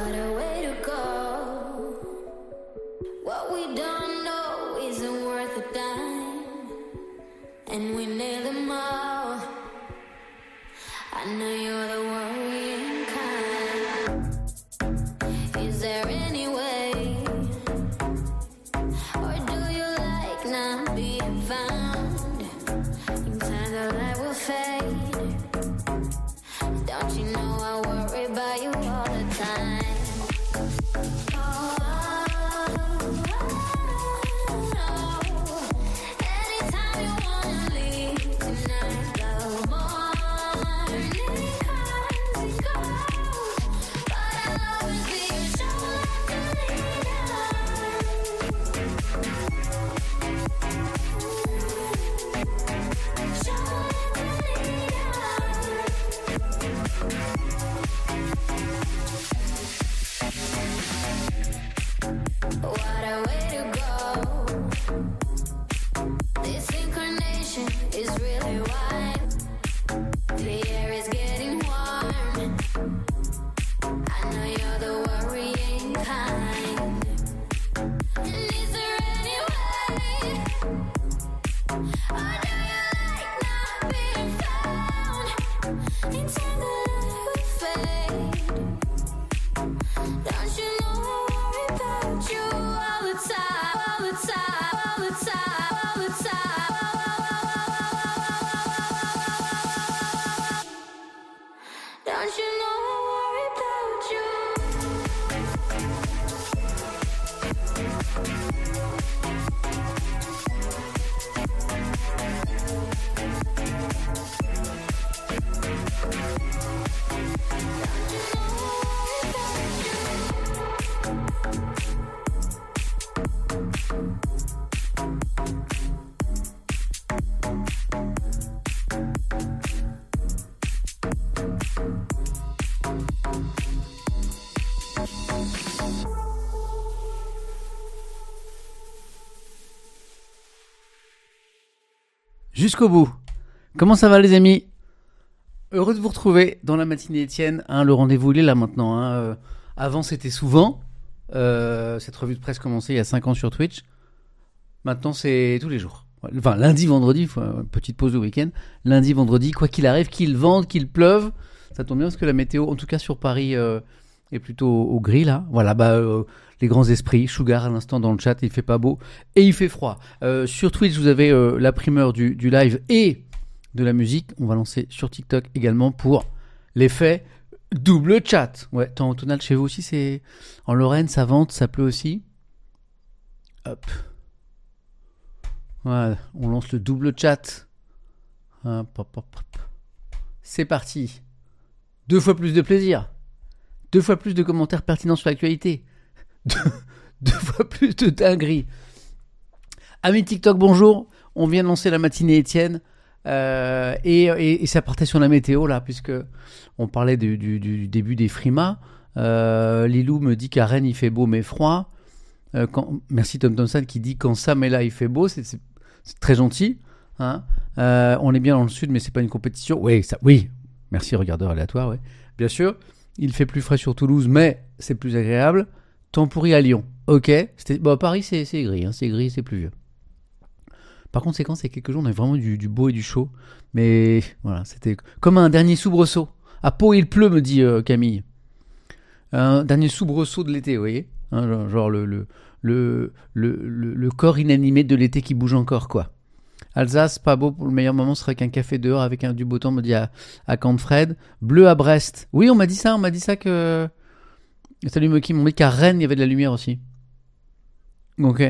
What a way to go. What we don't know isn't worth a dime. And we nail them all. I know you're the worrying kind. Is there any way? Or do you like not being found? Inside the light will fade. Don't you know I worry about you all the time? Jusqu'au bout. Comment ça va les amis ? Heureux de vous retrouver dans la matinée Étienne. Le rendez-vous il est là maintenant. Avant c'était souvent. Cette revue de presse commençait il y a 5 ans sur Twitch. Maintenant c'est tous les jours. Enfin lundi, vendredi, petite pause de week-end. Lundi, vendredi, quoi qu'il arrive, qu'il vente, qu'il pleuve. Ça tombe bien parce que la météo, en tout cas sur Paris, est plutôt au gris là. Voilà, les grands esprits. Sugar à l'instant dans le chat, il fait pas beau et il fait froid. Sur Twitch, vous avez la primeur du live et de la musique. On va lancer sur TikTok également pour l'effet double chat. Ouais, temps automnal chez vous aussi, c'est en Lorraine, ça vente, ça pleut aussi. Hop. Voilà, on lance le double chat. Hop, hop, hop, hop. C'est parti. 2 fois plus de plaisir. 2 fois plus de commentaires pertinents sur l'actualité. 2 fois plus de dinguerie. Amis TikTok, bonjour. On vient de lancer la matinée Étienne. Et ça partait sur la météo là, puisque on parlait du début des frimas. Lilou me dit qu'à Rennes il fait beau mais froid. Merci Tom Thompson qui dit quand Sam est là il fait beau. C'est très gentil. Hein. On est bien dans le sud mais c'est pas une compétition. Oui. Merci regardeur aléatoire. Ouais. Bien sûr. Il fait plus frais sur Toulouse mais c'est plus agréable. Temps pourri à Lyon. Ok. À Paris c'est gris. Hein. C'est gris, c'est pluvieux. Par contre, c'est quelques jours, on a vraiment du beau et du chaud. Mais voilà, c'était comme un dernier soubresaut. À Pau, il pleut, me dit Camille. Un dernier soubresaut de l'été, vous voyez, hein, genre le corps inanimé de l'été qui bouge encore, quoi. Alsace, pas beau, pour le meilleur moment serait qu'un café dehors avec du beau temps, me dit à Canfred. Bleu à Brest. Oui, on m'a dit ça que... Salut Moki, m'ont dit qu'à Rennes, il y avait de la lumière aussi. Ok.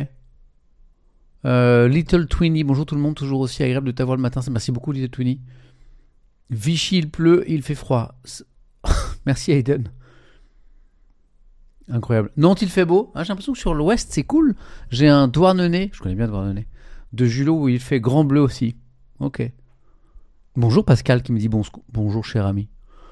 Little Twinny, bonjour tout le monde, toujours aussi agréable de t'avoir le matin, merci beaucoup Little Twinny. Vichy, il pleut, il fait froid. Merci Aiden. Incroyable. Nantes, il fait beau. J'ai l'impression que sur l'ouest c'est cool. J'ai un Douarnenez, je connais bien Douarnenez, de Julot où il fait grand bleu aussi. Ok. Bonjour Pascal qui me dit bonjour cher ami.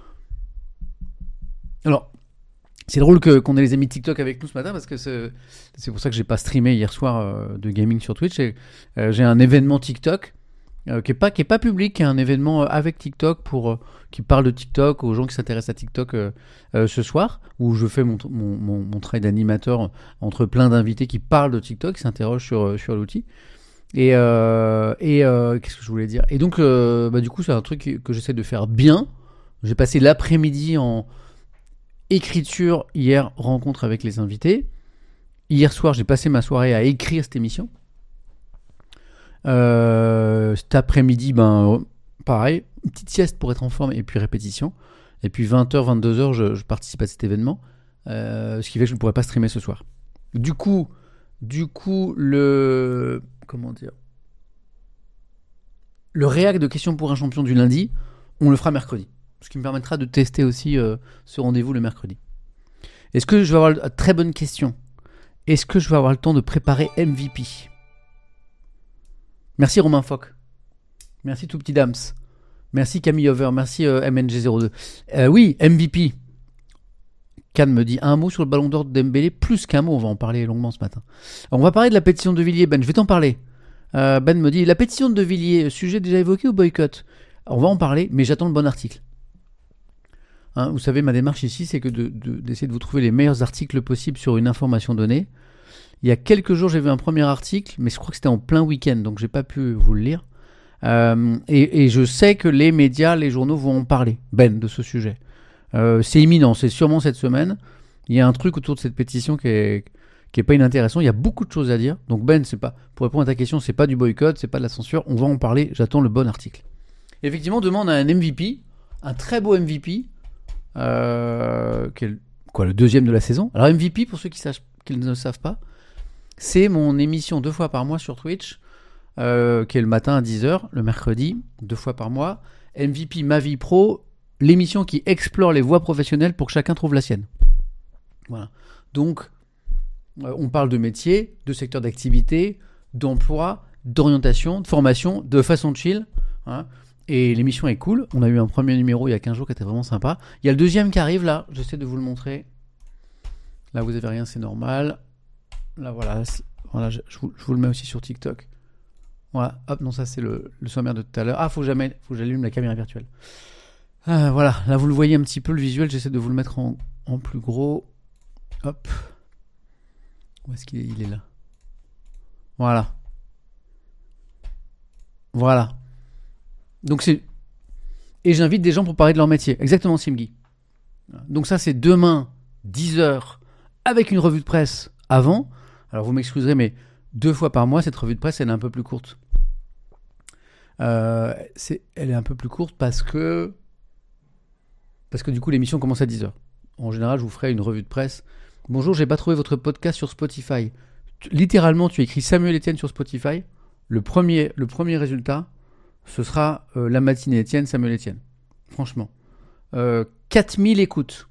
Alors, c'est drôle qu'on ait les amis TikTok avec nous ce matin parce que c'est pour ça que j'ai pas streamé hier soir de gaming sur Twitch. J'ai un événement TikTok qui est pas public, qui est un événement avec TikTok qui parle de TikTok aux gens qui s'intéressent à TikTok ce soir, où je fais mon travail d'animateur entre plein d'invités qui parlent de TikTok, qui s'interrogent sur l'outil. Et qu'est-ce que je voulais dire ? Et donc, du coup, c'est un truc que j'essaie de faire bien. J'ai passé l'après-midi en écriture, hier, rencontre avec les invités. Hier soir, j'ai passé ma soirée à écrire cette émission. Cet après-midi, pareil, une petite sieste pour être en forme et puis répétition. Et puis 20h, 22h, je participe à cet événement. Ce qui fait que je ne pourrai pas streamer ce soir. Du coup, comment dire, le réac de questions pour un champion du lundi, on le fera mercredi. Ce qui me permettra de tester aussi ce rendez-vous le mercredi. Est-ce que je vais avoir... Très bonne question. Est-ce que je vais avoir le temps de préparer MVP ? Merci Romain Foch. Merci tout petit Dams. Merci Camille Over. Merci MNG02. Oui, MVP. Cannes me dit un mot sur le ballon d'or de Dembélé, plus qu'un mot, on va en parler longuement ce matin. Alors, on va parler de la pétition de Villiers, Ben, je vais t'en parler. Ben me dit, la pétition de Villiers, sujet déjà évoqué ou boycott ? On va en parler, mais j'attends le bon article. Vous savez, ma démarche ici, c'est que d'essayer de vous trouver les meilleurs articles possibles sur une information donnée. Il y a quelques jours, j'ai vu un premier article, mais je crois que c'était en plein week-end, donc j'ai pas pu vous le lire. Et je sais que les médias, les journaux vont en parler, Ben, de ce sujet. C'est imminent, c'est sûrement cette semaine. Il y a un truc autour de cette pétition qui est pas inintéressant. Il y a beaucoup de choses à dire. Donc Ben, c'est pas, pour répondre à ta question, c'est pas du boycott, c'est pas de la censure. On va en parler. J'attends le bon article. Effectivement, demain on a un MVP, un très beau MVP, qui est le deuxième de la saison. Alors MVP, pour ceux qui ne le savent pas, c'est mon émission 2 fois par mois sur Twitch, qui est le matin à 10h, le mercredi, 2 fois par mois. MVP Ma Vie Pro, l'émission qui explore les voies professionnelles pour que chacun trouve la sienne. Voilà. Donc, on parle de métier, de secteur d'activité, d'emploi, d'orientation, de formation, de façon chill. Hein. Et l'émission est cool. On a eu un premier numéro il y a 15 jours qui était vraiment sympa. Il y a le deuxième qui arrive là. J'essaie de vous le montrer. Là, vous avez rien, c'est normal. Là, voilà. Je vous le mets aussi sur TikTok. Voilà. Hop, non, ça c'est le sommaire de tout à l'heure. Ah, faut que j'allume la caméra virtuelle. Voilà, là vous le voyez un petit peu le visuel, j'essaie de vous le mettre en plus gros. Hop. Où est-ce qu'il est là ? Voilà. Voilà. Donc c'est... Et j'invite des gens pour parler de leur métier. Exactement, Simgui. Donc ça c'est demain, 10h, avec une revue de presse avant. Alors vous m'excuserez, mais 2 fois par mois, cette revue de presse, elle est un peu plus courte. Elle est un peu plus courte parce que du coup l'émission commence à 10h. En général, je vous ferai une revue de presse. Bonjour, j'ai pas trouvé votre podcast sur Spotify. Littéralement, tu écris Samuel Etienne sur Spotify. Le premier résultat, ce sera la matinée Etienne, Samuel Etienne. Franchement. 4000 écoutes.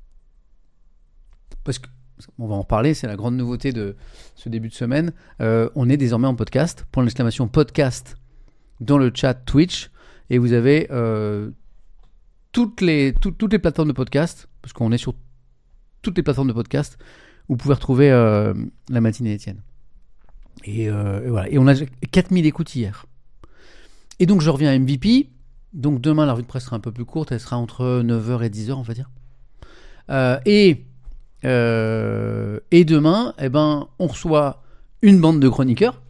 Parce que, on va en reparler, c'est la grande nouveauté de ce début de semaine. On est désormais en podcast. Point d'exclamation podcast dans le chat Twitch. Et vous avez... toutes les plateformes de podcast, parce qu'on est sur toutes les plateformes de podcast, où vous pouvez retrouver la matinée Etienne. Et voilà. Et on a 4000 écoutes hier. Et donc je reviens à MVP. Donc demain, la revue de presse sera un peu plus courte. Elle sera entre 9h et 10h, on va dire. Et demain, on reçoit une bande de chroniqueurs.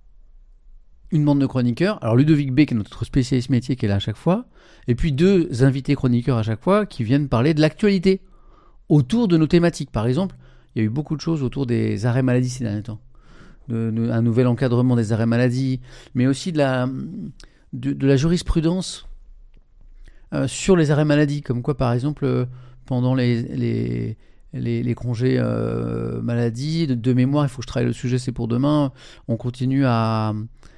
Alors Ludovic B, qui est notre spécialiste métier, qui est là à chaque fois. Et puis 2 invités chroniqueurs à chaque fois qui viennent parler de l'actualité autour de nos thématiques. Par exemple, il y a eu beaucoup de choses autour des arrêts maladie ces derniers temps. Un nouvel encadrement des arrêts maladie, mais aussi de la jurisprudence sur les arrêts maladie. Comme quoi, par exemple, pendant les congés maladie, de mémoire, il faut que je travaille le sujet, c'est pour demain, on continue à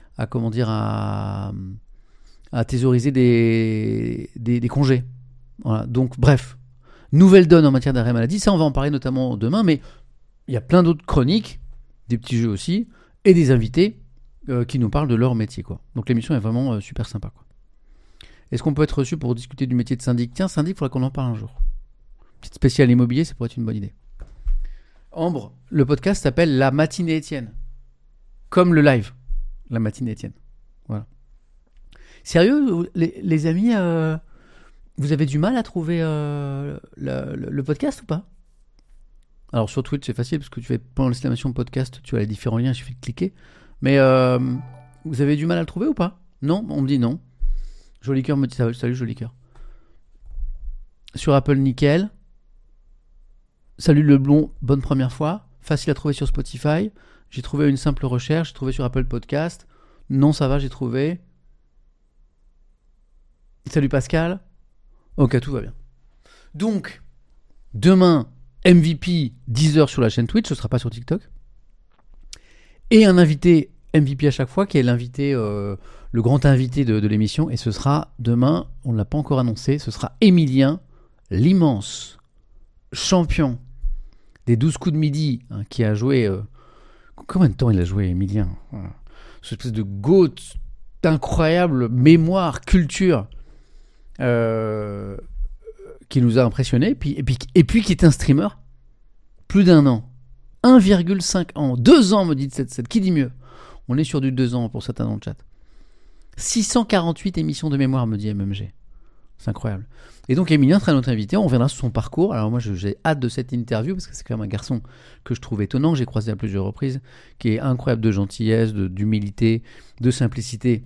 thésauriser des congés. Voilà. Donc, bref, nouvelle donne en matière d'arrêt maladie. Ça, on va en parler notamment demain, mais il y a plein d'autres chroniques, des petits jeux aussi, et des invités qui nous parlent de leur métier, quoi. Donc, l'émission est vraiment super sympa, quoi. Est-ce qu'on peut être reçu pour discuter du métier de syndic ? Tiens, syndic, il faudrait qu'on en parle un jour. Petite spéciale immobilier, ça pourrait être une bonne idée. Ambre, le podcast s'appelle La Matinée Etienne. Comme le live. La Matinée Etienne. Voilà. Sérieux, les amis, vous avez du mal à trouver le podcast ou pas? Alors sur Twitch c'est facile parce que tu fais pendant l'exclamation podcast, tu as les différents liens, il suffit de cliquer. Mais vous avez du mal à le trouver ou pas? Non, on me dit non. Joli cœur me dit salut joli cœur. Sur Apple nickel. Salut le blond, bonne première fois. Facile à trouver sur Spotify. J'ai trouvé une simple recherche, j'ai trouvé sur Apple Podcast. Non ça va, j'ai trouvé. Salut Pascal. Ok, tout va bien. Donc, demain, MVP 10h sur la chaîne Twitch, ce ne sera pas sur TikTok. Et un invité MVP à chaque fois, qui est l'invité, le grand invité de l'émission. Et ce sera demain, on ne l'a pas encore annoncé, ce sera Emilien, l'immense champion des 12 coups de midi, hein, qui a joué... combien de temps il a joué, Emilien? Cette espèce de GOAT, d'incroyable mémoire, culture... qui nous a impressionnés, et puis qui est un streamer plus d'1 an, 1,5 ans, 2 ans me dit 77, qui dit mieux? On est sur du 2 ans pour certains dans le chat. 648 émissions de mémoire me dit MMG, c'est incroyable. Et donc Emilien sera notre invité, on reviendra sur son parcours. Alors moi j'ai hâte de cette interview parce que c'est quand même un garçon que je trouve étonnant, que j'ai croisé à plusieurs reprises, qui est incroyable de gentillesse, d'humilité, de simplicité,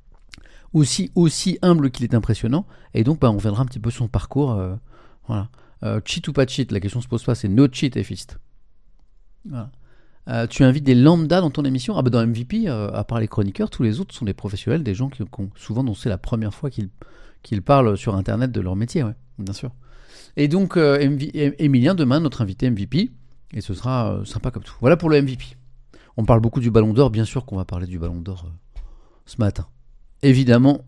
aussi humble qu'il est impressionnant. Et donc on verra un petit peu son parcours. Voilà. Cheat ou pas cheat, la question se pose pas, c'est no cheat et fist. Voilà. Tu invites des lambda dans ton émission? Ah bah dans MVP, à part les chroniqueurs, tous les autres sont des professionnels, des gens qui ont souvent dont c'est la première fois qu'ils parlent sur internet de leur métier, ouais, bien sûr. Et donc Emilien demain, notre invité MVP, et ce sera sympa comme tout. Voilà pour le MVP. On parle beaucoup du Ballon d'Or, bien sûr qu'on va parler du Ballon d'Or ce matin. Évidemment.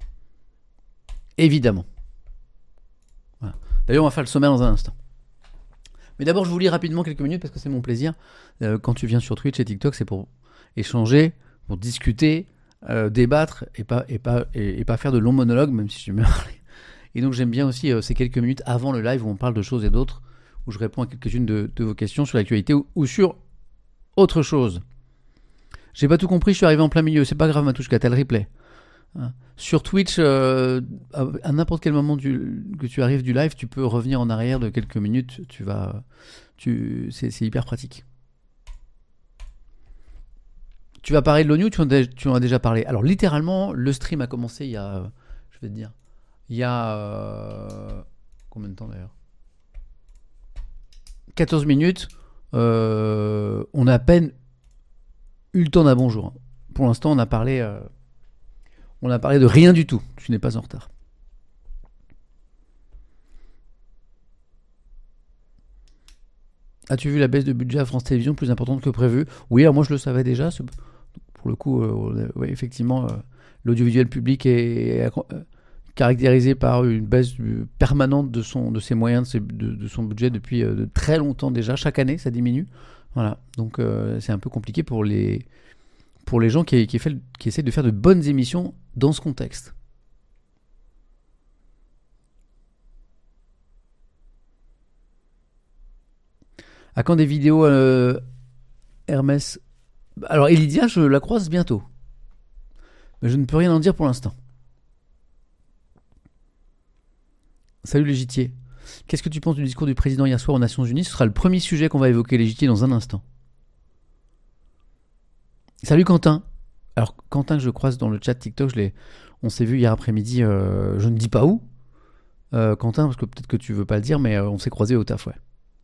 Voilà. D'ailleurs, on va faire le sommaire dans un instant. Mais d'abord, je vous lis rapidement quelques minutes parce que c'est mon plaisir. Quand tu viens sur Twitch et TikTok, c'est pour échanger, pour discuter, débattre et pas faire de longs monologues, même si j'aime bien parler. Et donc, j'aime bien aussi ces quelques minutes avant le live où on parle de choses et d'autres, où je réponds à quelques-unes de vos questions sur l'actualité ou sur autre chose. J'ai pas tout compris, je suis arrivé en plein milieu. C'est pas grave, Matouchka, t'as le replay. Sur Twitch, à n'importe quel moment que tu arrives du live, tu peux revenir en arrière de quelques minutes. C'est hyper pratique. Tu vas parler de l'ONU, tu en as déjà parlé. Alors littéralement, le stream a commencé il y a, je vais te dire, il y a combien de temps d'ailleurs? 14 minutes. On a à peine eu le temps d'un bonjour. Pour l'instant, on a parlé de rien du tout. Tu n'es pas en retard. As-tu vu la baisse de budget à France Télévisions plus importante que prévu? Oui, alors moi je le savais déjà. Pour le coup, ouais, effectivement, l'audiovisuel public est caractérisé par une baisse permanente de ses moyens, de son budget depuis de très longtemps déjà. Chaque année, ça diminue. Voilà. Donc c'est un peu compliqué pour les gens qui essaient de faire de bonnes émissions dans ce contexte. À quand des vidéos Hermès? Alors Elidia, je la croise bientôt. Mais je ne peux rien en dire pour l'instant. Salut Légitier. Qu'est-ce que tu penses du discours du président hier soir aux Nations Unies? Ce sera le premier sujet qu'on va évoquer, Légitier, dans un instant. Salut Quentin. Alors Quentin que je croise dans le chat TikTok, on s'est vu hier après-midi, je ne dis pas où. Quentin, parce que peut-être que tu veux pas le dire, mais on s'est croisé au taf, ouais.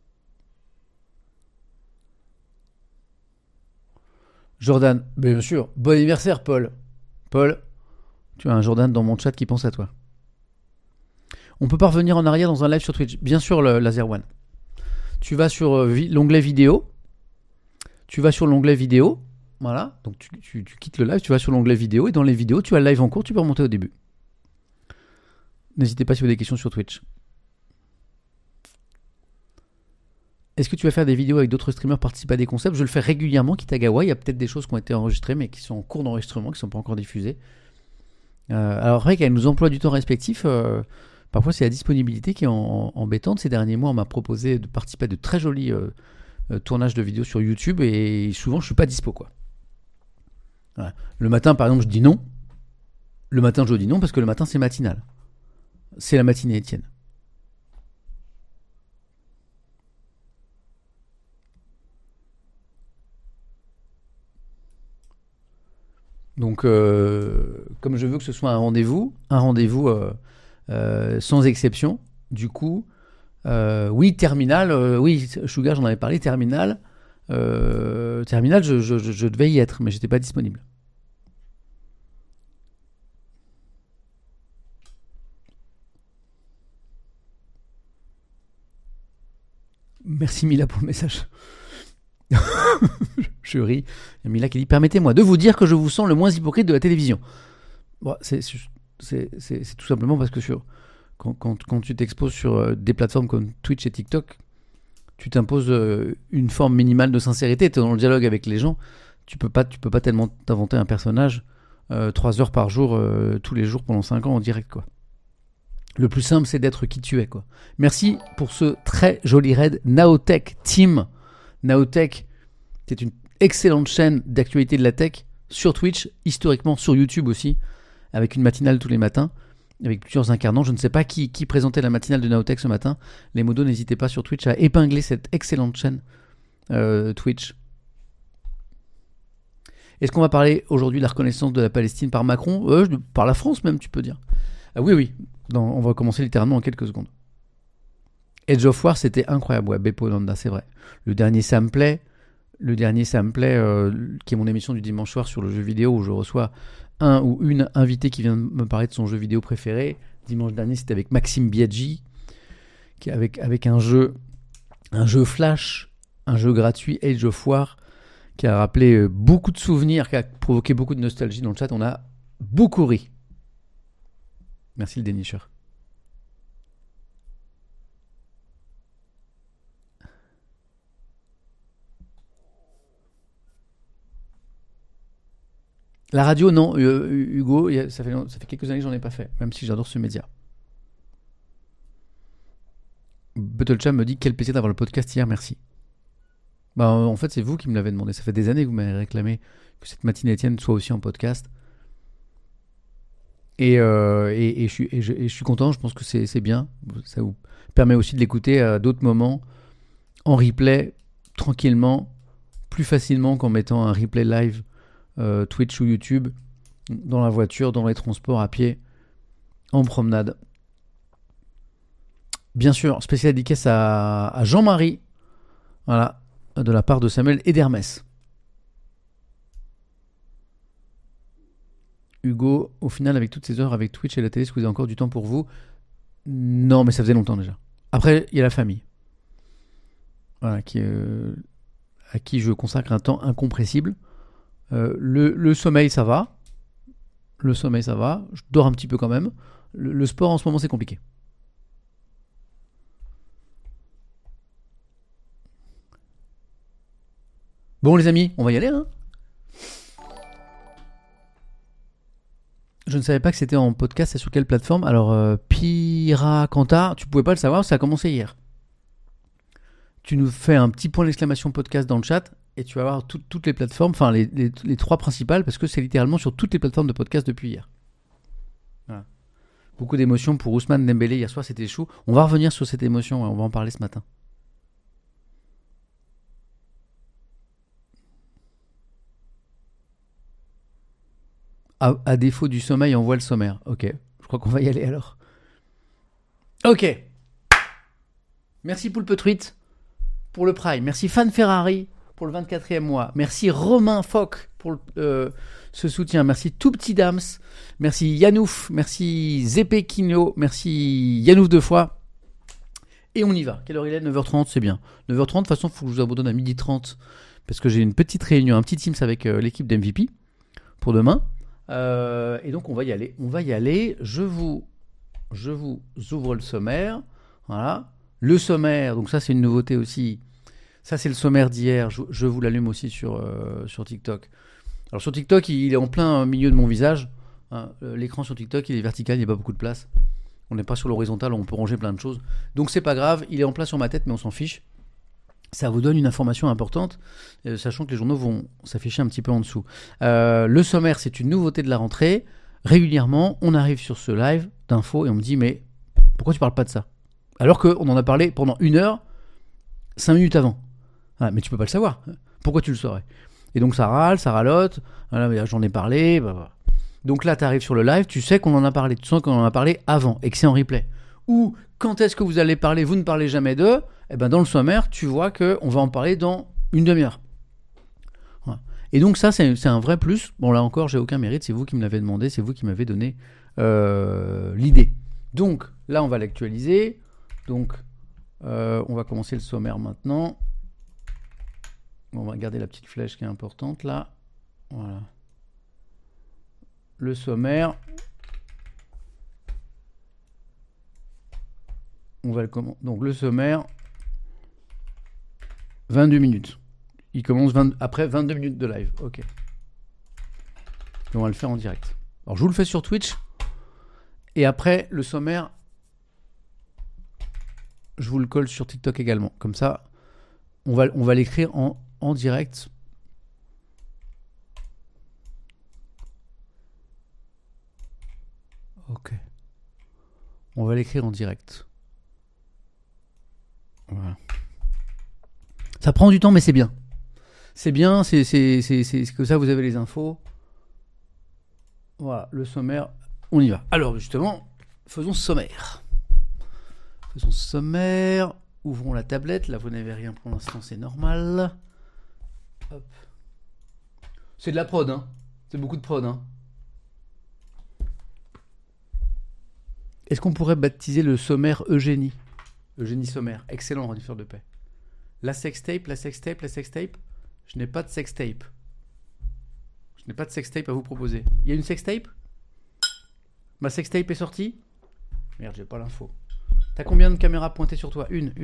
Jordan, bien sûr. Bon anniversaire, Paul. Paul, tu as un Jordan dans mon chat qui pense à toi. On peut pas revenir en arrière dans un live sur Twitch. Bien sûr, le Laser One. Tu vas sur l'onglet vidéo. Voilà. Donc tu quittes le live, tu vas sur l'onglet vidéo. Et dans les vidéos, tu as le live en cours. Tu peux remonter au début. N'hésitez pas si vous avez des questions sur Twitch. Est-ce que tu vas faire des vidéos avec d'autres streamers, participer à des concepts? Je le fais régulièrement, Kitagawa. Il y a peut-être des choses qui ont été enregistrées, mais qui sont en cours d'enregistrement, qui ne sont pas encore diffusées. Alors après, avec nos emplois du temps respectifs, parfois c'est la disponibilité qui est embêtante. Ces derniers mois, on m'a proposé de participer à de très jolis tournages de vidéos sur YouTube, et souvent je ne suis pas dispo, quoi. Voilà. Le matin, par exemple, je dis non. Le matin, je dis non parce que le matin, c'est matinal. C'est la matinée, Étienne. Donc, comme je veux que ce soit un rendez-vous sans exception, du coup, oui, terminal, oui, Sugar, j'en avais parlé, terminal, je devais y être, mais j'étais pas disponible. Merci Mila pour le message. Je ris. Il y a Mila qui dit: permettez-moi de vous dire que je vous sens le moins hypocrite de la télévision. Bon, c'est tout simplement parce que quand tu t'exposes sur des plateformes comme Twitch et TikTok, tu t'imposes une forme minimale de sincérité. Tu es dans le dialogue avec les gens. Tu peux pas tellement t'inventer un personnage 3 heures par jour, tous les jours pendant 5 ans en direct, quoi. Le plus simple, c'est d'être qui tu es, quoi. Merci pour ce très joli raid. Naotech Team. Naotech, c'est une excellente chaîne d'actualité de la tech sur Twitch, historiquement sur YouTube aussi, avec une matinale tous les matins, avec plusieurs incarnants. Je ne sais pas qui présentait la matinale de Naotech ce matin. Les modos, n'hésitez pas sur Twitch à épingler cette excellente chaîne Twitch. Est-ce qu'on va parler aujourd'hui de la reconnaissance de la Palestine par Macron, par la France même, tu peux dire. Oui. On va commencer littéralement en quelques secondes. Edge of War, c'était incroyable. Ouais, Beppo Nanda, c'est vrai. Le dernier Sameplay, qui est mon émission du dimanche soir sur le jeu vidéo, où je reçois un ou une invitée qui vient me parler de son jeu vidéo préféré. Dimanche dernier, c'était avec Maxime Biaggi, qui avec un jeu Flash, un jeu gratuit, Edge of War, qui a rappelé beaucoup de souvenirs, qui a provoqué beaucoup de nostalgie dans le chat. On a beaucoup ri. Merci le dénicheur. La radio, non, Hugo, ça fait quelques années que j'en ai pas fait, même si j'adore ce média. Buttlecham me dit: quel plaisir d'avoir le podcast hier, merci. Bah, en fait, c'est vous qui me l'avez demandé. Ça fait des années que vous m'avez réclamé que cette matinée Étienne soit aussi en podcast. Et je suis content, je pense que c'est bien. Ça vous permet aussi de l'écouter à d'autres moments, en replay, tranquillement, plus facilement qu'en mettant un replay live Twitch ou YouTube, dans la voiture, dans les transports, à pied, en promenade. Bien sûr, spécial dédicace à Jean-Marie, voilà, de la part de Samuel et d'Hermès. Hugo, au final, avec toutes ces heures avec Twitch et la télé, est-ce que vous avez encore du temps pour vous? Non, mais ça faisait longtemps déjà. Après, il y a la famille. Voilà, à qui je consacre un temps incompressible. Le sommeil, ça va. Je dors un petit peu quand même. Le sport, en ce moment, c'est compliqué. Bon, les amis, on va y aller, hein? Je ne savais pas que c'était en podcast. C'est sur quelle plateforme? Alors, Piracanta, tu pouvais pas le savoir, ça a commencé hier. Tu nous fais un petit point d'exclamation podcast dans le chat et tu vas voir toutes les plateformes, enfin les 3 principales, parce que c'est littéralement sur toutes les plateformes de podcast depuis hier. Voilà. Beaucoup d'émotions pour Ousmane Dembélé hier soir, c'était chaud. On va revenir sur cette émotion, on va en parler ce matin. À défaut du sommeil, on voit le sommaire. Ok, je crois qu'on va y aller alors. Ok. Merci Poulpe Truite pour le Prime. Merci Fan Ferrari pour le 24e mois. Merci Romain Foch pour ce soutien. Merci Tout Petit Dams. Merci Yanouf. Merci Zepekino. Merci Yanouf 2 fois. Et on y va. Quelle heure il est? 9h30, c'est bien. 9h30, de toute façon, il faut que je vous abandonne à 12h30 parce que j'ai une petite réunion, un petit Teams avec l'équipe d'MVP pour demain. Et donc on va y aller. Je vous ouvre le sommaire. Voilà. Le sommaire, donc ça c'est une nouveauté aussi. Ça c'est le sommaire d'hier. Je vous l'allume aussi sur TikTok. Alors sur TikTok, il est en plein milieu de mon visage. Hein. L'écran sur TikTok, il est vertical, il n'y a pas beaucoup de place. On n'est pas sur l'horizontal, on peut ranger plein de choses. Donc c'est pas grave, il est en plein sur ma tête, mais on s'en fiche. Ça vous donne une information importante, sachant que les journaux vont s'afficher un petit peu en dessous. Le sommaire, c'est une nouveauté de la rentrée. régulièrement, on arrive sur ce live d'infos et on me dit, mais pourquoi tu parles pas de ça ? Alors qu'on en a parlé pendant 1 heure, 5 minutes avant. Ah, mais tu peux pas le savoir. Pourquoi tu le saurais ? Et donc ça râle, ça ralote. Voilà, mais j'en ai parlé. Bah. Donc là, tu arrives sur le live, tu sais qu'on en a parlé. Tu sens qu'on en a parlé avant et que c'est en replay. Ou quand est-ce que vous allez parler, vous ne parlez jamais d'eux. Et ben dans le sommaire, tu vois qu'on va en parler dans une demi-heure. Voilà. Et donc ça, c'est un vrai plus. Bon, là encore, j'ai aucun mérite. C'est vous qui me l'avez demandé. C'est vous qui m'avez donné l'idée. Donc là, on va l'actualiser. Donc, on va commencer le sommaire maintenant. On va regarder la petite flèche qui est importante là. Voilà. Le sommaire. On va donc le sommaire. 22 minutes. Il commence après 22 minutes de live. Ok. Et on va le faire en direct. Alors je vous le fais sur Twitch. Et après le sommaire, je vous le colle sur TikTok également. Comme ça, on va l'écrire en direct. Ok. On va l'écrire en direct. Voilà. Ça prend du temps, mais c'est bien. C'est bien, c'est que ça, vous avez les infos. Voilà, le sommaire, on y va. Alors, justement, faisons sommaire. Faisons sommaire. Ouvrons la tablette. Là, vous n'avez rien pour l'instant, c'est normal. Hop. C'est de la prod, hein. C'est beaucoup de prod, hein. Est-ce qu'on pourrait baptiser le sommaire Eugénie ? Eugénie Sommaire. Excellent renifleur de paix. La sextape. Je n'ai pas de sextape. Je n'ai pas de sextape à vous proposer. Il y a une sextape ? Ma sextape est sortie ? Merde, j'ai pas l'info. T'as combien de caméras pointées sur toi ? Une.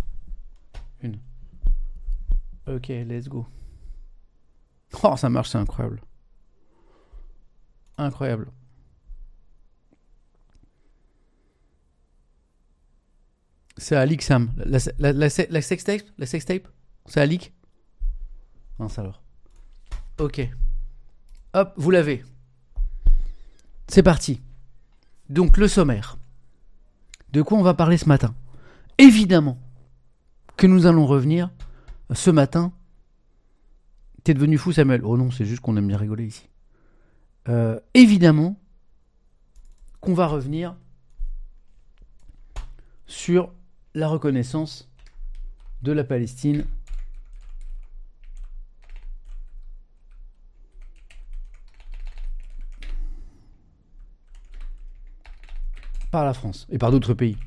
Ok, let's go. Oh, ça marche, c'est incroyable. Incroyable. C'est à leak, Sam. La sextape ? C'est à leak ? Mince alors. Ok. Hop, vous l'avez. C'est parti. Donc, le sommaire. De quoi on va parler ce matin ? Évidemment que nous allons revenir ce matin. T'es devenu fou, Samuel ? Oh non, c'est juste qu'on aime bien rigoler ici. Évidemment qu'on va revenir sur la reconnaissance de la Palestine par la France et par d'autres pays.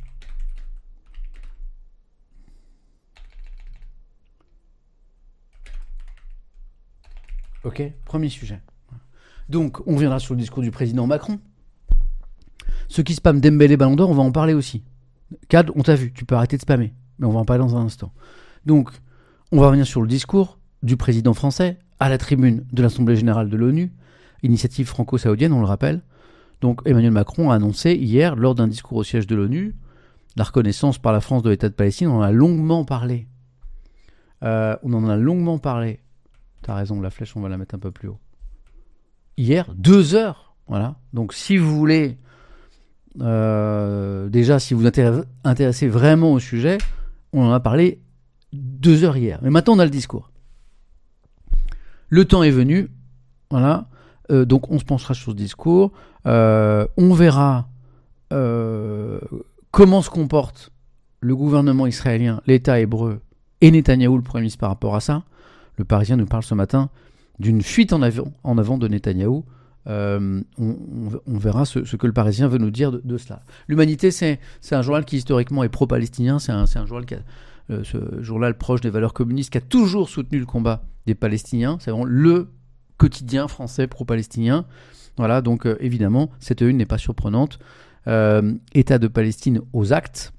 Ok, premier sujet. Donc, on reviendra sur le discours du président Macron. Ceux qui spamment Dembélé Ballon d'Or, on va en parler aussi. Cad, on t'a vu, tu peux arrêter de spammer. Mais on va en parler dans un instant. Donc, on va revenir sur le discours du président français à la tribune de l'Assemblée Générale de l'ONU, initiative franco-saoudienne, on le rappelle. Donc, Emmanuel Macron a annoncé hier, lors d'un discours au siège de l'ONU, la reconnaissance par la France de l'État de Palestine. On en a longuement parlé. T'as raison, la flèche, on va la mettre un peu plus haut. Hier, 2 heures. Voilà. Donc, si vous voulez... déjà, si vous intéressez vraiment au sujet, on en a parlé 2 heures hier. Mais maintenant, on a le discours. Le temps est venu. Voilà. Donc, on se penchera sur ce discours. On verra comment se comporte le gouvernement israélien, l'État hébreu et Netanyahou, le Premier ministre, par rapport à ça. Le Parisien nous parle ce matin d'une fuite en avant de Netanyahou. On verra ce que le Parisien veut nous dire de cela. L'Humanité, c'est un journal qui historiquement est pro-palestinien. C'est un journal ce journal proche des valeurs communistes qui a toujours soutenu le combat des Palestiniens. C'est vraiment le quotidien français pro-palestinien. Voilà, donc évidemment, cette une n'est pas surprenante. État de Palestine aux actes.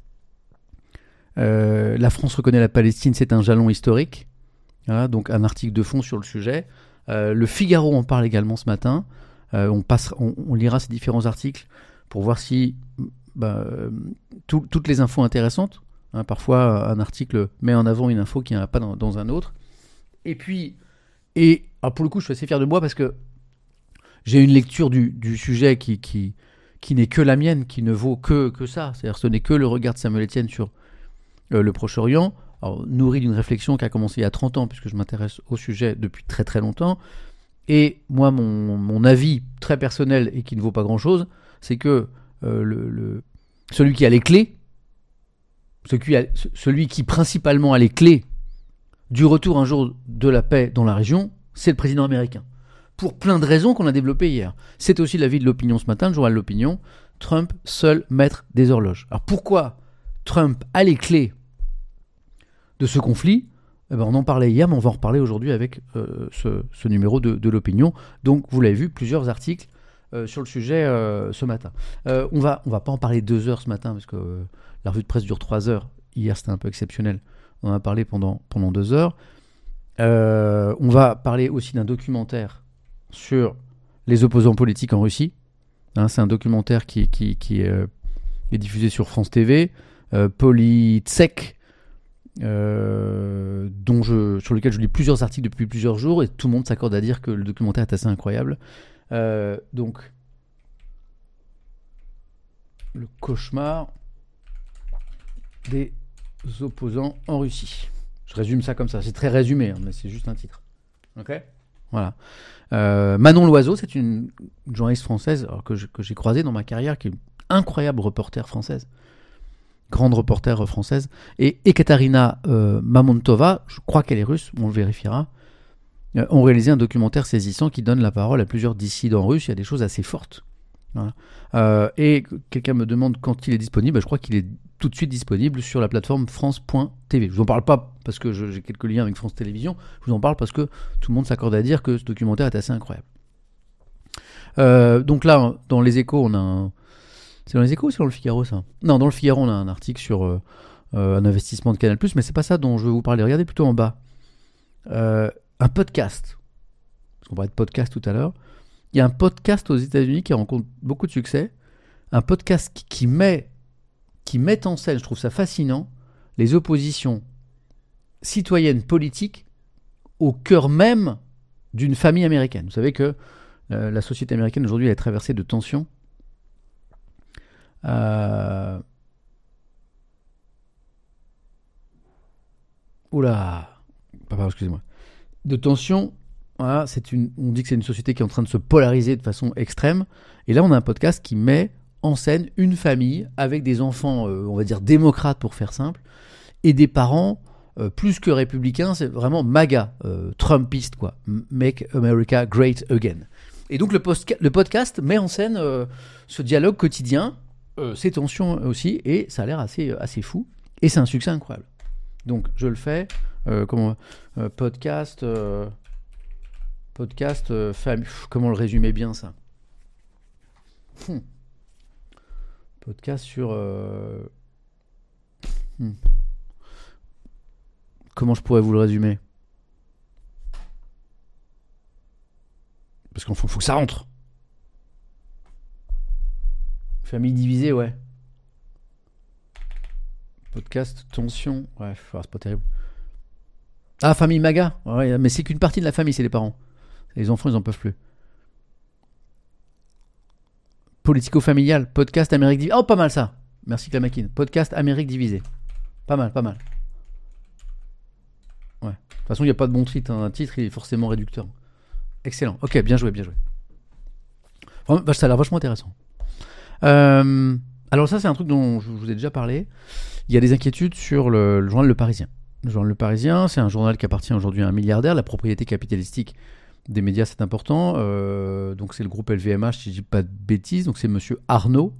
La France reconnaît la Palestine, c'est un jalon historique. Voilà, donc un article de fond sur le sujet. Le Figaro en parle également ce matin. On lira ces différents articles pour voir si toutes les infos intéressantes. Hein, parfois, un article met en avant une info qui n'y en a pas dans un autre. Et puis, alors pour le coup, je suis assez fier de moi parce que j'ai une lecture du sujet qui n'est que la mienne, qui ne vaut que ça. C'est-à-dire ce n'est que le regard de Samuel Etienne sur le Proche-Orient, nourri d'une réflexion qui a commencé il y a 30 ans, puisque je m'intéresse au sujet depuis très très longtemps. Et moi, mon avis très personnel et qui ne vaut pas grand-chose, c'est que celui qui a les clés, celui qui principalement a les clés du retour un jour de la paix dans la région, c'est le président américain. Pour plein de raisons qu'on a développées hier. C'est aussi l'avis de l'opinion ce matin, le journal de l'opinion. Trump, seul maître des horloges. Alors pourquoi Trump a les clés de ce conflit ? On en parlait hier, mais on va en reparler aujourd'hui avec ce numéro de l'opinion. Donc vous l'avez vu, plusieurs articles sur le sujet ce matin. On va pas en parler 2 heures ce matin, parce que la revue de presse dure 3 heures. Hier c'était un peu exceptionnel. On en a parlé pendant 2 heures. On va parler aussi d'un documentaire sur les opposants politiques en Russie. C'est un documentaire qui est diffusé sur France TV. Politsek, sur lequel je lis plusieurs articles depuis plusieurs jours, et tout le monde s'accorde à dire que le documentaire est assez incroyable. Donc, le cauchemar des opposants en Russie. Je résume ça comme ça. C'est très résumé, mais c'est juste un titre. Ok ? Voilà. Manon Loiseau, c'est une journaliste française que j'ai croisée dans ma carrière, qui est une incroyable reporter française. Grande reporter française. Et Ekaterina Mamontova, je crois qu'elle est russe, on le vérifiera, ont réalisé un documentaire saisissant qui donne la parole à plusieurs dissidents russes. Il y a des choses assez fortes. Voilà. Et quelqu'un me demande quand il est disponible. Je crois qu'il est tout de suite disponible sur la plateforme France.tv. Je vous en parle pas parce que j'ai quelques liens avec France Télévisions. Je vous en parle parce que tout le monde s'accorde à dire que ce documentaire est assez incroyable. Donc là, dans les Échos, on a c'est dans les Échos ou c'est dans le Figaro, ça ? Non, dans le Figaro, on a un article sur un investissement de Canal+, mais c'est pas ça dont je veux vous parler. Regardez plutôt en bas. Un podcast. Parce qu'on parlait de podcast tout à l'heure. Il y a un podcast aux États-Unis qui rencontre beaucoup de succès. Un podcast qui met en scène, je trouve ça fascinant, les oppositions citoyennes politiques au cœur même d'une famille américaine. Vous savez que la société américaine aujourd'hui elle est traversée de tensions. Excusez-moi. De tensions. Voilà, on dit que c'est une société qui est en train de se polariser de façon extrême. Et là, on a un podcast qui met en scène une famille avec des enfants, on va dire démocrates pour faire simple, et des parents plus que républicains, c'est vraiment MAGA, Trumpiste, quoi. Make America Great Again. Et donc le podcast met en scène ce dialogue quotidien, ces tensions aussi, et ça a l'air assez fou. Et c'est un succès incroyable. Donc je le fais. Podcast, famille. Comment le résumer bien ça ? Podcast sur. Comment je pourrais vous le résumer ? Parce qu'il faut que ça rentre. Famille divisée, ouais. Podcast, tension. Ouais, c'est pas terrible. Ah, famille MAGA. Ouais, mais c'est qu'une partie de la famille, c'est les parents. Les enfants, ils en peuvent plus. Politico-familial, podcast Amérique divisée. Oh, pas mal ça. Merci Clamakine. Podcast Amérique divisée. Pas mal. Ouais. De toute façon, il n'y a pas de bon titre. Un titre, il est forcément réducteur. Excellent. Ok, bien joué. Ça a l'air vachement intéressant. Alors ça, c'est un truc dont je vous ai déjà parlé. Il y a des inquiétudes sur le journal Le Parisien. Le journal Le Parisien, c'est un journal qui appartient aujourd'hui à un milliardaire. La propriété capitalistique des médias, c'est important. Donc c'est le groupe LVMH, si je dis pas de bêtises. Donc c'est monsieur Arnaud,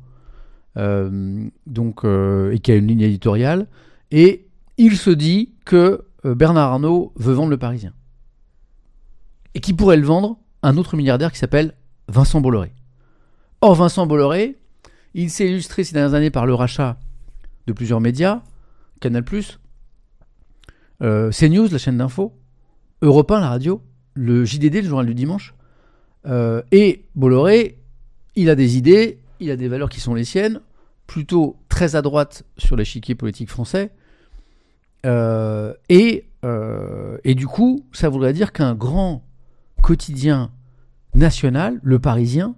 et qui a une ligne éditoriale. Et il se dit que Bernard Arnault veut vendre Le Parisien. Et qui pourrait le vendre à un autre milliardaire qui s'appelle Vincent Bolloré. Or, Vincent Bolloré, il s'est illustré ces dernières années par le rachat de plusieurs médias, Canal+, CNews, la chaîne d'info, Europe 1, la radio, le JDD, le journal du dimanche. Et Bolloré, il a des idées, il a des valeurs qui sont les siennes, plutôt très à droite sur l'échiquier politique français. Et du coup, ça voudrait dire qu'un grand quotidien national, Le Parisien,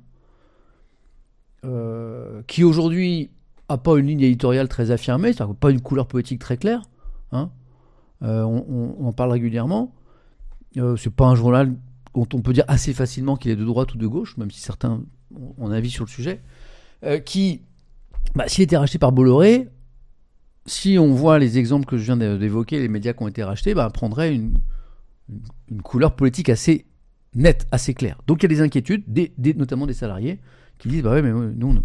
qui aujourd'hui n'a pas une ligne éditoriale très affirmée, c'est-à-dire pas une couleur politique très claire, hein. On en parle régulièrement. C'est pas un journal dont on peut dire assez facilement qu'il est de droite ou de gauche, même si certains ont un avis sur le sujet, qui, s'il était racheté par Bolloré, si on voit les exemples que je viens d'évoquer, les médias qui ont été rachetés, prendrait une couleur politique assez nette, assez claire. Donc il y a des inquiétudes, notamment des salariés, qui disent ouais, mais nous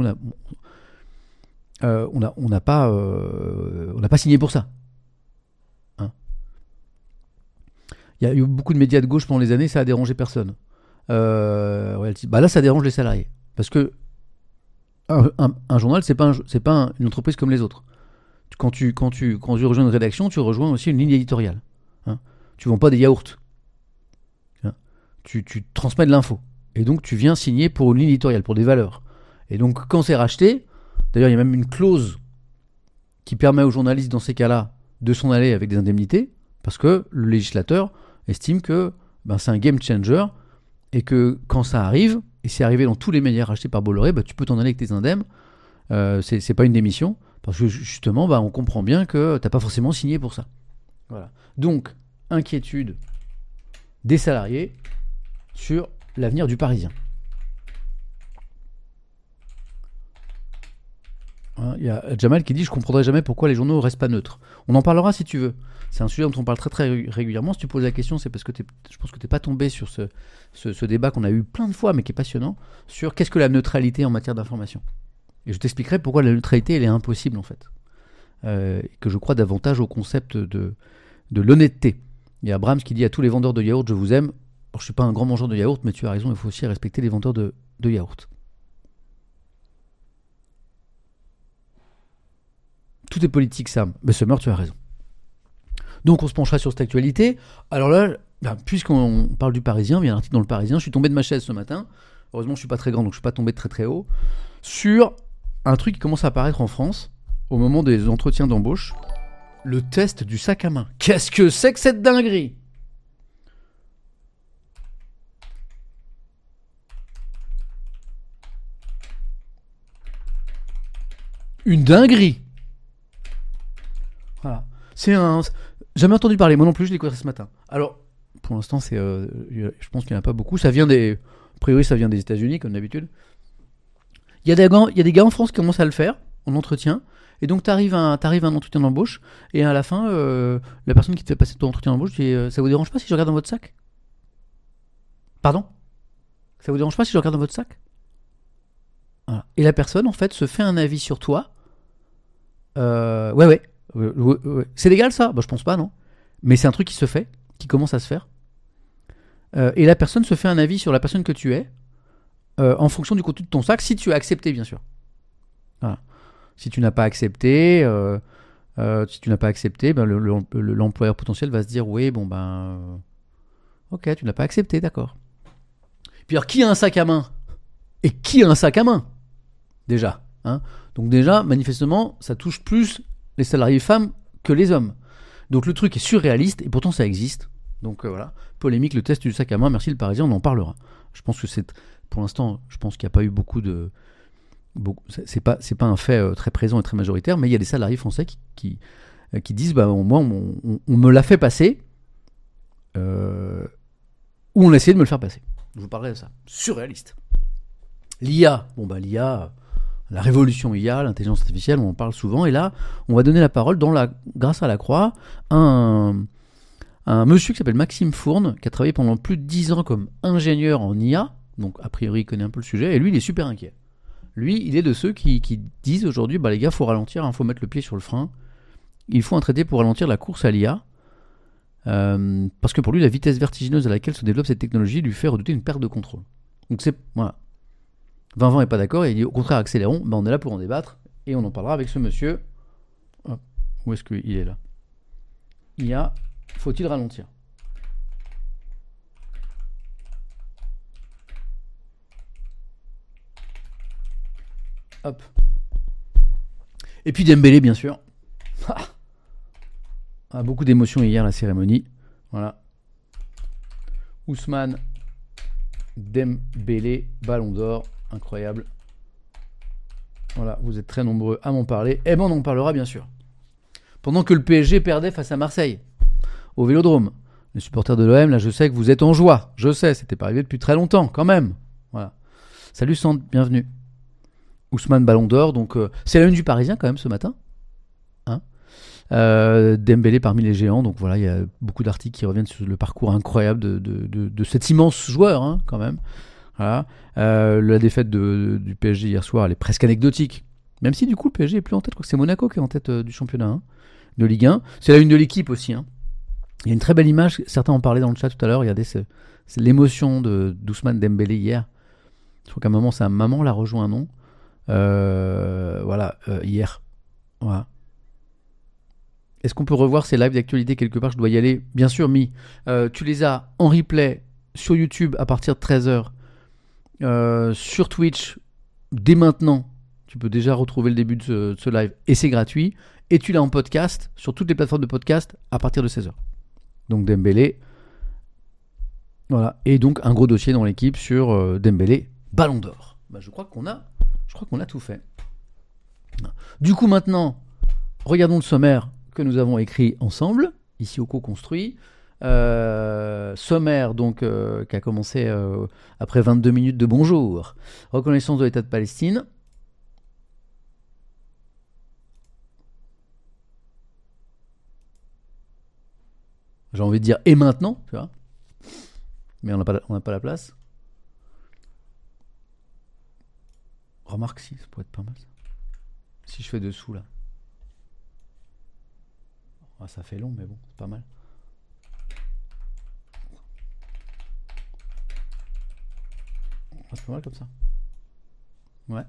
on n'a pas signé pour ça. Hein. Il y a eu beaucoup de médias de gauche pendant les années, ça a dérangé personne. Là, ça dérange les salariés, parce que un journal, c'est pas une entreprise comme les autres. Quand tu rejoins une rédaction, tu rejoins aussi une ligne éditoriale. Hein. Tu vends pas des yaourts. Hein. Tu transmets de l'info. Et donc, tu viens signer pour une ligne éditoriale, pour des valeurs. Et donc, quand c'est racheté, d'ailleurs, il y a même une clause qui permet aux journalistes, dans ces cas-là, de s'en aller avec des indemnités, parce que le législateur estime que c'est un game changer, et que quand ça arrive, et c'est arrivé dans tous les médias rachetés par Bolloré, tu peux t'en aller avec tes indemnes. C'est pas une démission. Parce que justement, on comprend bien que tu n'as pas forcément signé pour ça. Voilà. Donc, inquiétude des salariés sur l'avenir du Parisien. Il y a Jamal qui dit « Je ne comprendrai jamais pourquoi les journaux ne restent pas neutres ». On en parlera si tu veux. C'est un sujet dont on parle très très régulièrement. Si tu poses la question, c'est parce que je pense que tu n'es pas tombé sur ce débat qu'on a eu plein de fois, mais qui est passionnant, sur qu'est-ce que la neutralité en matière d'information. Et je t'expliquerai pourquoi la neutralité, elle est impossible, en fait. Et que je crois davantage au concept de l'honnêteté. Il y a Brahms qui dit à tous les vendeurs de yaourt, je vous aime. Alors, je ne suis pas un grand mangeur de yaourt, mais tu as raison, il faut aussi respecter les vendeurs de yaourt. Tout est politique, Sam. Mais Summer, tu as raison. Donc, on se penchera sur cette actualité. Alors là, puisqu'on parle du Parisien, il y a un article dans le Parisien. Je suis tombé de ma chaise ce matin. Heureusement, je ne suis pas très grand, donc je ne suis pas tombé de très très haut. Sur un truc qui commence à apparaître en France au moment des entretiens d'embauche, le test du sac à main. Qu'est-ce que c'est que cette dinguerie ? Une dinguerie. Voilà. Jamais entendu parler, moi non plus, je l'ai découvert ce matin. Alors, pour l'instant, je pense qu'il n'y en a pas beaucoup. A priori, ça vient des États-Unis, comme d'habitude. Il y a des gars en France qui commencent à le faire, en entretien. Et donc, t'arrives à un entretien d'embauche, et à la fin, la personne qui te fait passer ton entretien d'embauche dit ça vous dérange pas si je regarde dans votre sac ? Pardon ? Ça vous dérange pas si je regarde dans votre sac ? Voilà. Et la personne, en fait, se fait un avis sur toi. Ouais. C'est légal, ça ? Je pense pas, non. Mais c'est un truc qui se fait, qui commence à se faire. Et la personne se fait un avis sur la personne que tu es, en fonction du contenu de ton sac, si tu as accepté, bien sûr. Voilà. Si tu n'as pas accepté, l'employeur potentiel va se dire oui, ok, tu n'as pas accepté, d'accord. Puis alors, qui a un sac à main ? Et qui a un sac à main ? Déjà. Hein ? Donc déjà, manifestement, ça touche plus les salariés femmes que les hommes. Donc le truc est surréaliste, et pourtant ça existe. Donc voilà, polémique, le test du sac à main, merci le Parisien, on en parlera. Je pense que pour l'instant, je pense qu'il n'y a pas eu c'est pas un fait très présent et très majoritaire, mais il y a des salariés français qui disent moi on me l'a fait passer, ou on a essayé de me le faire passer. Je vous parlerai de ça. Surréaliste. L'IA, la révolution IA, l'intelligence artificielle, on en parle souvent, et là, on va donner la parole grâce à la Croix à un monsieur qui s'appelle Maxime Fourne, qui a travaillé pendant plus de 10 ans comme ingénieur en IA, donc a priori il connaît un peu le sujet, et lui il est super inquiet. Lui, il est de ceux qui disent aujourd'hui, les gars, faut ralentir, faut mettre le pied sur le frein, il faut un traité pour ralentir la course à l'IA, parce que pour lui, la vitesse vertigineuse à laquelle se développe cette technologie lui fait redouter une perte de contrôle. Donc voilà. Vincent n'est pas d'accord, et il dit au contraire, accélérons, on est là pour en débattre, et on en parlera avec ce monsieur. Hop. Où est-ce qu'il est là ? IA, faut-il ralentir ? Hop. Et puis Dembélé, bien sûr. Beaucoup d'émotions hier, la cérémonie. Voilà. Ousmane Dembélé, Ballon d'Or, incroyable. Voilà, vous êtes très nombreux à m'en parler. Eh ben on en parlera bien sûr. Pendant que le PSG perdait face à Marseille, au Vélodrome. Les supporters de l'OM, là je sais que vous êtes en joie. Je sais, c'était pas arrivé depuis très longtemps quand même. Voilà. Salut Sand, bienvenue. Ousmane Ballon d'Or, donc c'est la une du Parisien quand même ce matin. Hein, Dembélé parmi les géants, donc voilà, il y a beaucoup d'articles qui reviennent sur le parcours incroyable de cet immense joueur, hein, quand même. Voilà. La défaite du PSG hier soir, elle est presque anecdotique. Même si du coup le PSG est plus en tête, je crois que c'est Monaco qui est en tête du championnat, hein, de Ligue 1. C'est la une de l'équipe aussi. Hein. Il y a une très belle image, certains en parlaient dans le chat tout à l'heure, regardez, c'est l'émotion d'Ousmane Dembélé hier. Je crois qu'à un moment, sa maman l'a rejoint, non voilà, hier. Voilà. Est-ce qu'on peut revoir ces lives d'actualité quelque part? Je dois y aller. Bien sûr, Mi. Tu les as en replay sur YouTube à partir de 13h. Sur Twitch, dès maintenant. Tu peux déjà retrouver le début de ce live. Et c'est gratuit. Et tu l'as en podcast sur toutes les plateformes de podcast à partir de 16h. Donc Dembélé. Voilà. Et donc un gros dossier dans l'équipe sur Dembélé, Ballon d'Or. Bah, je crois qu'on a tout fait. Du coup, maintenant, regardons le sommaire que nous avons écrit ensemble, ici au co-construit. Sommaire, donc, qui a commencé après 22 minutes de bonjour. Reconnaissance de l'État de Palestine. J'ai envie de dire et maintenant, tu vois. Mais on n'a pas la place. Remarque si, ça pourrait être pas mal ça. Si je fais dessous là. Oh, ça fait long mais bon, c'est pas mal. Oh, c'est pas mal comme ça. Ouais.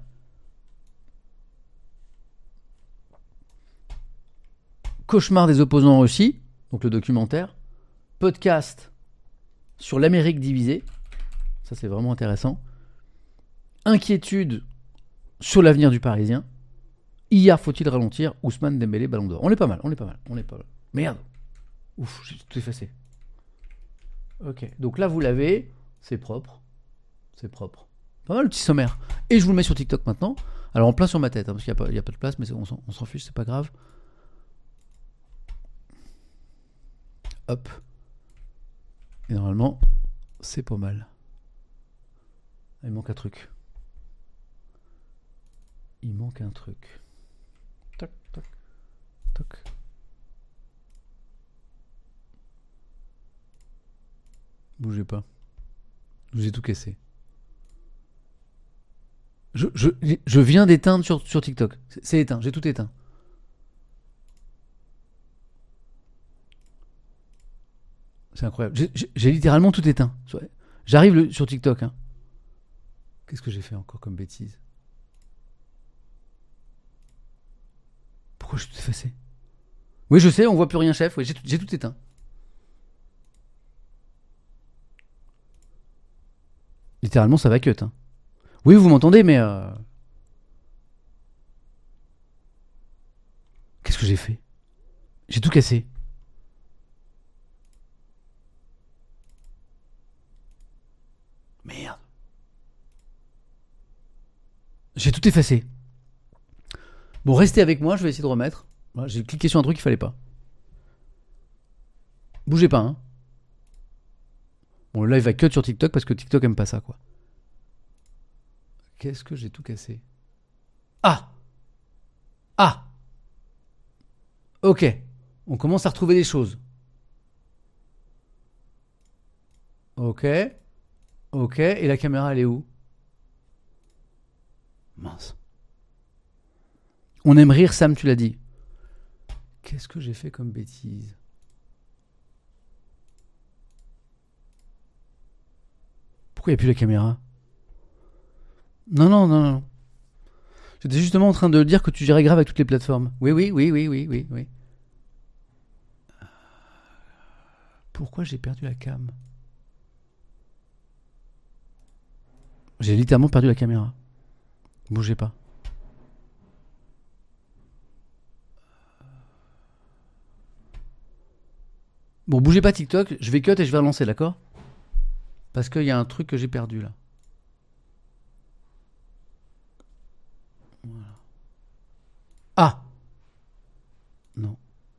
Cauchemar des opposants en Russie, donc le documentaire. Podcast sur l'Amérique divisée. Ça c'est vraiment intéressant. Inquiétude sur l'avenir du Parisien. Hier, faut-il ralentir? Ousmane Dembélé, Ballon d'Or. On est pas mal. Merde. Ouf, j'ai tout effacé. Ok, donc là, vous l'avez. C'est propre. Pas mal le petit sommaire. Et je vous le mets sur TikTok maintenant. Alors, en plein sur ma tête, hein, parce qu'il n'y a pas de place, mais on s'en fiche, c'est pas grave. Hop. Et normalement, c'est pas mal. Il manque un truc. Toc, toc, toc. Bougez pas. Je vous ai tout cassé. Je viens d'éteindre sur TikTok. C'est éteint, j'ai tout éteint. C'est incroyable. J'ai littéralement tout éteint. J'arrive sur TikTok. Hein. Qu'est-ce que j'ai fait encore comme bêtise? Pourquoi je suis tout effacé? Oui, je sais, on voit plus rien, chef. Oui, j'ai tout éteint. Littéralement, ça va cut. Hein. Oui, vous m'entendez, mais... Qu'est-ce que j'ai fait? J'ai tout cassé. Merde. J'ai tout effacé. Bon, restez avec moi, je vais essayer de remettre. Voilà, j'ai cliqué sur un truc qu'il fallait pas. Bougez pas, hein. Bon, là, il va cut sur TikTok parce que TikTok aime pas ça, quoi. Qu'est-ce que j'ai tout cassé? Ah! Ok. On commence à retrouver des choses. Ok. Et la caméra, elle est où? Mince. On aime rire, Sam, tu l'as dit. Qu'est-ce que j'ai fait comme bêtise? Pourquoi il n'y a plus la caméra? Non. J'étais justement en train de dire que tu gérais grave avec toutes les plateformes. Oui. Pourquoi j'ai perdu la cam? J'ai littéralement perdu la caméra. Bougez pas. Bon, bougez pas TikTok, je vais cut et je vais relancer, d'accord? Parce qu'il y a un truc que j'ai perdu là. Voilà. Ah! Non.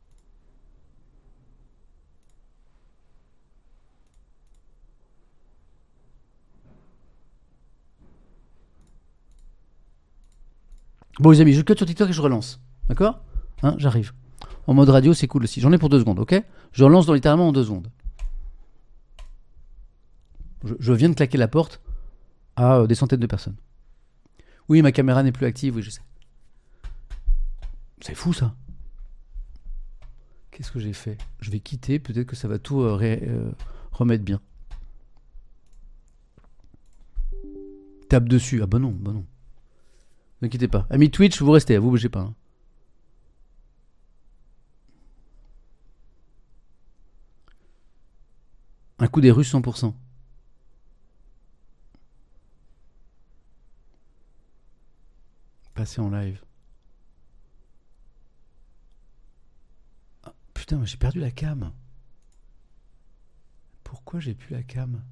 Bon les amis, je cut sur TikTok et je relance. D'accord? Hein, j'arrive. En mode radio, c'est cool aussi. J'en ai pour 2 secondes, ok? Je relance littéralement en 2 secondes. Je viens de claquer la porte à des centaines de personnes. Oui, ma caméra n'est plus active, oui, je sais. C'est fou ça. Qu'est-ce que j'ai fait? Je vais quitter, peut-être que ça va tout remettre bien. Tape dessus. Ah bah non, bah non. Ne quittez pas. Amis Twitch, vous restez, vous bougez pas. Hein. Un coup des Russes 100%. Passer en live. Ah, putain, j'ai perdu la cam. Pourquoi j'ai plus la cam?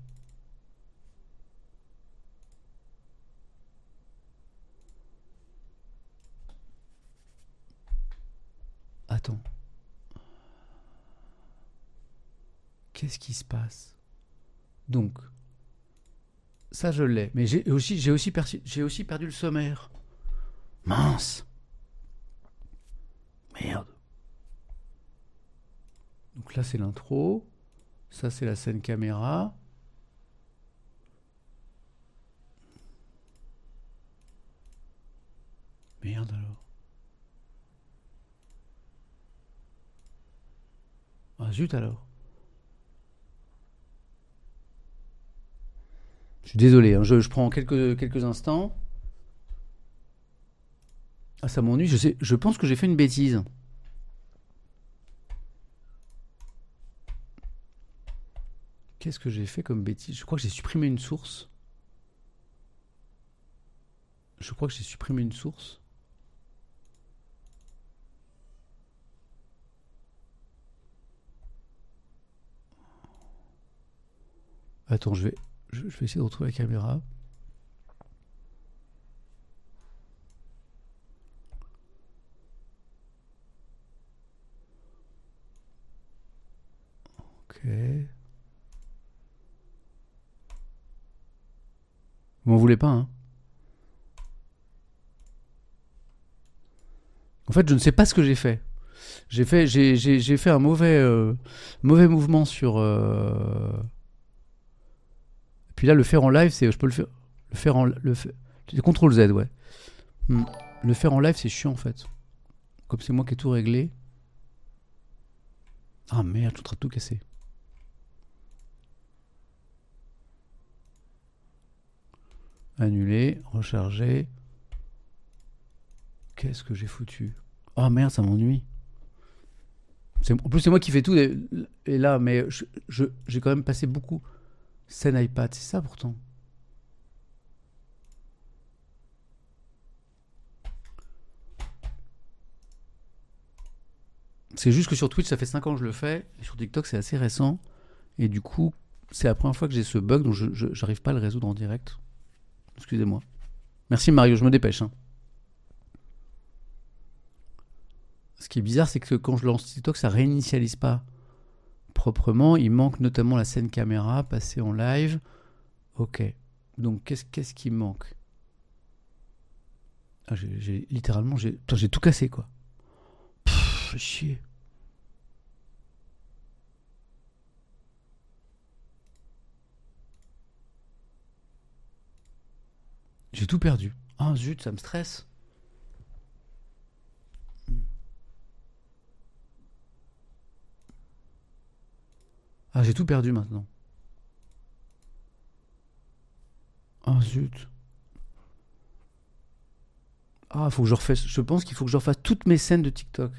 Attends. Qu'est-ce qui se passe? Donc, ça je l'ai. Mais j'ai aussi perdu le sommaire. Mince. Merde. Donc là c'est l'intro. Ça c'est la scène caméra. Merde alors. Ah zut alors. Je suis désolé, hein, je prends quelques instants. Ah ça m'ennuie, je pense que j'ai fait une bêtise. Qu'est-ce que j'ai fait comme bêtise? Je crois que j'ai supprimé une source. Attends, je vais essayer de retrouver la caméra. Ok. Vous m'en voulez pas, hein? En fait, je ne sais pas ce que j'ai fait. J'ai fait un mauvais mouvement sur. Puis là, le faire en live, c'est, je peux le faire en, CTRL Z, ouais. Le faire en live, c'est chiant en fait. Comme c'est moi qui ai tout réglé. Ah merde, je suis en train de tout casser. Annuler, recharger. Qu'est-ce que j'ai foutu? Oh merde, ça m'ennuie. En plus, c'est moi qui fais tout. Et là, mais j'ai quand même passé beaucoup. Scène iPad, c'est ça pourtant. C'est juste que sur Twitch, ça fait 5 ans que je le fais. Et sur TikTok, c'est assez récent. Et du coup, c'est la première fois que j'ai ce bug, donc je n'arrive pas à le résoudre en direct. Excusez-moi. Merci Mario, je me dépêche. Hein. Ce qui est bizarre, c'est que quand je lance TikTok, ça réinitialise pas proprement. Il manque notamment la scène caméra, passer en live. Ok. Donc, qu'est-ce qui manque? Ah, j'ai littéralement... j'ai tout cassé, quoi. Pfff, chier. J'ai tout perdu. Ah, zut, ça me stresse. Ah, j'ai tout perdu maintenant. Ah, zut. Ah, faut que je refasse. Je pense qu'il faut que je refasse toutes mes scènes de TikTok.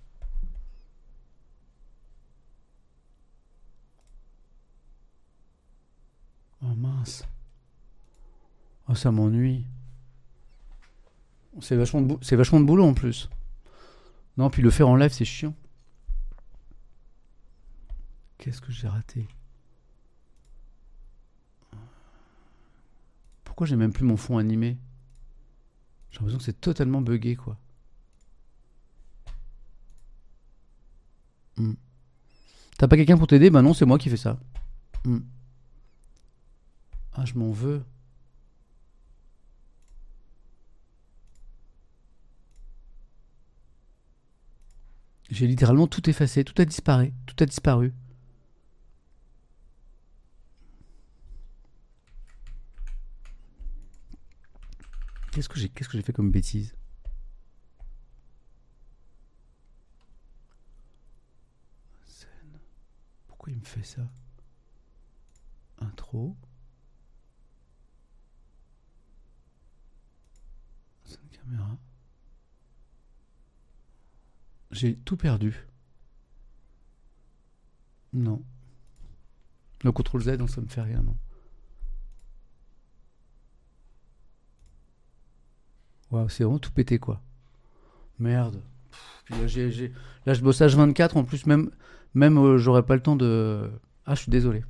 Oh mince. Oh, ça m'ennuie. C'est vachement de boulot en plus. Non, puis le faire en live, c'est chiant. Qu'est-ce que j'ai raté? Pourquoi j'ai même plus mon fond animé? J'ai l'impression que c'est totalement buggé, quoi. T'as pas quelqu'un pour t'aider? Bah non, c'est moi qui fais ça. Ah, je m'en veux. J'ai littéralement tout effacé, tout a disparu. Tout a disparu. Qu'est-ce que j'ai fait comme bêtise? Pourquoi il me fait ça? Intro. Scène caméra. J'ai tout perdu. Non. Le CTRL Z, donc ça me fait rien, non. Waouh, c'est vraiment tout pété, quoi. Merde. Puis là, là, je bosse H24, en plus, même j'aurais pas le temps de... Ah, je suis désolé.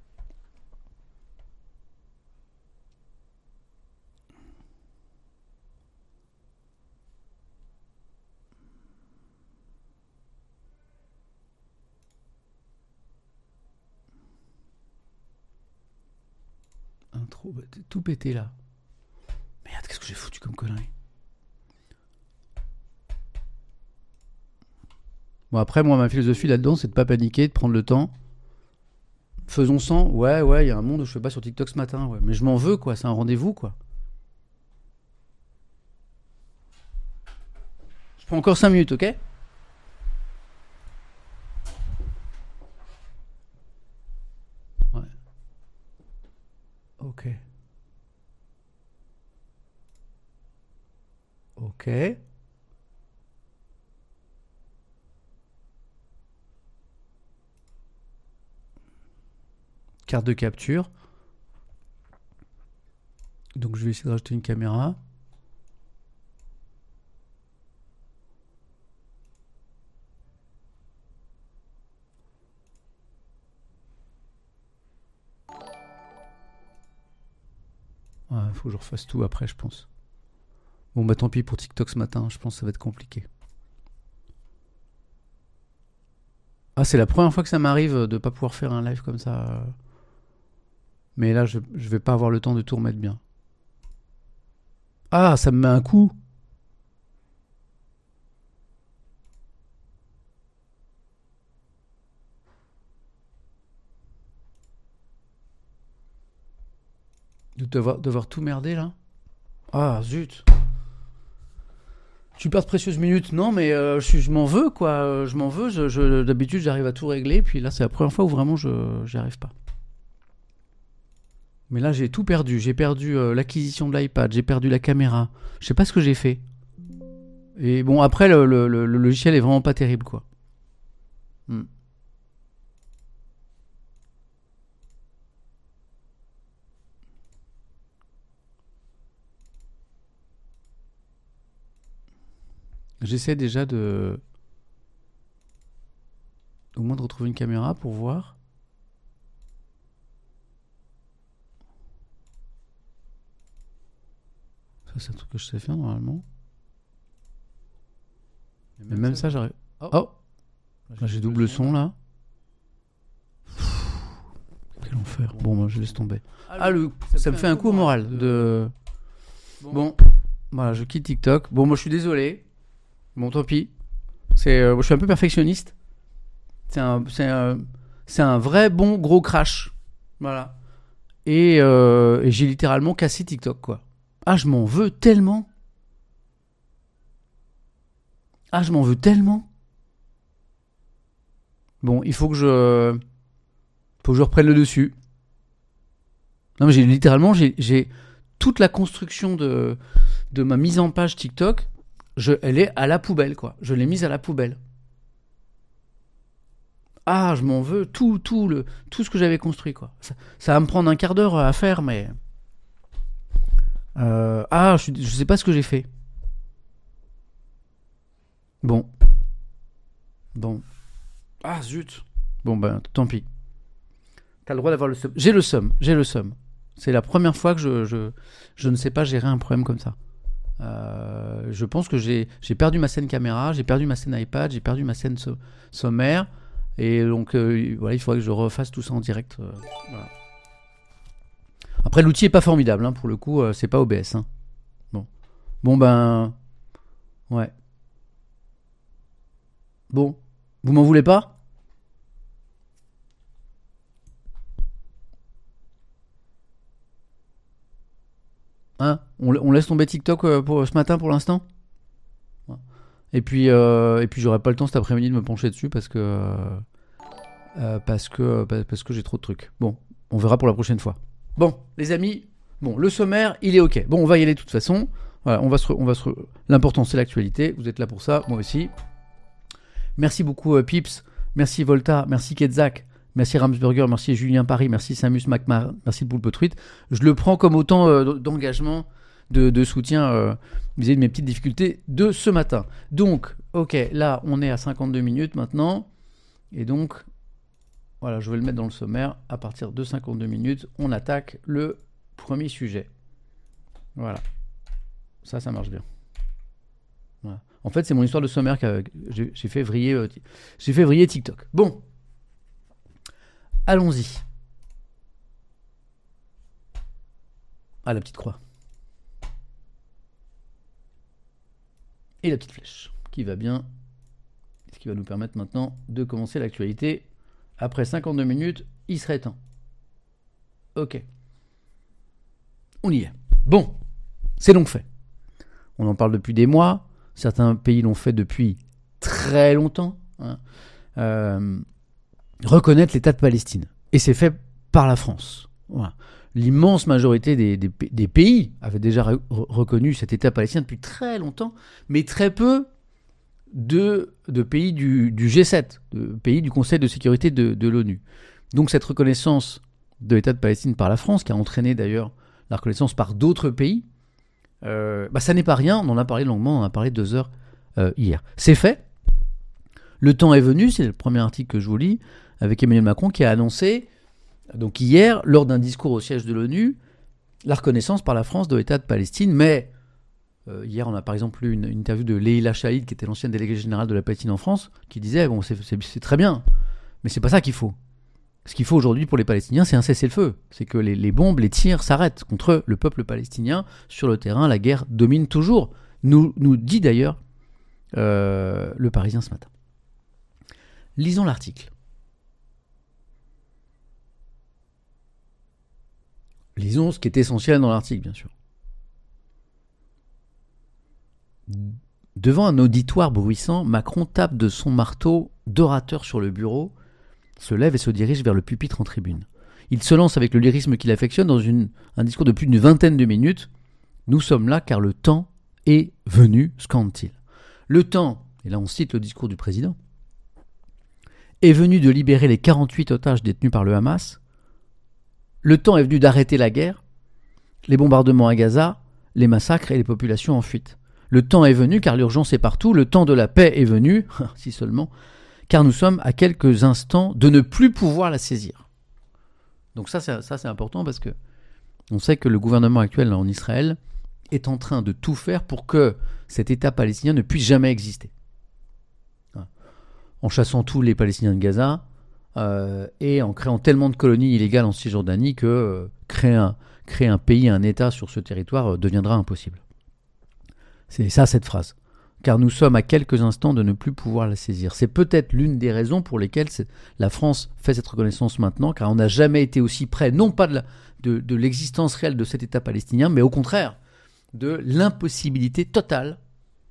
Intro, bah, tout pété, là. Merde, qu'est-ce que j'ai foutu comme connerie? Bon, après, moi, ma philosophie là-dedans, c'est de pas paniquer, de prendre le temps. Faisons sans. Ouais, il y a un monde où je fais pas sur TikTok ce matin, ouais. Mais je m'en veux, quoi. C'est un rendez-vous, quoi. Je prends encore 5 minutes, ok? Ouais. Ok. Ok. Carte de capture. Donc je vais essayer de rajouter une caméra. Ouais, faut que je refasse tout après, je pense. Bon, bah tant pis pour TikTok ce matin, je pense que ça va être compliqué. Ah, c'est la première fois que ça m'arrive de pas pouvoir faire un live comme ça. Mais là, je vais pas avoir le temps de tout remettre bien. Ah, ça me met un coup. De devoir tout merder là. Ah, zut. Super de précieuses minutes. Non, mais je m'en veux, quoi. Je m'en veux. D'habitude, j'arrive à tout régler. Puis là, c'est la première fois où vraiment j'y arrive pas. Mais là, j'ai tout perdu. J'ai perdu l'acquisition de l'iPad. J'ai perdu la caméra. Je sais pas ce que j'ai fait. Et bon, après, le logiciel est vraiment pas terrible, quoi. J'essaie déjà au moins de retrouver une caméra pour voir. Ça, c'est un truc que je sais faire normalement. Mais même ça, j'arrive. Oh, là, j'ai double son là. Quel enfer. Bon, moi, je laisse tomber. Ah, ça me fait un coup au moral de. Bon, voilà, je quitte TikTok. Bon, moi, je suis désolé. Bon, tant pis. Je suis un peu perfectionniste. C'est un vrai bon gros crash. Voilà. Et j'ai littéralement cassé TikTok, quoi. Ah, je m'en veux tellement. Ah, je m'en veux tellement. Bon, il faut que je reprenne le dessus. Non, mais j'ai toute la construction de ma mise en page TikTok. Elle est à la poubelle, quoi. Je l'ai mise à la poubelle. Ah, je m'en veux tout ce que j'avais construit, quoi. Ça va me prendre un quart d'heure à faire, mais je sais pas ce que j'ai fait. Bon. Ah, zut. Bon, ben, tant pis. T'as le droit d'avoir le seum. J'ai le seum. C'est la première fois que je ne sais pas gérer un problème comme ça. Je pense que j'ai perdu ma scène caméra, j'ai perdu ma scène iPad, j'ai perdu ma scène sommaire. Et donc, voilà, il faudrait que je refasse tout ça en direct. Voilà. Après, l'outil est pas formidable, hein, pour le coup, c'est pas OBS. Hein. Bon, ben... Ouais. Bon. Vous m'en voulez pas ? Hein ? On laisse tomber TikTok pour ce matin pour l'instant ? Et puis j'aurai pas le temps cet après-midi de me pencher dessus parce que j'ai trop de trucs. Bon, on verra pour la prochaine fois. Bon, les amis, le sommaire, il est ok. Bon, on va y aller de toute façon. Voilà, l'important c'est l'actualité. Vous êtes là pour ça, moi aussi. Merci beaucoup Pips, merci Volta, merci Ketzak, merci Ramsburger, merci Julien Paris, merci Samus McMahon, merci le Poulpe Truite. Je le prends comme autant d'engagement, de soutien vis-à-vis de mes petites difficultés de ce matin. Donc, ok, là on est à 52 minutes maintenant. Et donc, voilà, je vais le mettre dans le sommaire. À partir de 52 minutes, on attaque le premier sujet. Voilà. Ça marche bien. Voilà. En fait, c'est mon histoire de sommaire que j'ai fait vriller TikTok. Bon. Allons-y. Ah, la petite croix. Et la petite flèche, qui va bien. Ce qui va nous permettre maintenant de commencer l'actualité. Après 52 minutes, il serait temps. Ok. On y est. Bon. C'est donc fait. On en parle depuis des mois. Certains pays l'ont fait depuis très longtemps. Hein. Reconnaître l'État de Palestine. Et c'est fait par la France. Voilà. L'immense majorité des pays avaient déjà reconnu cet État palestinien depuis très longtemps, mais très peu de pays du G7, de pays du Conseil de sécurité de l'ONU. Donc cette reconnaissance de l'État de Palestine par la France, qui a entraîné d'ailleurs la reconnaissance par d'autres pays, ça n'est pas rien. On en a parlé longuement, on en a parlé 2 heures hier. C'est fait. Le temps est venu, c'est le premier article que je vous lis, avec Emmanuel Macron qui a annoncé, donc hier, lors d'un discours au siège de l'ONU, la reconnaissance par la France de l'État de Palestine. Mais hier, on a par exemple lu une interview de Leïla Chaïd, qui était l'ancienne déléguée générale de la Palestine en France, qui disait c'est très bien, mais c'est pas ça qu'il faut. Ce qu'il faut aujourd'hui pour les Palestiniens, c'est un cessez-le-feu. C'est que les bombes, les tirs s'arrêtent contre le peuple palestinien. Sur le terrain, la guerre domine toujours. Nous dit d'ailleurs le Parisien ce matin. Lisons l'article. Lisons ce qui est essentiel dans l'article, bien sûr. Devant un auditoire bruissant, Macron tape de son marteau d'orateur sur le bureau, se lève et se dirige vers le pupitre en tribune. Il se lance avec le lyrisme qu'il affectionne dans un discours de plus d'une vingtaine de minutes. Nous sommes là car le temps est venu, scande-t-il. Le temps, et là on cite le discours du président, est venu de libérer les 48 otages détenus par le Hamas. Le temps est venu d'arrêter la guerre, les bombardements à Gaza, les massacres et les populations en fuite. Le temps est venu car l'urgence est partout, le temps de la paix est venu, si seulement, car nous sommes à quelques instants de ne plus pouvoir la saisir. Donc ça c'est important parce que on sait que le gouvernement actuel en Israël est en train de tout faire pour que cet État palestinien ne puisse jamais exister. En chassant tous les Palestiniens de Gaza et en créant tellement de colonies illégales en Cisjordanie que créer un pays, un État sur ce territoire deviendra impossible. C'est ça cette phrase. Car nous sommes à quelques instants de ne plus pouvoir la saisir. C'est peut-être l'une des raisons pour lesquelles la France fait cette reconnaissance maintenant, car on n'a jamais été aussi près, non pas de l'existence réelle de cet État palestinien, mais au contraire, de l'impossibilité totale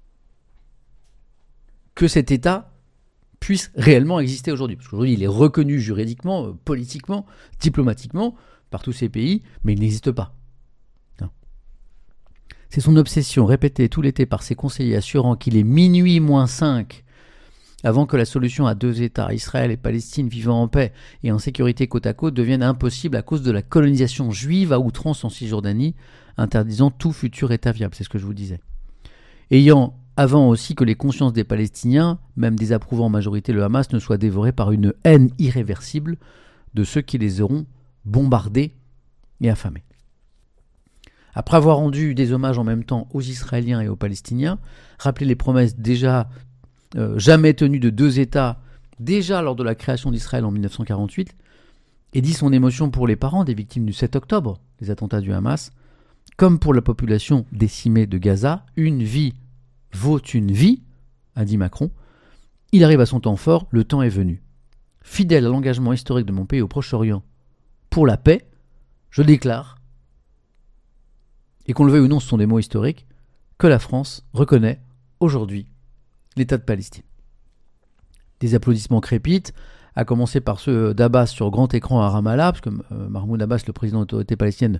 que cet État puisse réellement exister aujourd'hui. Parce qu'aujourd'hui, il est reconnu juridiquement, politiquement, diplomatiquement, par tous ces pays, mais il n'existe pas. C'est son obsession répétée tout l'été par ses conseillers assurant qu'il est minuit moins 5 avant que la solution à 2 États, Israël et Palestine vivant en paix et en sécurité côte à côte, devienne impossible à cause de la colonisation juive à outrance en Cisjordanie, interdisant tout futur État viable. C'est ce que je vous disais. Ayant avant aussi que les consciences des Palestiniens, même désapprouvant en majorité le Hamas, ne soient dévorées par une haine irréversible de ceux qui les auront bombardés et affamés. Après avoir rendu des hommages en même temps aux Israéliens et aux Palestiniens, rappelé les promesses déjà jamais tenues de 2 États, déjà lors de la création d'Israël en 1948, et dit son émotion pour les parents des victimes du 7 octobre, des attentats du Hamas, comme pour la population décimée de Gaza, une vie vaut une vie, a dit Macron. Il arrive à son temps fort, le temps est venu. Fidèle à l'engagement historique de mon pays au Proche-Orient pour la paix, je déclare, et qu'on le veuille ou non, ce sont des mots historiques, que la France reconnaît aujourd'hui l'État de Palestine. Des applaudissements crépitent, à commencer par ceux d'Abbas sur grand écran à Ramallah, parce que Mahmoud Abbas, le président de l'autorité palestinienne,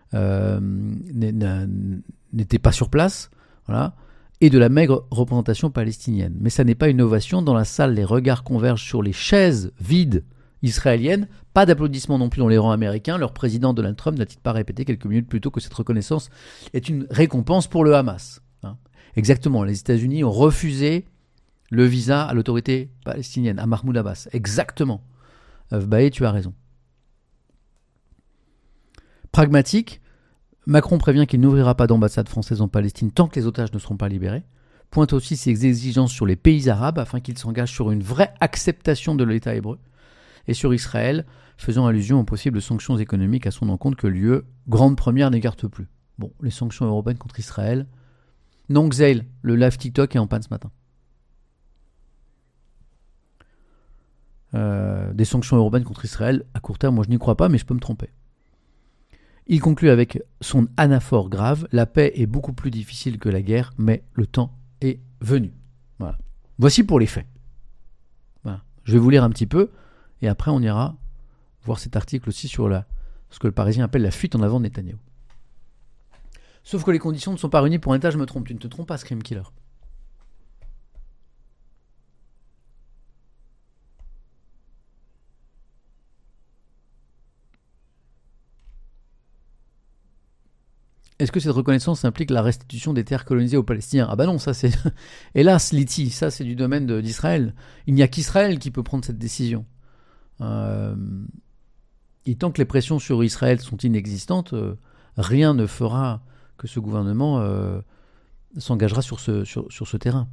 n'était pas sur place, voilà, et de la maigre représentation palestinienne. Mais ça n'est pas une ovation. Dans la salle, les regards convergent sur les chaises vides israéliennes. Pas d'applaudissements non plus dans les rangs américains. Leur président Donald Trump n'a-t-il pas répété quelques minutes plus tôt que cette reconnaissance est une récompense pour le Hamas, hein. Exactement, les États-Unis ont refusé le visa à l'autorité palestinienne, à Mahmoud Abbas. Exactement. Baé, tu as raison. Pragmatique, Macron prévient qu'il n'ouvrira pas d'ambassade française en Palestine tant que les otages ne seront pas libérés. Pointe aussi ses exigences sur les pays arabes afin qu'ils s'engagent sur une vraie acceptation de l'État hébreu. Et sur Israël, faisant allusion aux possibles sanctions économiques à son encontre que l'UE, grande première, n'écarte plus. Bon, les sanctions européennes contre Israël. Non, Xail, le live TikTok est en panne ce matin. Des sanctions européennes contre Israël, à court terme, moi je n'y crois pas, mais je peux me tromper. Il conclut avec son anaphore grave, la paix est beaucoup plus difficile que la guerre, mais le temps est venu. Voilà. Voici pour les faits. Voilà. Je vais vous lire un petit peu, et après on ira voir cet article aussi sur ce que le Parisien appelle la fuite en avant de Netanyahou. Sauf que les conditions ne sont pas réunies pour un État, je me trompe. Tu ne te trompes pas, Scream Killer. Est-ce que cette reconnaissance implique la restitution des terres colonisées aux Palestiniens ? Ah bah non, ça c'est... Hélas, Liti, ça c'est du domaine d'Israël. Il n'y a qu'Israël qui peut prendre cette décision. Et tant que les pressions sur Israël sont inexistantes, rien ne fera que ce gouvernement s'engagera sur ce terrain.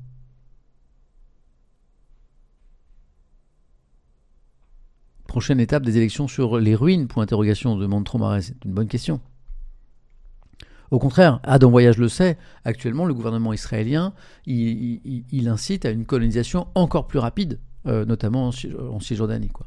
Prochaine étape des élections sur les ruines, point d'interrogation, demande Tromaret. C'est une bonne question. Au contraire, Adam Voyage le sait, actuellement le gouvernement israélien, il incite à une colonisation encore plus rapide, notamment en Cisjordanie, quoi.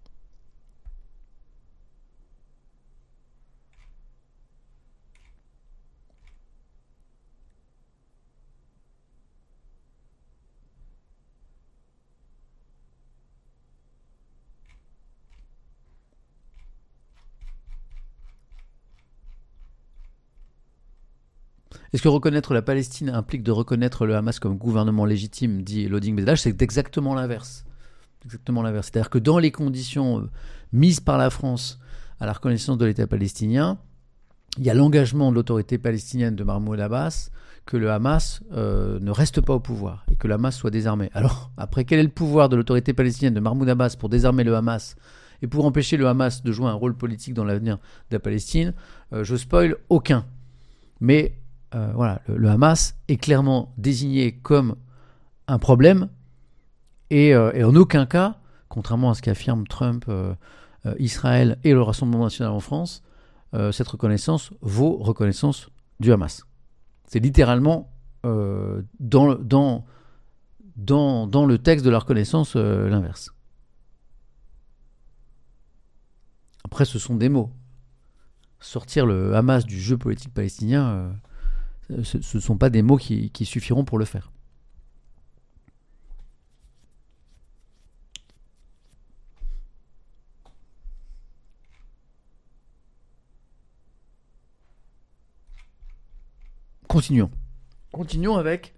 Est-ce que reconnaître la Palestine implique de reconnaître le Hamas comme gouvernement légitime, dit Loading Bezalach ? C'est exactement l'inverse. Exactement l'inverse. C'est-à-dire que dans les conditions mises par la France à la reconnaissance de l'État palestinien, il y a l'engagement de l'autorité palestinienne de Mahmoud Abbas que le Hamas ne reste pas au pouvoir et que le Hamas soit désarmé. Alors, après, quel est le pouvoir de l'autorité palestinienne de Mahmoud Abbas pour désarmer le Hamas et pour empêcher le Hamas de jouer un rôle politique dans l'avenir de la Palestine ? Je spoil aucun. Mais voilà, le Hamas est clairement désigné comme un problème et en aucun cas, contrairement à ce qu'affirment Trump, Israël et le Rassemblement national en France, cette reconnaissance vaut reconnaissance du Hamas. C'est littéralement dans le texte de la reconnaissance l'inverse. Après, ce sont des mots. Sortir le Hamas du jeu politique palestinien, ce ne sont pas des mots qui suffiront pour le faire. Continuons avec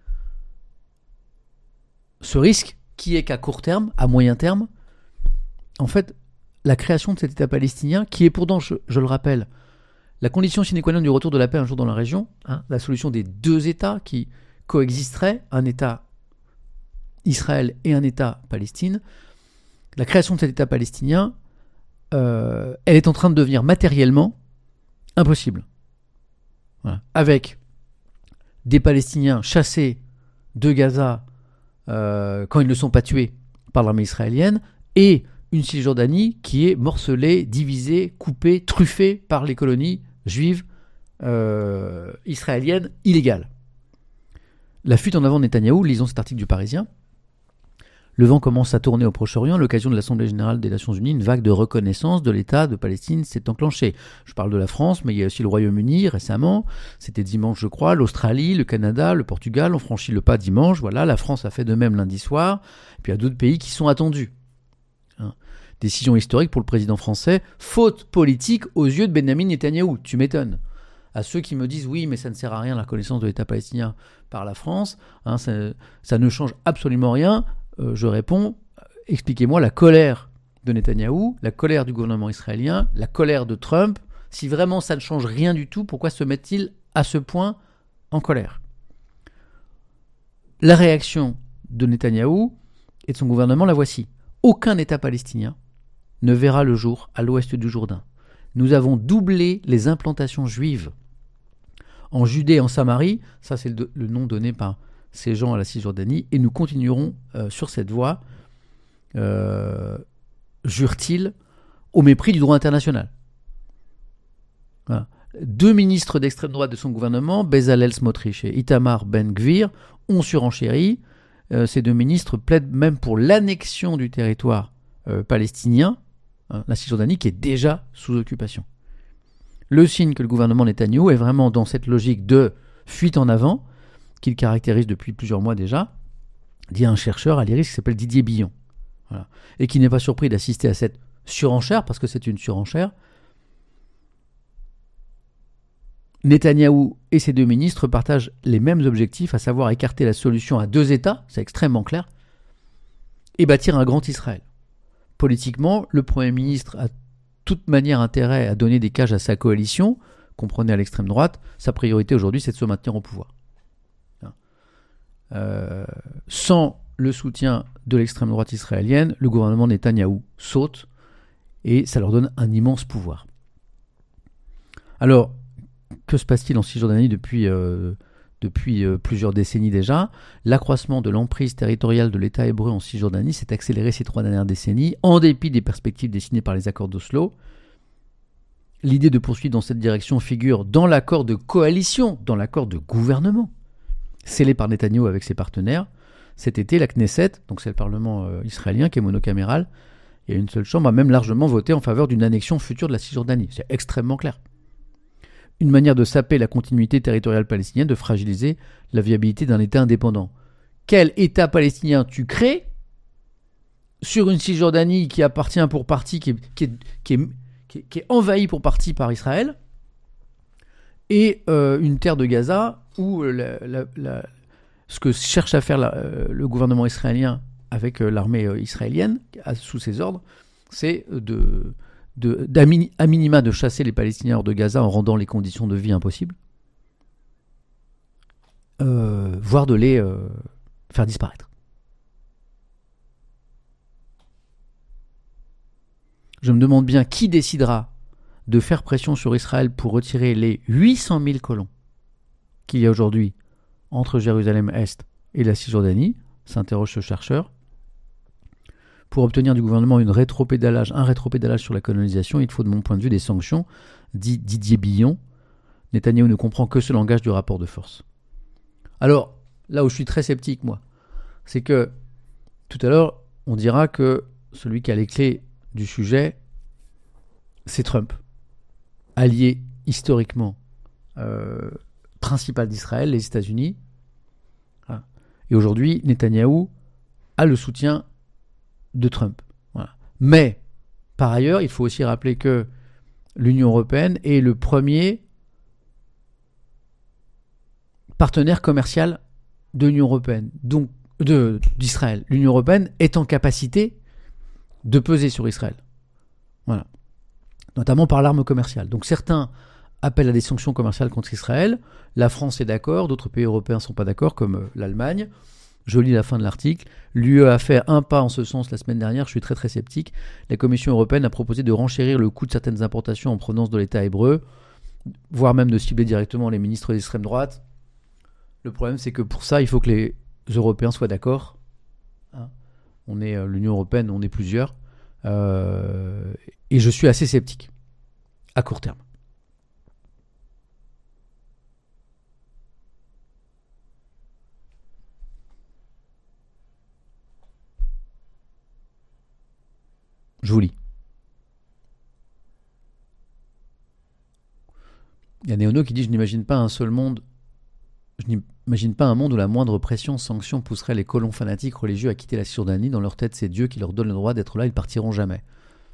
ce risque qui est qu'à court terme, à moyen terme, en fait, la création de cet État palestinien, qui est pourtant, je le rappelle, la condition sine qua non du retour de la paix un jour dans la région, la solution des 2 États qui coexisteraient, un État Israël et un État Palestine, la création de cet État palestinien, elle est en train de devenir matériellement impossible. Voilà. Avec des Palestiniens chassés de Gaza quand ils ne sont pas tués par l'armée israélienne, et une Cisjordanie qui est morcelée, divisée, coupée, truffée par les colonies juives israéliennes illégales. La fuite en avant de Netanyahou, lisons cet article du Parisien. Le vent commence à tourner au Proche-Orient. À l'occasion de l'Assemblée générale des Nations Unies, une vague de reconnaissance de l'État de Palestine s'est enclenchée. Je parle de la France, mais il y a aussi le Royaume-Uni récemment. C'était dimanche, je crois. L'Australie, le Canada, le Portugal ont franchi le pas dimanche. Voilà, la France a fait de même lundi soir. Et puis il y a d'autres pays qui sont attendus. Décision historique pour le président français. Faute politique aux yeux de Benyamin Netanyahou. Tu m'étonnes. À ceux qui me disent oui, mais ça ne sert à rien la reconnaissance de l'État palestinien par la France, ça ne change absolument rien. Je réponds, expliquez-moi la colère de Netanyahou, la colère du gouvernement israélien, la colère de Trump. Si vraiment ça ne change rien du tout, pourquoi se mettent-ils à ce point en colère ? La réaction de Netanyahou et de son gouvernement, la voici. Aucun État palestinien ne verra le jour à l'ouest du Jourdain. Nous avons doublé les implantations juives en Judée et en Samarie. Ça, c'est le nom donné par ces gens à la Cisjordanie, et nous continuerons sur cette voie, jure-t-il, au mépris du droit international. Voilà. 2 ministres d'extrême droite de son gouvernement, Bezalel Smotrich et Itamar Ben-Gvir, ont surenchéri. Ces 2 ministres plaident même pour l'annexion du territoire palestinien, la Cisjordanie qui est déjà sous occupation. Le signe que le gouvernement Netanyahou est vraiment dans cette logique de fuite en avant, qu'il caractérise depuis plusieurs mois déjà, dit un chercheur à l'IRIS qui s'appelle Didier Billon. Voilà. Et qui n'est pas surpris d'assister à cette surenchère, parce que c'est une surenchère. Netanyahou et ses 2 ministres partagent les mêmes objectifs, à savoir écarter la solution à 2 États, c'est extrêmement clair, et bâtir un grand Israël. Politiquement, le Premier ministre a toute manière intérêt à donner des cages à sa coalition, comprenez à l'extrême droite. Sa priorité aujourd'hui, c'est de se maintenir au pouvoir. Sans le soutien de l'extrême droite israélienne, le gouvernement Netanyahou saute et ça leur donne un immense pouvoir. Alors, que se passe-t-il en Cisjordanie depuis plusieurs décennies déjà ? L'accroissement de l'emprise territoriale de l'État hébreu en Cisjordanie s'est accéléré ces 3 dernières décennies, en dépit des perspectives dessinées par les accords d'Oslo. L'idée de poursuivre dans cette direction figure dans l'accord de coalition, dans l'accord de gouvernement, scellé par Netanyahou avec ses partenaires. Cet été, la Knesset, donc c'est le Parlement israélien qui est monocaméral, il y a une seule chambre, a même largement voté en faveur d'une annexion future de la Cisjordanie. C'est extrêmement clair. Une manière de saper la continuité territoriale palestinienne, de fragiliser la viabilité d'un État indépendant. Quel État palestinien tu crées sur une Cisjordanie qui appartient pour partie, qui est envahie pour partie par Israël, et une terre de Gaza où ce que cherche à faire le gouvernement israélien avec l'armée israélienne sous ses ordres, c'est à minima de chasser les Palestiniens hors de Gaza en rendant les conditions de vie impossibles, voire de les faire disparaître. Je me demande bien qui décidera de faire pression sur Israël pour retirer les 800 000 colons qu'il y a aujourd'hui entre Jérusalem-Est et la Cisjordanie, s'interroge ce chercheur. Pour obtenir du gouvernement un rétropédalage sur la colonisation, il faut de mon point de vue des sanctions, dit Didier Billon. Netanyahou ne comprend que ce langage du rapport de force. Alors, là où je suis très sceptique, moi, c'est que tout à l'heure, on dira que celui qui a les clés du sujet, c'est Trump, allié historiquement principal d'Israël, les États-Unis. Voilà. Et aujourd'hui, Netanyahou a le soutien de Trump. Voilà. Mais, par ailleurs, il faut aussi rappeler que l'Union européenne est le premier partenaire commercial de l'Union européenne, donc d'Israël. L'Union européenne est en capacité de peser sur Israël. Voilà. Notamment par l'arme commerciale. Donc certains appellent à des sanctions commerciales contre Israël. La France est d'accord, d'autres pays européens ne sont pas d'accord, comme l'Allemagne. Je lis la fin de l'article. L'UE a fait un pas en ce sens la semaine dernière, je suis très très sceptique. La Commission européenne a proposé de renchérir le coût de certaines importations en provenance de l'État hébreu. voire même de cibler directement les ministres d'extrême droite. Le problème, c'est que pour ça, il faut que les Européens soient d'accord. Hein. On est l'Union européenne, on est plusieurs. Et je suis assez sceptique, à court terme. Je vous lis. Il y a Néono qui dit « Je n'imagine pas un seul monde. Je n'imagine pas un monde où la moindre pression, sanction pousserait les colons fanatiques religieux à quitter la Cisjordanie. Dans leur tête, c'est Dieu qui leur donne le droit d'être là. Ils partiront jamais. »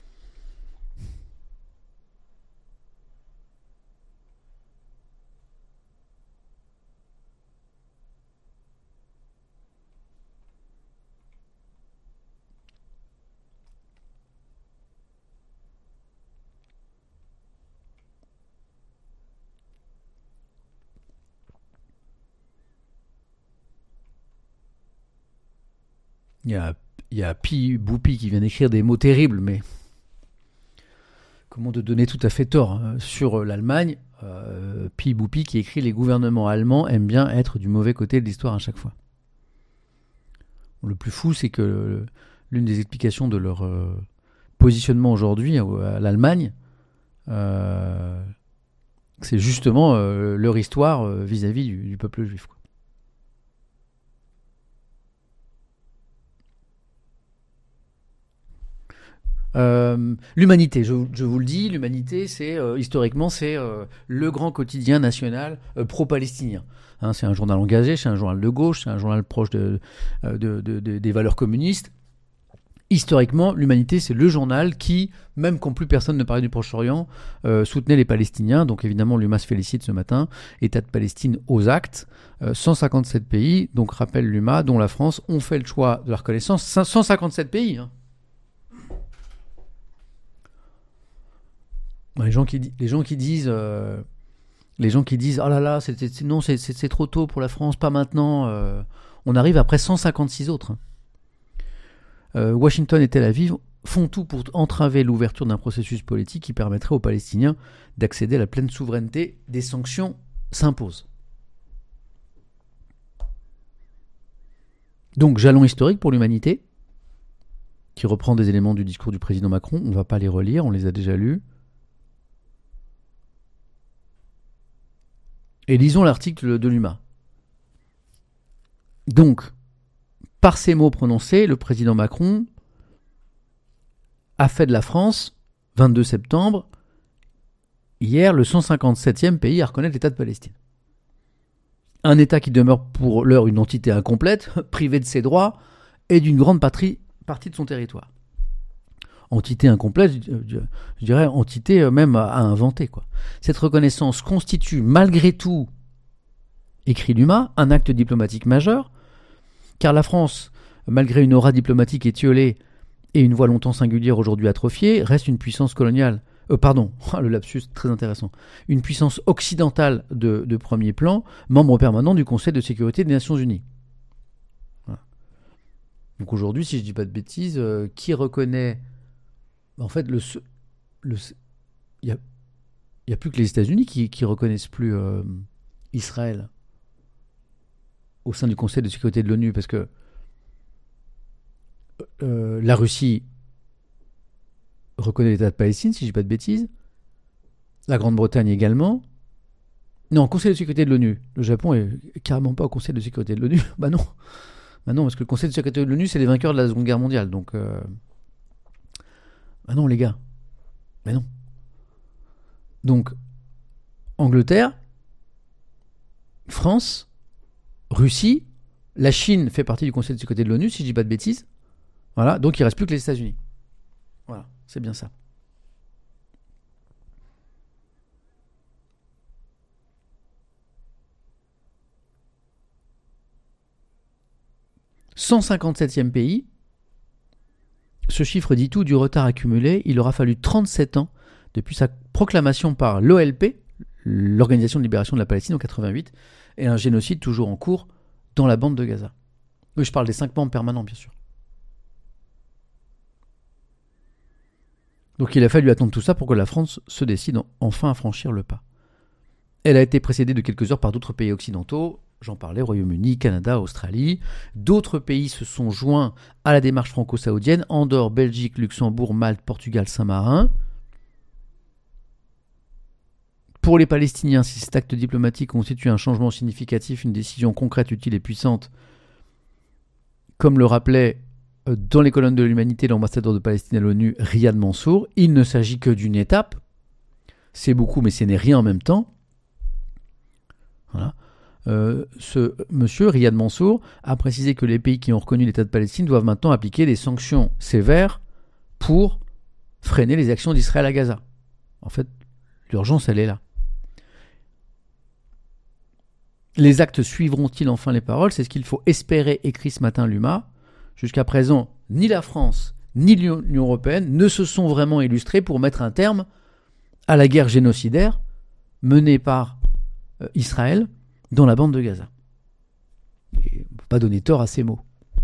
Il y a Pi Boupi qui vient d'écrire des mots terribles, mais comment de donner tout à fait tort sur l'Allemagne. Pi Boupi qui écrit « Les gouvernements allemands aiment bien être du mauvais côté de l'histoire à chaque fois ». Le plus fou, c'est que l'une des explications de leur positionnement aujourd'hui à l'Allemagne, c'est justement leur histoire vis-à-vis du peuple juif, quoi. L'Humanité, je vous le dis, l'Humanité, c'est historiquement, c'est le grand quotidien national pro-palestinien. Hein, c'est un journal engagé, c'est un journal de gauche, c'est un journal proche des valeurs communistes. Historiquement, l'Humanité, c'est le journal qui, même quand plus personne ne parlait du Proche-Orient, soutenait les Palestiniens. Donc évidemment, l'UMA se félicite ce matin. État de Palestine aux actes. 157 pays, donc rappelle l'UMA, dont la France, ont fait le choix de la reconnaissance. 157 pays, hein. Les gens qui disent oh là là, c'est trop tôt pour la France, pas maintenant. On arrive après 156 autres. Washington et Tel Aviv font tout pour entraver l'ouverture d'un processus politique qui permettrait aux Palestiniens d'accéder à la pleine souveraineté. Des sanctions s'imposent. Donc, jalon historique pour l'Humanité, qui reprend des éléments du discours du président Macron. On ne va pas les relire, on les a déjà lus. Et lisons l'article de l'UMA. Donc, par ces mots prononcés, le président Macron a fait de la France, 22 septembre, hier, le 157e pays à reconnaître l'État de Palestine. Un État qui demeure pour l'heure une entité incomplète, privée de ses droits et d'une grande partie de son territoire. Entité incomplète, je dirais entité même à inventer, quoi. Cette reconnaissance constitue malgré tout, écrit l'UMA, un acte diplomatique majeur, car la France, malgré une aura diplomatique étiolée et une voix longtemps singulière aujourd'hui atrophiée, reste une puissance coloniale. Le lapsus très intéressant. Une puissance occidentale de premier plan, membre permanent du Conseil de sécurité des Nations Unies. Voilà. Donc aujourd'hui, si je ne dis pas de bêtises, qui reconnaît... En fait, il n'y a plus que les États-Unis qui reconnaissent plus Israël au sein du Conseil de sécurité de l'ONU, parce que la Russie reconnaît l'État de Palestine, si je ne dis pas de bêtises, la Grande-Bretagne également. Non, Conseil de sécurité de l'ONU. Le Japon est carrément pas au Conseil de sécurité de l'ONU. Bah non, parce que le Conseil de sécurité de l'ONU, c'est les vainqueurs de la Seconde Guerre mondiale, donc... Ah non, les gars. Mais non. Donc, Angleterre, France, Russie, la Chine fait partie du Conseil de sécurité de l'ONU, si je dis pas de bêtises. Voilà, donc il ne reste plus que les États-Unis. Voilà, c'est bien ça. « 157e pays. Ce chiffre dit tout du retard accumulé. Il aura fallu 37 ans depuis sa proclamation par l'OLP, l'Organisation de libération de la Palestine, en 88, et un génocide toujours en cours dans la bande de Gaza. Oui, je parle des 5 membres permanents, bien sûr. Donc il a fallu attendre tout ça pour que la France se décide enfin à franchir le pas. Elle a été précédée de quelques heures par d'autres pays occidentaux. J'en parlais, Royaume-Uni, Canada, Australie. D'autres pays se sont joints à la démarche franco-saoudienne. Andorre, Belgique, Luxembourg, Malte, Portugal, Saint-Marin. Pour les Palestiniens, si cet acte diplomatique constitue un changement significatif, une décision concrète, utile et puissante, comme le rappelait dans les colonnes de l'Humanité l'ambassadeur de Palestine à l'ONU, Riyad Mansour, il ne s'agit que d'une étape. C'est beaucoup, mais ce n'est rien en même temps. Voilà. Ce monsieur, Riyad Mansour, a précisé que les pays qui ont reconnu l'État de Palestine doivent maintenant appliquer des sanctions sévères pour freiner les actions d'Israël à Gaza. En fait, l'urgence, elle est là. Les actes suivront-ils enfin les paroles ? C'est ce qu'il faut espérer, écrit ce matin l'UMA. Jusqu'à présent, ni la France, ni l'Union européenne ne se sont vraiment illustrés pour mettre un terme à la guerre génocidaire menée par Israël dans la bande de Gaza. Et on ne peut pas donner tort à ces mots.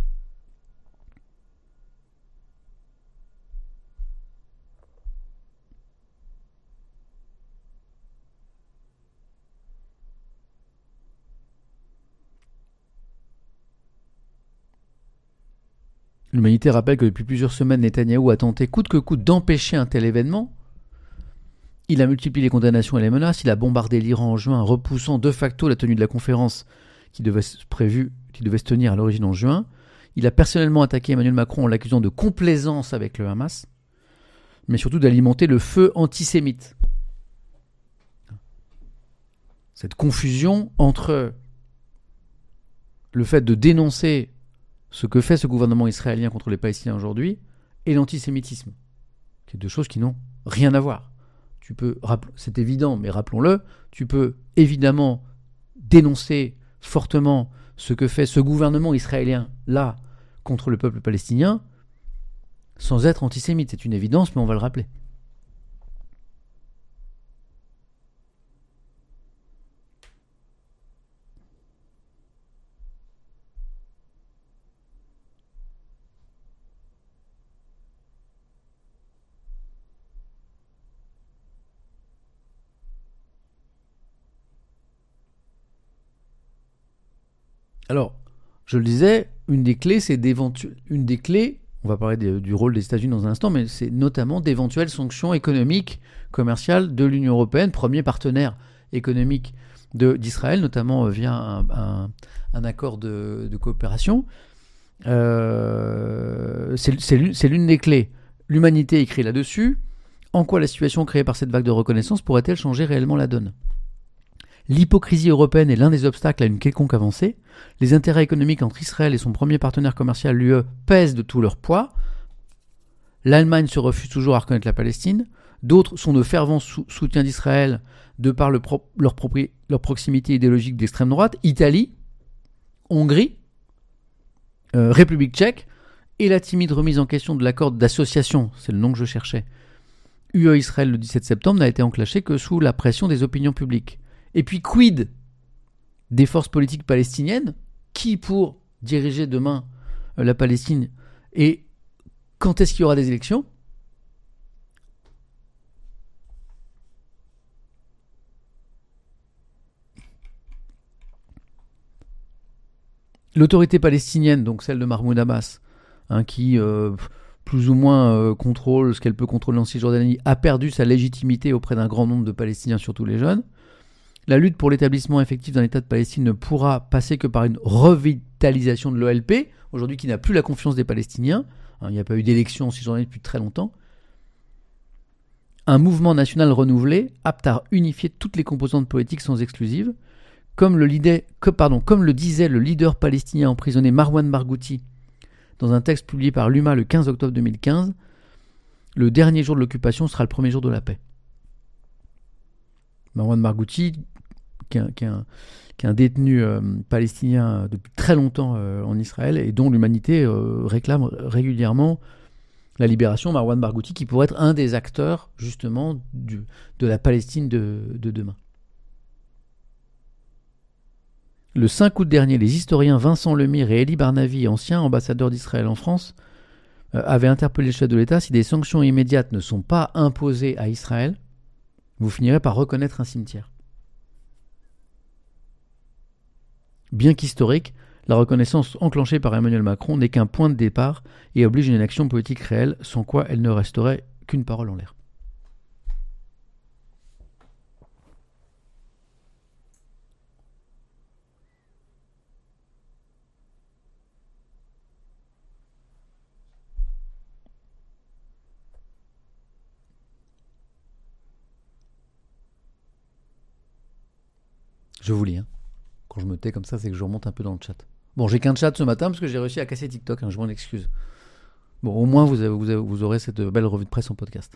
L'Humanité rappelle que depuis plusieurs semaines, Netanyahou a tenté coûte que coûte d'empêcher un tel événement. Il a multiplié les condamnations et les menaces. Il a bombardé l'Iran en juin, repoussant de facto la tenue de la conférence qui devait se tenir à l'origine en juin. Il a personnellement attaqué Emmanuel Macron en l'accusant de complaisance avec le Hamas, mais surtout d'alimenter le feu antisémite. Cette confusion entre le fait de dénoncer ce que fait ce gouvernement israélien contre les Palestiniens aujourd'hui et l'antisémitisme, qui sont deux choses qui n'ont rien à voir. C'est évident, mais rappelons-le, tu peux évidemment dénoncer fortement ce que fait ce gouvernement israélien là contre le peuple palestinien sans être antisémite. C'est une évidence, mais on va le rappeler. Alors, je le disais, une des clés, on va parler du rôle des États-Unis dans un instant, mais c'est notamment d'éventuelles sanctions économiques, commerciales de l'Union européenne, premier partenaire économique d'Israël, notamment via un accord de coopération. C'est l'une des clés. L'Humanité écrit là-dessus. En quoi la situation créée par cette vague de reconnaissance pourrait-elle changer réellement la donne ? L'hypocrisie européenne est l'un des obstacles à une quelconque avancée. Les intérêts économiques entre Israël et son premier partenaire commercial, l'UE, pèsent de tout leur poids. L'Allemagne se refuse toujours à reconnaître la Palestine. D'autres sont de fervents soutiens d'Israël de par leur proximité idéologique d'extrême droite. Italie, Hongrie, République tchèque et la timide remise en question de l'accord d'association, c'est le nom que je cherchais, UE-Israël le 17 septembre n'a été enclenchée que sous la pression des opinions publiques. Et puis, quid des forces politiques palestiniennes ? Qui pour diriger demain la Palestine ? Et quand est-ce qu'il y aura des élections ? L'autorité palestinienne, donc celle de Mahmoud Abbas, qui plus ou moins contrôle ce qu'elle peut contrôler en Cisjordanie, a perdu sa légitimité auprès d'un grand nombre de Palestiniens, surtout les jeunes. La lutte pour l'établissement effectif d'un État de Palestine ne pourra passer que par une revitalisation de l'OLP, aujourd'hui qui n'a plus la confiance des Palestiniens. Il n'y a pas eu d'élection en Cisjordanie depuis très longtemps. Un mouvement national renouvelé, apte à unifier toutes les composantes politiques sans exclusive, comme le disait le leader palestinien emprisonné Marwan Barghouti dans un texte publié par l'UMA le 15 octobre 2015, le dernier jour de l'occupation sera le premier jour de la paix. Marwan Barghouti, qui est un détenu palestinien depuis très longtemps en Israël et dont l'Humanité réclame régulièrement la libération. Marwan Barghouti qui pourrait être un des acteurs justement de la Palestine de demain. Le 5 août dernier, les historiens Vincent Lemire et Elie Barnavi, anciens ambassadeurs d'Israël en France, avaient interpellé le chef de l'État. Si des sanctions immédiates ne sont pas imposées à Israël, vous finirez par reconnaître un cimetière. Bien qu'historique, la reconnaissance enclenchée par Emmanuel Macron n'est qu'un point de départ et oblige une action politique réelle, sans quoi elle ne resterait qu'une parole en l'air. Je vous lis. Quand je me tais comme ça, c'est que je remonte un peu dans le chat. Bon, j'ai qu'un chat ce matin parce que j'ai réussi à casser TikTok. Je m'en excuse. Bon, au moins, vous aurez cette belle revue de presse en podcast.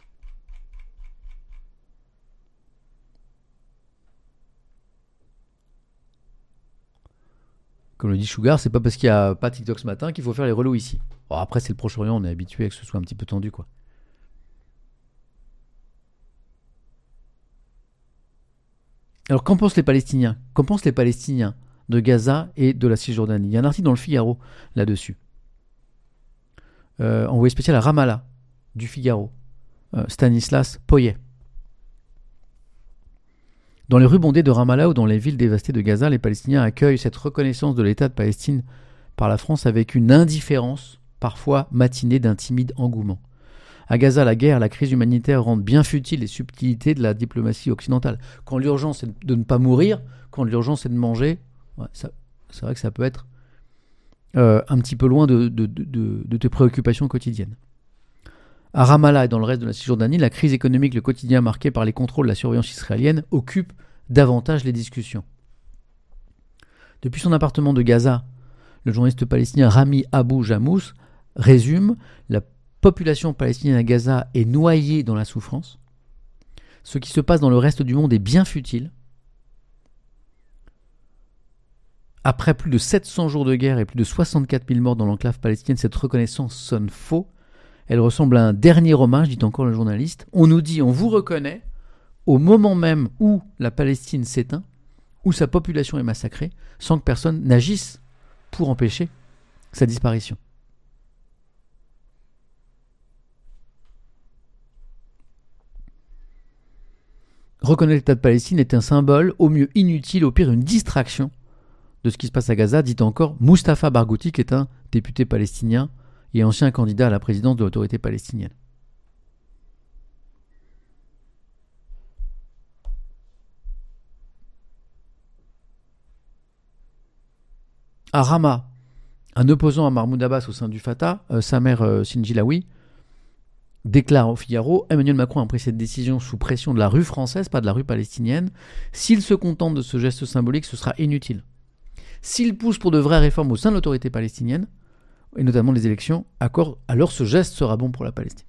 Comme le dit Sugar, c'est pas parce qu'il n'y a pas TikTok ce matin qu'il faut faire les relous ici. Bon, après, c'est le Proche-Orient, on est habitué à que ce soit un petit peu tendu, quoi. Alors, qu'en pensent les Palestiniens ? Qu'en pensent les Palestiniens de Gaza et de la Cisjordanie ? Il y a un article dans le Figaro là-dessus. Envoyé spécial à Ramallah, du Figaro. Stanislas Poyet. Dans les rues bondées de Ramallah ou dans les villes dévastées de Gaza, les Palestiniens accueillent cette reconnaissance de l'État de Palestine par la France avec une indifférence, parfois matinée d'un timide engouement. À Gaza, la guerre, la crise humanitaire rendent bien futiles les subtilités de la diplomatie occidentale. Quand l'urgence est de ne pas mourir, quand l'urgence est de manger, ouais, c'est vrai que ça peut être un petit peu loin de tes préoccupations quotidiennes. À Ramallah et dans le reste de la Cisjordanie, la crise économique, le quotidien marqué par les contrôles de la surveillance israélienne occupe davantage les discussions. Depuis son appartement de Gaza, le journaliste palestinien Rami Abou Jamous résume: la population palestinienne à Gaza est noyée dans la souffrance. Ce qui se passe dans le reste du monde est bien futile. Après plus de 700 jours de guerre et plus de 64 000 morts dans l'enclave palestinienne, cette reconnaissance sonne faux. Elle ressemble à un dernier hommage, dit encore le journaliste. On nous dit, on vous reconnaît, au moment même où la Palestine s'éteint, où sa population est massacrée, sans que personne n'agisse pour empêcher sa disparition. Reconnaître l'État de Palestine est un symbole, au mieux inutile, au pire une distraction de ce qui se passe à Gaza, dit encore Mustapha Barghouti, qui est un député palestinien et ancien candidat à la présidence de l'autorité palestinienne. À Rama, un opposant à Mahmoud Abbas au sein du Fatah, Samer Sinjilawi, déclare au Figaro: Emmanuel Macron a pris cette décision sous pression de la rue française, pas de la rue palestinienne. S'il se contente de ce geste symbolique, ce sera inutile. S'il pousse pour de vraies réformes au sein de l'autorité palestinienne, et notamment les élections, alors ce geste sera bon pour la Palestine.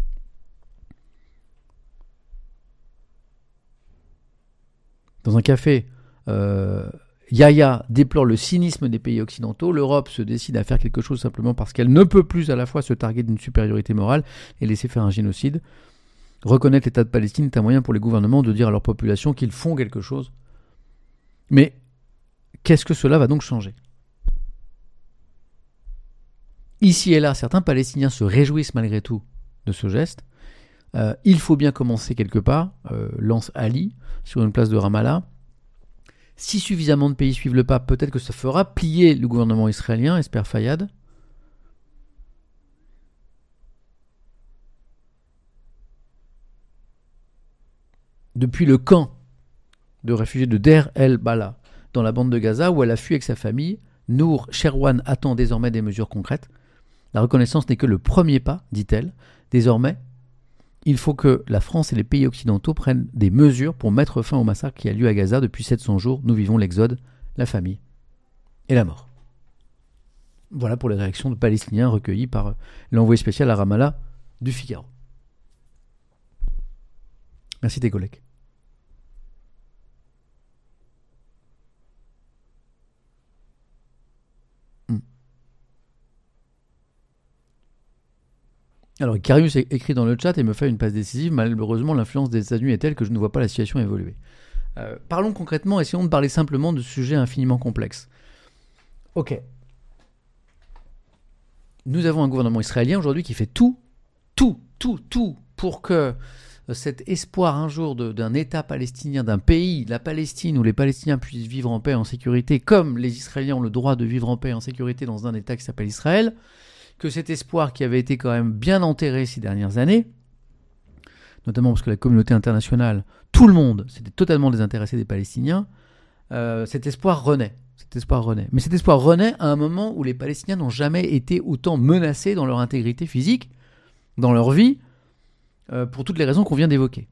Dans un café, Yahya déplore le cynisme des pays occidentaux. L'Europe se décide à faire quelque chose simplement parce qu'elle ne peut plus à la fois se targuer d'une supériorité morale et laisser faire un génocide. Reconnaître l'État de Palestine est un moyen pour les gouvernements de dire à leur population qu'ils font quelque chose. Mais qu'est-ce que cela va donc changer ? Ici et là, certains Palestiniens se réjouissent malgré tout de ce geste. Il faut bien commencer quelque part, lance Ali sur une place de Ramallah. Si suffisamment de pays suivent le pas, peut-être que ça fera plier le gouvernement israélien, espère Fayad. Depuis le camp de réfugiés de Deir el-Bala, dans la bande de Gaza, où elle a fui avec sa famille, Nour Sherwan attend désormais des mesures concrètes. La reconnaissance n'est que le premier pas, dit-elle. Désormais, il faut que la France et les pays occidentaux prennent des mesures pour mettre fin au massacre qui a lieu à Gaza depuis 700 jours. Nous vivons l'exode, la famine et la mort. Voilà pour les réactions de Palestiniens recueillies par l'envoyé spécial à Ramallah du Figaro. Merci tes collègues. Alors, Carius écrit dans le chat et me fait une passe décisive. Malheureusement, l'influence des États-Unis est telle que je ne vois pas la situation évoluer. Parlons concrètement, essayons de parler simplement de sujets infiniment complexes. Ok. Nous avons un gouvernement israélien aujourd'hui qui fait tout pour que cet espoir un jour d'un État palestinien, d'un pays, la Palestine, où les Palestiniens puissent vivre en paix et en sécurité, comme les Israéliens ont le droit de vivre en paix et en sécurité dans un État qui s'appelle Israël, que cet espoir qui avait été quand même bien enterré ces dernières années, notamment parce que la communauté internationale, tout le monde, s'était totalement désintéressé des Palestiniens, cet espoir renaît. Mais cet espoir renaît à un moment où les Palestiniens n'ont jamais été autant menacés dans leur intégrité physique, dans leur vie, pour toutes les raisons qu'on vient d'évoquer.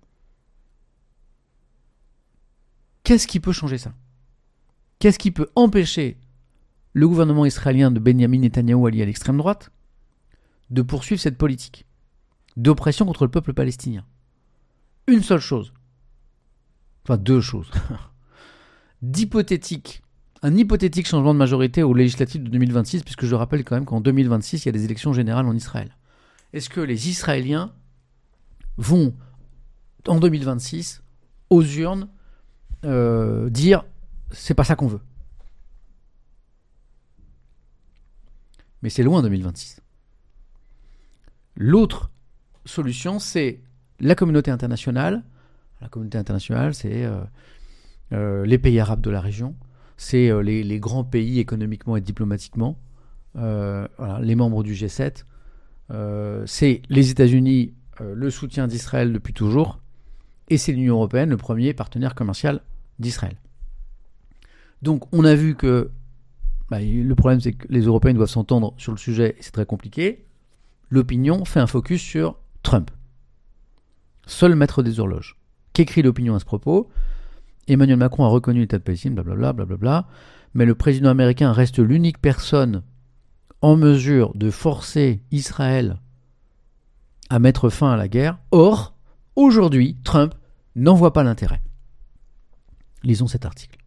Qu'est-ce qui peut changer ça ? Qu'est-ce qui peut empêcher le gouvernement israélien de Benyamin Netanyahou, allié à l'extrême droite, de poursuivre cette politique d'oppression contre le peuple palestinien ? Une seule chose. Enfin, deux choses. Un hypothétique changement de majorité aux législatives de 2026, puisque je rappelle quand même qu'en 2026, il y a des élections générales en Israël. Est-ce que les Israéliens vont, en 2026, aux urnes, dire « c'est pas ça qu'on veut ». Mais c'est loin 2026. L'autre solution, c'est la communauté internationale. La communauté internationale, c'est les pays arabes de la région, c'est les grands pays économiquement et diplomatiquement, voilà, les membres du G7, c'est les États-Unis, le soutien d'Israël depuis toujours, et c'est l'Union européenne, le premier partenaire commercial d'Israël. Donc on a vu que le problème, c'est que les Européens doivent s'entendre sur le sujet, et c'est très compliqué. L'opinion fait un focus sur Trump, seul maître des horloges. Qu'écrit l'opinion à ce propos ? Emmanuel Macron a reconnu l'État de Palestine, blablabla, mais le président américain reste l'unique personne en mesure de forcer Israël à mettre fin à la guerre. Or, aujourd'hui, Trump n'en voit pas l'intérêt. Lisons cet article.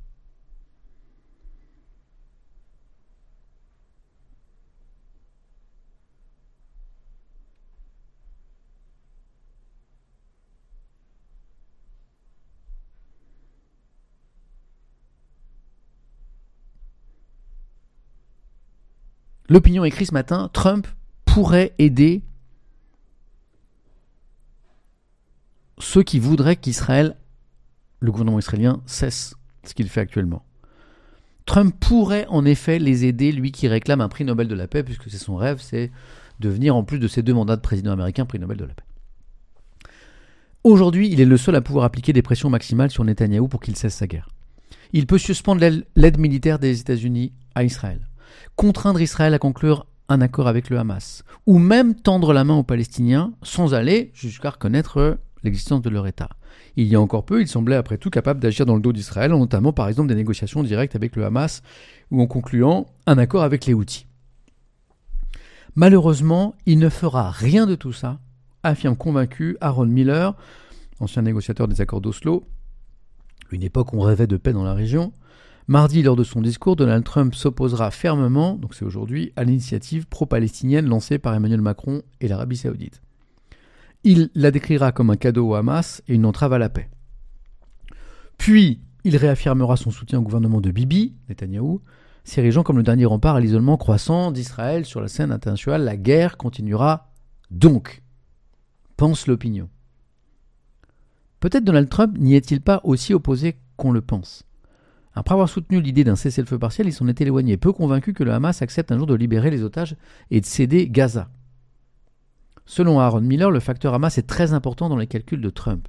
L'opinion écrit ce matin, Trump pourrait aider ceux qui voudraient qu'Israël, le gouvernement israélien, cesse ce qu'il fait actuellement. Trump pourrait en effet les aider, lui qui réclame un prix Nobel de la paix, puisque c'est son rêve, c'est devenir, en plus de ses 2 mandats de président américain, prix Nobel de la paix. Aujourd'hui, il est le seul à pouvoir appliquer des pressions maximales sur Netanyahou pour qu'il cesse sa guerre. Il peut suspendre l'aide militaire des États-Unis à Israël, contraindre Israël à conclure un accord avec le Hamas, ou même tendre la main aux Palestiniens sans aller jusqu'à reconnaître l'existence de leur État. Il y a encore peu, il semblait après tout capable d'agir dans le dos d'Israël, notamment par exemple des négociations directes avec le Hamas, ou en concluant un accord avec les Houthis. Malheureusement, il ne fera rien de tout ça, affirme convaincu Aaron Miller, ancien négociateur des accords d'Oslo, une époque où on rêvait de paix dans la région. Mardi, lors de son discours, Donald Trump s'opposera fermement, donc c'est aujourd'hui, à l'initiative pro-palestinienne lancée par Emmanuel Macron et l'Arabie Saoudite. Il la décrira comme un cadeau au Hamas et une entrave à la paix. Puis, il réaffirmera son soutien au gouvernement de Bibi, Netanyahou, s'érigeant comme le dernier rempart à l'isolement croissant d'Israël sur la scène internationale. La guerre continuera donc, pense l'opinion. Peut-être Donald Trump n'y est-il pas aussi opposé qu'on le pense. Après avoir soutenu l'idée d'un cessez-le-feu partiel, il s'en est éloigné, peu convaincu que le Hamas accepte un jour de libérer les otages et de céder Gaza. Selon Aaron Miller, le facteur Hamas est très important dans les calculs de Trump.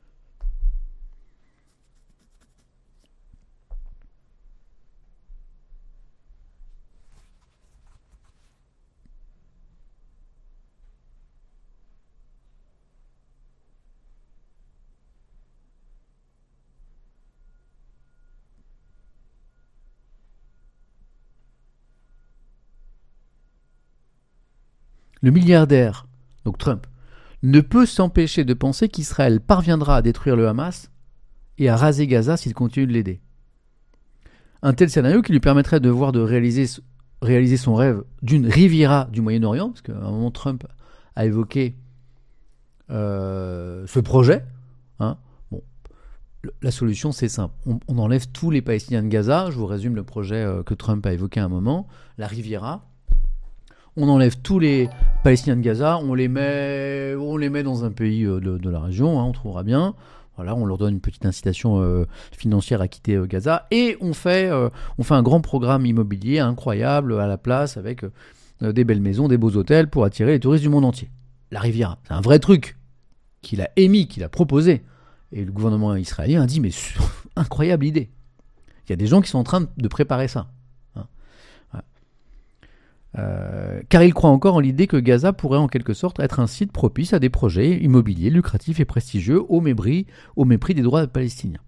Le milliardaire, donc Trump, ne peut s'empêcher de penser qu'Israël parviendra à détruire le Hamas et à raser Gaza s'il continue de l'aider. Un tel scénario qui lui permettrait de réaliser son rêve d'une Riviera du Moyen-Orient, parce qu'à un moment Trump a évoqué ce projet. Bon, la solution c'est simple, on enlève tous les Palestiniens de Gaza. Je vous résume le projet que Trump a évoqué à un moment, la Riviera. on enlève tous les Palestiniens de Gaza, on les met dans un pays de la région, on trouvera bien. Voilà, on leur donne une petite incitation financière à quitter Gaza et on fait un grand programme immobilier incroyable à la place avec des belles maisons, des beaux hôtels pour attirer les touristes du monde entier. La Riviera, c'est un vrai truc qu'il a émis, qu'il a proposé. Et le gouvernement israélien a dit, mais incroyable idée. Il y a des gens qui sont en train de préparer ça. Car il croit encore en l'idée que Gaza pourrait en quelque sorte être un site propice à des projets immobiliers lucratifs et prestigieux au mépris des droits palestiniens.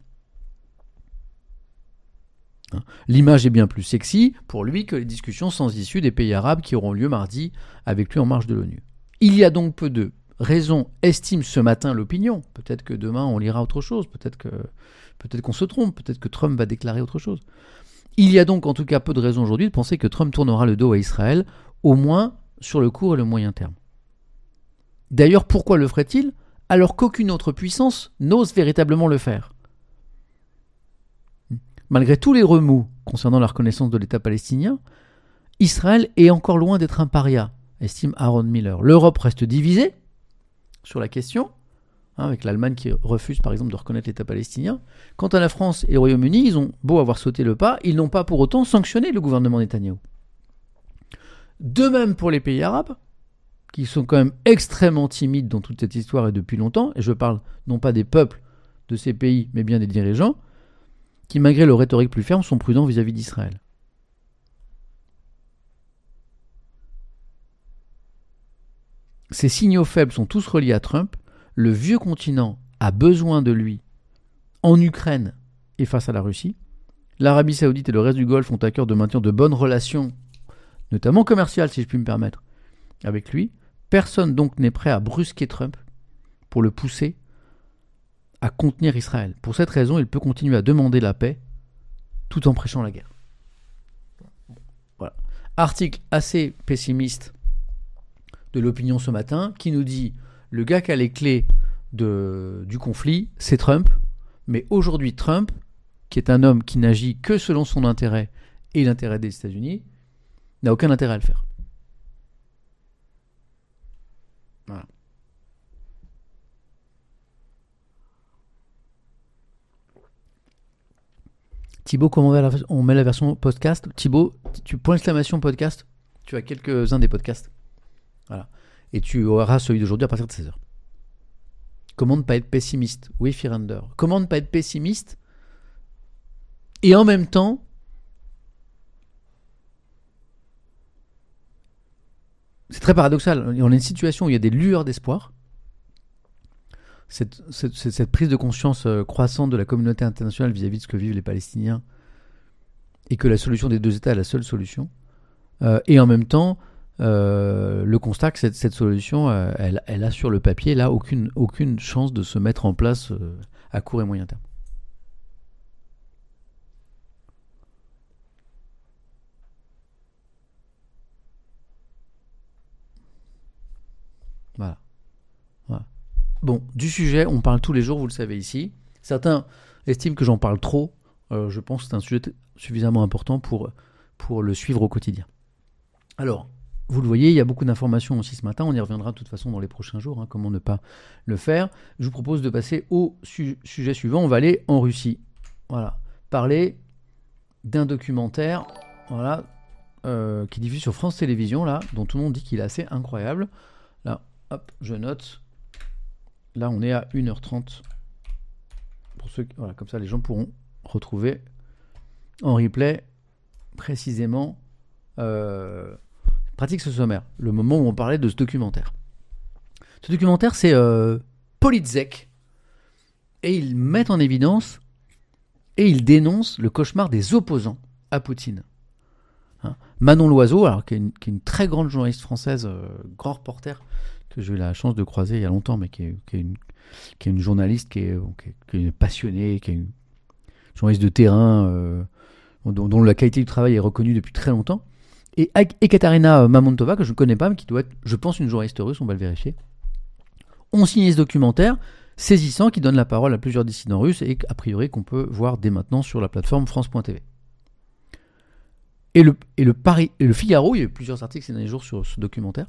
L'image est bien plus sexy pour lui que les discussions sans issue des pays arabes qui auront lieu mardi avec lui en marge de l'ONU. Il y a donc peu de raisons, estime ce matin l'opinion. Peut-être que demain on lira autre chose, peut-être qu'on se trompe, peut-être que Trump va déclarer autre chose. Il y a donc en tout cas peu de raisons aujourd'hui de penser que Trump tournera le dos à Israël, au moins sur le court et le moyen terme. D'ailleurs, pourquoi le ferait-il alors qu'aucune autre puissance n'ose véritablement le faire ? Malgré tous les remous concernant la reconnaissance de l'État palestinien, Israël est encore loin d'être un paria, estime Aaron Miller. L'Europe reste divisée sur la question, avec l'Allemagne qui refuse par exemple de reconnaître l'État palestinien. Quant à la France et le Royaume-Uni, ils ont beau avoir sauté le pas, ils n'ont pas pour autant sanctionné le gouvernement Netanyahou. De même pour les pays arabes, qui sont quand même extrêmement timides dans toute cette histoire et depuis longtemps, et je parle non pas des peuples de ces pays, mais bien des dirigeants, qui malgré leur rhétorique plus ferme sont prudents vis-à-vis d'Israël. Ces signaux faibles sont tous reliés à Trump. Le vieux continent a besoin de lui en Ukraine et face à la Russie. L'Arabie Saoudite et le reste du Golfe ont à cœur de maintenir de bonnes relations, notamment commerciales si je puis me permettre, avec lui. Personne donc n'est prêt à brusquer Trump pour le pousser à contenir Israël. Pour cette raison, il peut continuer à demander la paix tout en prêchant la guerre. Voilà. Article assez pessimiste de l'opinion ce matin qui nous dit le gars qui a les clés du conflit, c'est Trump. Mais aujourd'hui, Trump, qui est un homme qui n'agit que selon son intérêt et l'intérêt des États-Unis, n'a aucun intérêt à le faire. Voilà. Thibaut, comment on met la version podcast ? Thibaut, tu point exclamation podcast, tu as quelques-uns des podcasts. Voilà. Et tu auras celui d'aujourd'hui à partir de 16h. Comment ne pas être pessimiste ? Oui, Firander. Comment ne pas être pessimiste et en même temps c'est très paradoxal. On a une situation où il y a des lueurs d'espoir. Cette prise de conscience croissante de la communauté internationale vis-à-vis de ce que vivent les Palestiniens et que la solution des deux États est la seule solution. Et en même temps, le constat que cette solution, elle a sur le papier là aucune chance de se mettre en place à court et moyen terme. Voilà. Bon, du sujet, on parle tous les jours, vous le savez ici. Certains estiment que j'en parle trop. Je pense que c'est un sujet suffisamment important pour le suivre au quotidien. Alors, vous le voyez, il y a beaucoup d'informations aussi ce matin. On y reviendra de toute façon dans les prochains jours. Comment ne pas le faire. Je vous propose de passer au sujet suivant. On va aller en Russie. Voilà. Parler d'un documentaire voilà, qui diffuse sur France Télévisions, là, dont tout le monde dit qu'il est assez incroyable. Là, hop, je note. Là, on est à 1h30. Pour ceux, voilà, comme ça, les gens pourront retrouver en replay précisément pratique ce sommaire, le moment où on parlait de ce documentaire. Ce documentaire, c'est Politzek, et ils mettent en évidence et ils dénoncent le cauchemar des opposants à Poutine. Manon Loiseau, alors, qui est une très grande journaliste française, grand reporter, que j'ai eu la chance de croiser il y a longtemps, mais qui est une journaliste qui est passionnée, qui est une journaliste de terrain, dont la qualité du travail est reconnue depuis très longtemps. Et Ekaterina Mamontova, que je ne connais pas, mais qui doit être, je pense, une journaliste russe, on va le vérifier, ont signé ce documentaire saisissant qui donne la parole à plusieurs dissidents russes et a priori qu'on peut voir dès maintenant sur la plateforme France.tv. Et le Figaro, il y a eu plusieurs articles ces derniers jours sur ce documentaire,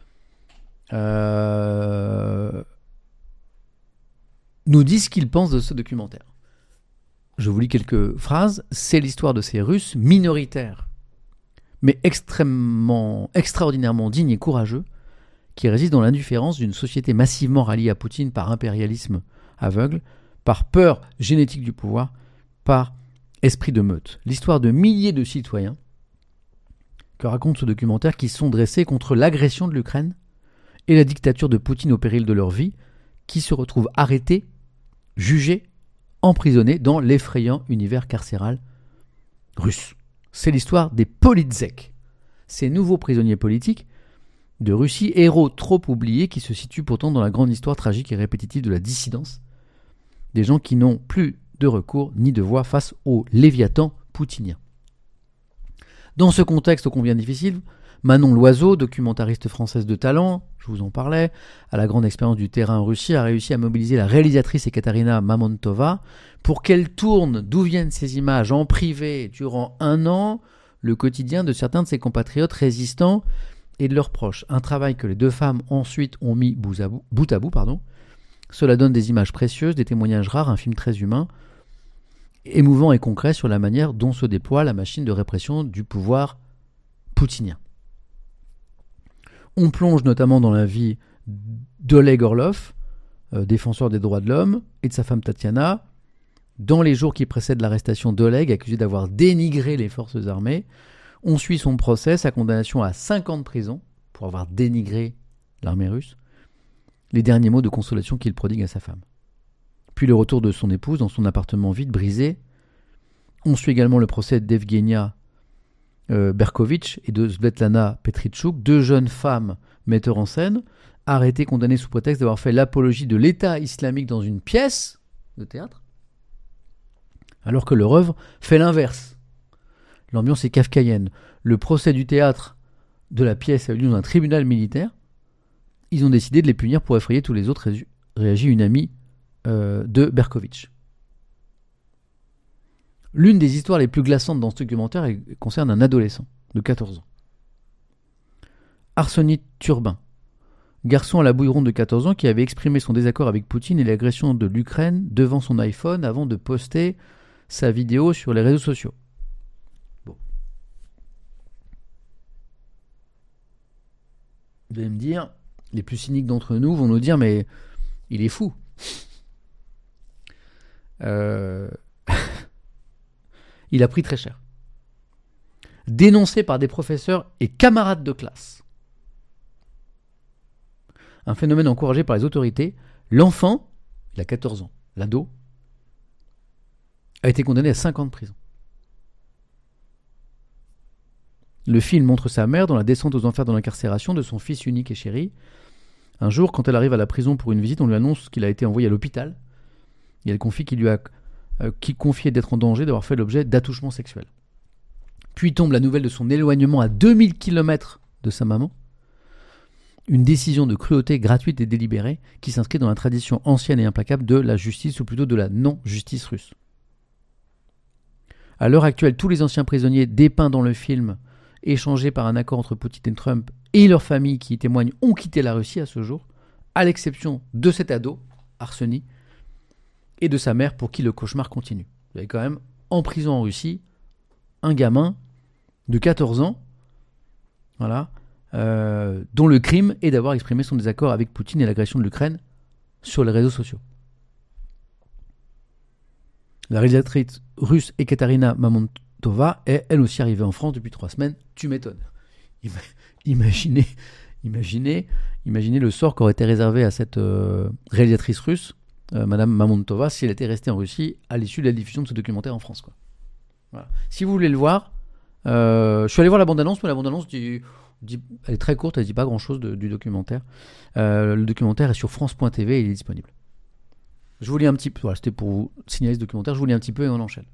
nous disent ce qu'ils pensent de ce documentaire. Je vous lis quelques phrases. C'est l'histoire de ces Russes minoritaires, mais extraordinairement dignes et courageux, qui résident dans l'indifférence d'une société massivement ralliée à Poutine par impérialisme aveugle, par peur génétique du pouvoir, par esprit de meute. L'histoire de milliers de citoyens que raconte ce documentaire, qui sont dressés contre l'agression de l'Ukraine et la dictature de Poutine au péril de leur vie, qui se retrouvent arrêtés, jugés, emprisonnés dans l'effrayant univers carcéral russe. C'est l'histoire des Politzeck, ces nouveaux prisonniers politiques de Russie, héros trop oubliés qui se situent pourtant dans la grande histoire tragique et répétitive de la dissidence, des gens qui n'ont plus de recours ni de voix face au léviathan poutinien. Dans ce contexte ô combien difficile, Manon Loiseau, documentariste française de talent, je vous en parlais, à la grande expérience du terrain en Russie, a réussi à mobiliser la réalisatrice Ekaterina Mamontova pour qu'elle tourne d'où viennent ces images en privé durant 1 an, le quotidien de certains de ses compatriotes résistants et de leurs proches. Un travail que les deux femmes ensuite ont mis bout à bout. Cela donne des images précieuses, des témoignages rares, un film très humain, émouvant et concret sur la manière dont se déploie la machine de répression du pouvoir poutinien. On plonge notamment dans la vie d'Oleg Orlov, défenseur des droits de l'homme, et de sa femme Tatiana, dans les jours qui précèdent l'arrestation d'Oleg, accusé d'avoir dénigré les forces armées. On suit son procès, sa condamnation à 5 ans de prison pour avoir dénigré l'armée russe, les derniers mots de consolation qu'il prodigue à sa femme. Puis le retour de son épouse dans son appartement vide, brisé. On suit également le procès d'Evgenia Berkovitch et de Svetlana Petritchouk, 2 jeunes femmes metteurs en scène, arrêtées, condamnées sous prétexte d'avoir fait l'apologie de l'État islamique dans une pièce de théâtre, alors que leur œuvre fait l'inverse. L'ambiance est kafkaïenne. Le procès du théâtre de la pièce a eu lieu dans un tribunal militaire. Ils ont décidé de les punir pour effrayer tous les autres, réagit une amie de Berkovitch. L'une des histoires les plus glaçantes dans ce documentaire concerne un adolescent de 14 ans. Arseny Turbin, garçon à la bouille ronde de 14 ans qui avait exprimé son désaccord avec Poutine et l'agression de l'Ukraine devant son iPhone avant de poster sa vidéo sur les réseaux sociaux. Bon. Vous allez me dire, les plus cyniques d'entre nous vont nous dire, mais il est fou. Il a pris très cher. Dénoncé par des professeurs et camarades de classe. Un phénomène encouragé par les autorités, l'enfant, il a 14 ans, l'ado, a été condamné à 5 ans de prison. Le film montre sa mère dans la descente aux enfers de l'incarcération de son fils unique et chéri. Un jour, quand elle arrive à la prison pour une visite, on lui annonce qu'il a été envoyé à l'hôpital. Et elle confie qu'il lui a confié d'être en danger, d'avoir fait l'objet d'attouchements sexuels. Puis tombe la nouvelle de son éloignement à 2000 km de sa maman. Une décision de cruauté gratuite et délibérée qui s'inscrit dans la tradition ancienne et implacable de la justice, ou plutôt de la non-justice russe. À l'heure actuelle, tous les anciens prisonniers dépeints dans le film, échangés par un accord entre Poutine et Trump, et leurs familles qui y témoignent, ont quitté la Russie à ce jour, à l'exception de cet ado, Arseny, et de sa mère pour qui le cauchemar continue. Vous avez quand même, en prison en Russie, un gamin de 14 ans, voilà, dont le crime est d'avoir exprimé son désaccord avec Poutine et l'agression de l'Ukraine sur les réseaux sociaux. La réalisatrice russe Ekaterina Mamontova est elle aussi arrivée en France depuis 3 semaines. Tu m'étonnes. Imaginez le sort qu'aurait été réservé à cette réalisatrice russe, Madame Mamontova, si elle était restée en Russie à l'issue de la diffusion de ce documentaire en France, quoi. Voilà. Si vous voulez le voir, je suis allé voir la bande-annonce, mais la bande-annonce elle est très courte, elle ne dit pas grand-chose du documentaire. Le documentaire est sur France.tv et il est disponible. Je vous lis un petit peu, voilà, c'était pour vous signaler ce documentaire, je vous lis un petit peu et on enchaîne.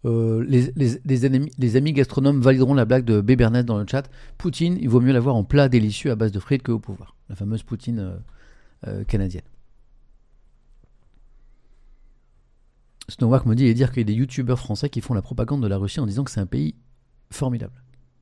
les amis gastronomes valideront la blague de Bébernès dans le chat. Poutine, il vaut mieux l'avoir en plat délicieux à base de frites que au pouvoir. La fameuse Poutine canadienne. Snowwalk me dit et dire qu'il y a des youtubeurs français qui font la propagande de la Russie en disant que c'est un pays formidable.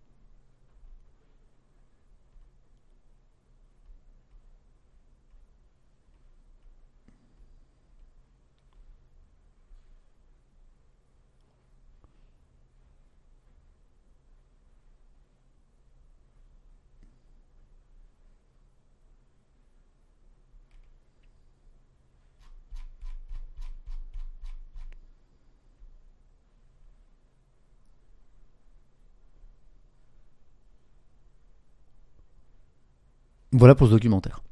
Voilà pour ce documentaire.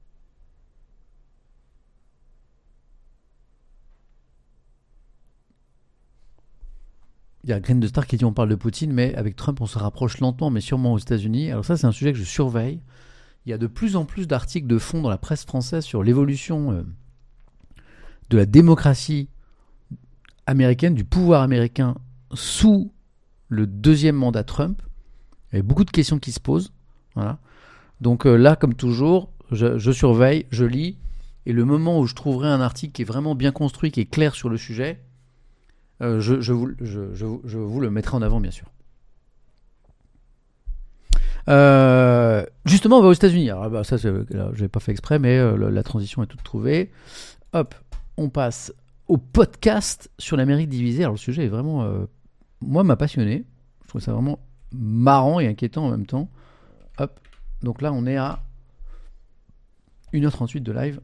Il y a Green de Star qui dit on parle de Poutine, mais avec Trump on se rapproche lentement mais sûrement aux États-Unis. Alors ça c'est un sujet que je surveille. Il y a de plus en plus d'articles de fond dans la presse française sur l'évolution de la démocratie américaine, du pouvoir américain sous le deuxième mandat Trump. Il y a beaucoup de questions qui se posent. Voilà. Donc là, comme toujours, je surveille, je lis, et le moment où je trouverai un article qui est vraiment bien construit, qui est clair sur le sujet, je vous le mettrai en avant, bien sûr. Justement, on va aux États-Unis. Alors, ça, je n'ai pas fait exprès, mais la transition est toute trouvée. Hop, on passe au podcast sur l'Amérique divisée. Alors, le sujet est vraiment, moi, m'a passionné. Je trouve ça vraiment marrant et inquiétant en même temps. Hop. Donc là, on est à 1h38 de live.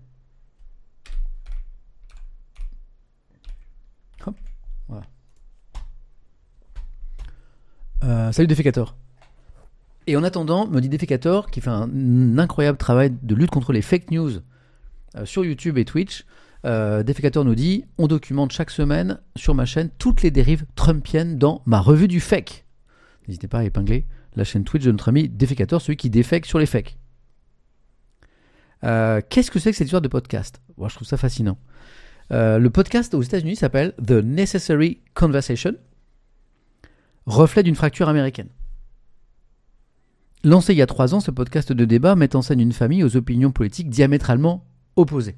Hop, voilà. Salut Defecator. Et en attendant, me dit Defecator, qui fait un incroyable travail de lutte contre les fake news sur YouTube et Twitch. Defecator nous dit on documente chaque semaine sur ma chaîne toutes les dérives trumpiennes dans ma revue du fake. N'hésitez pas à épingler la chaîne Twitch de notre ami Defecator, celui qui défèque sur les fakes. Qu'est-ce que c'est que cette histoire de podcast ? Moi, je trouve ça fascinant. Le podcast aux États-Unis s'appelle The Necessary Conversation, reflet d'une fracture américaine. Lancé il y a 3 ans, ce podcast de débat met en scène une famille aux opinions politiques diamétralement opposées.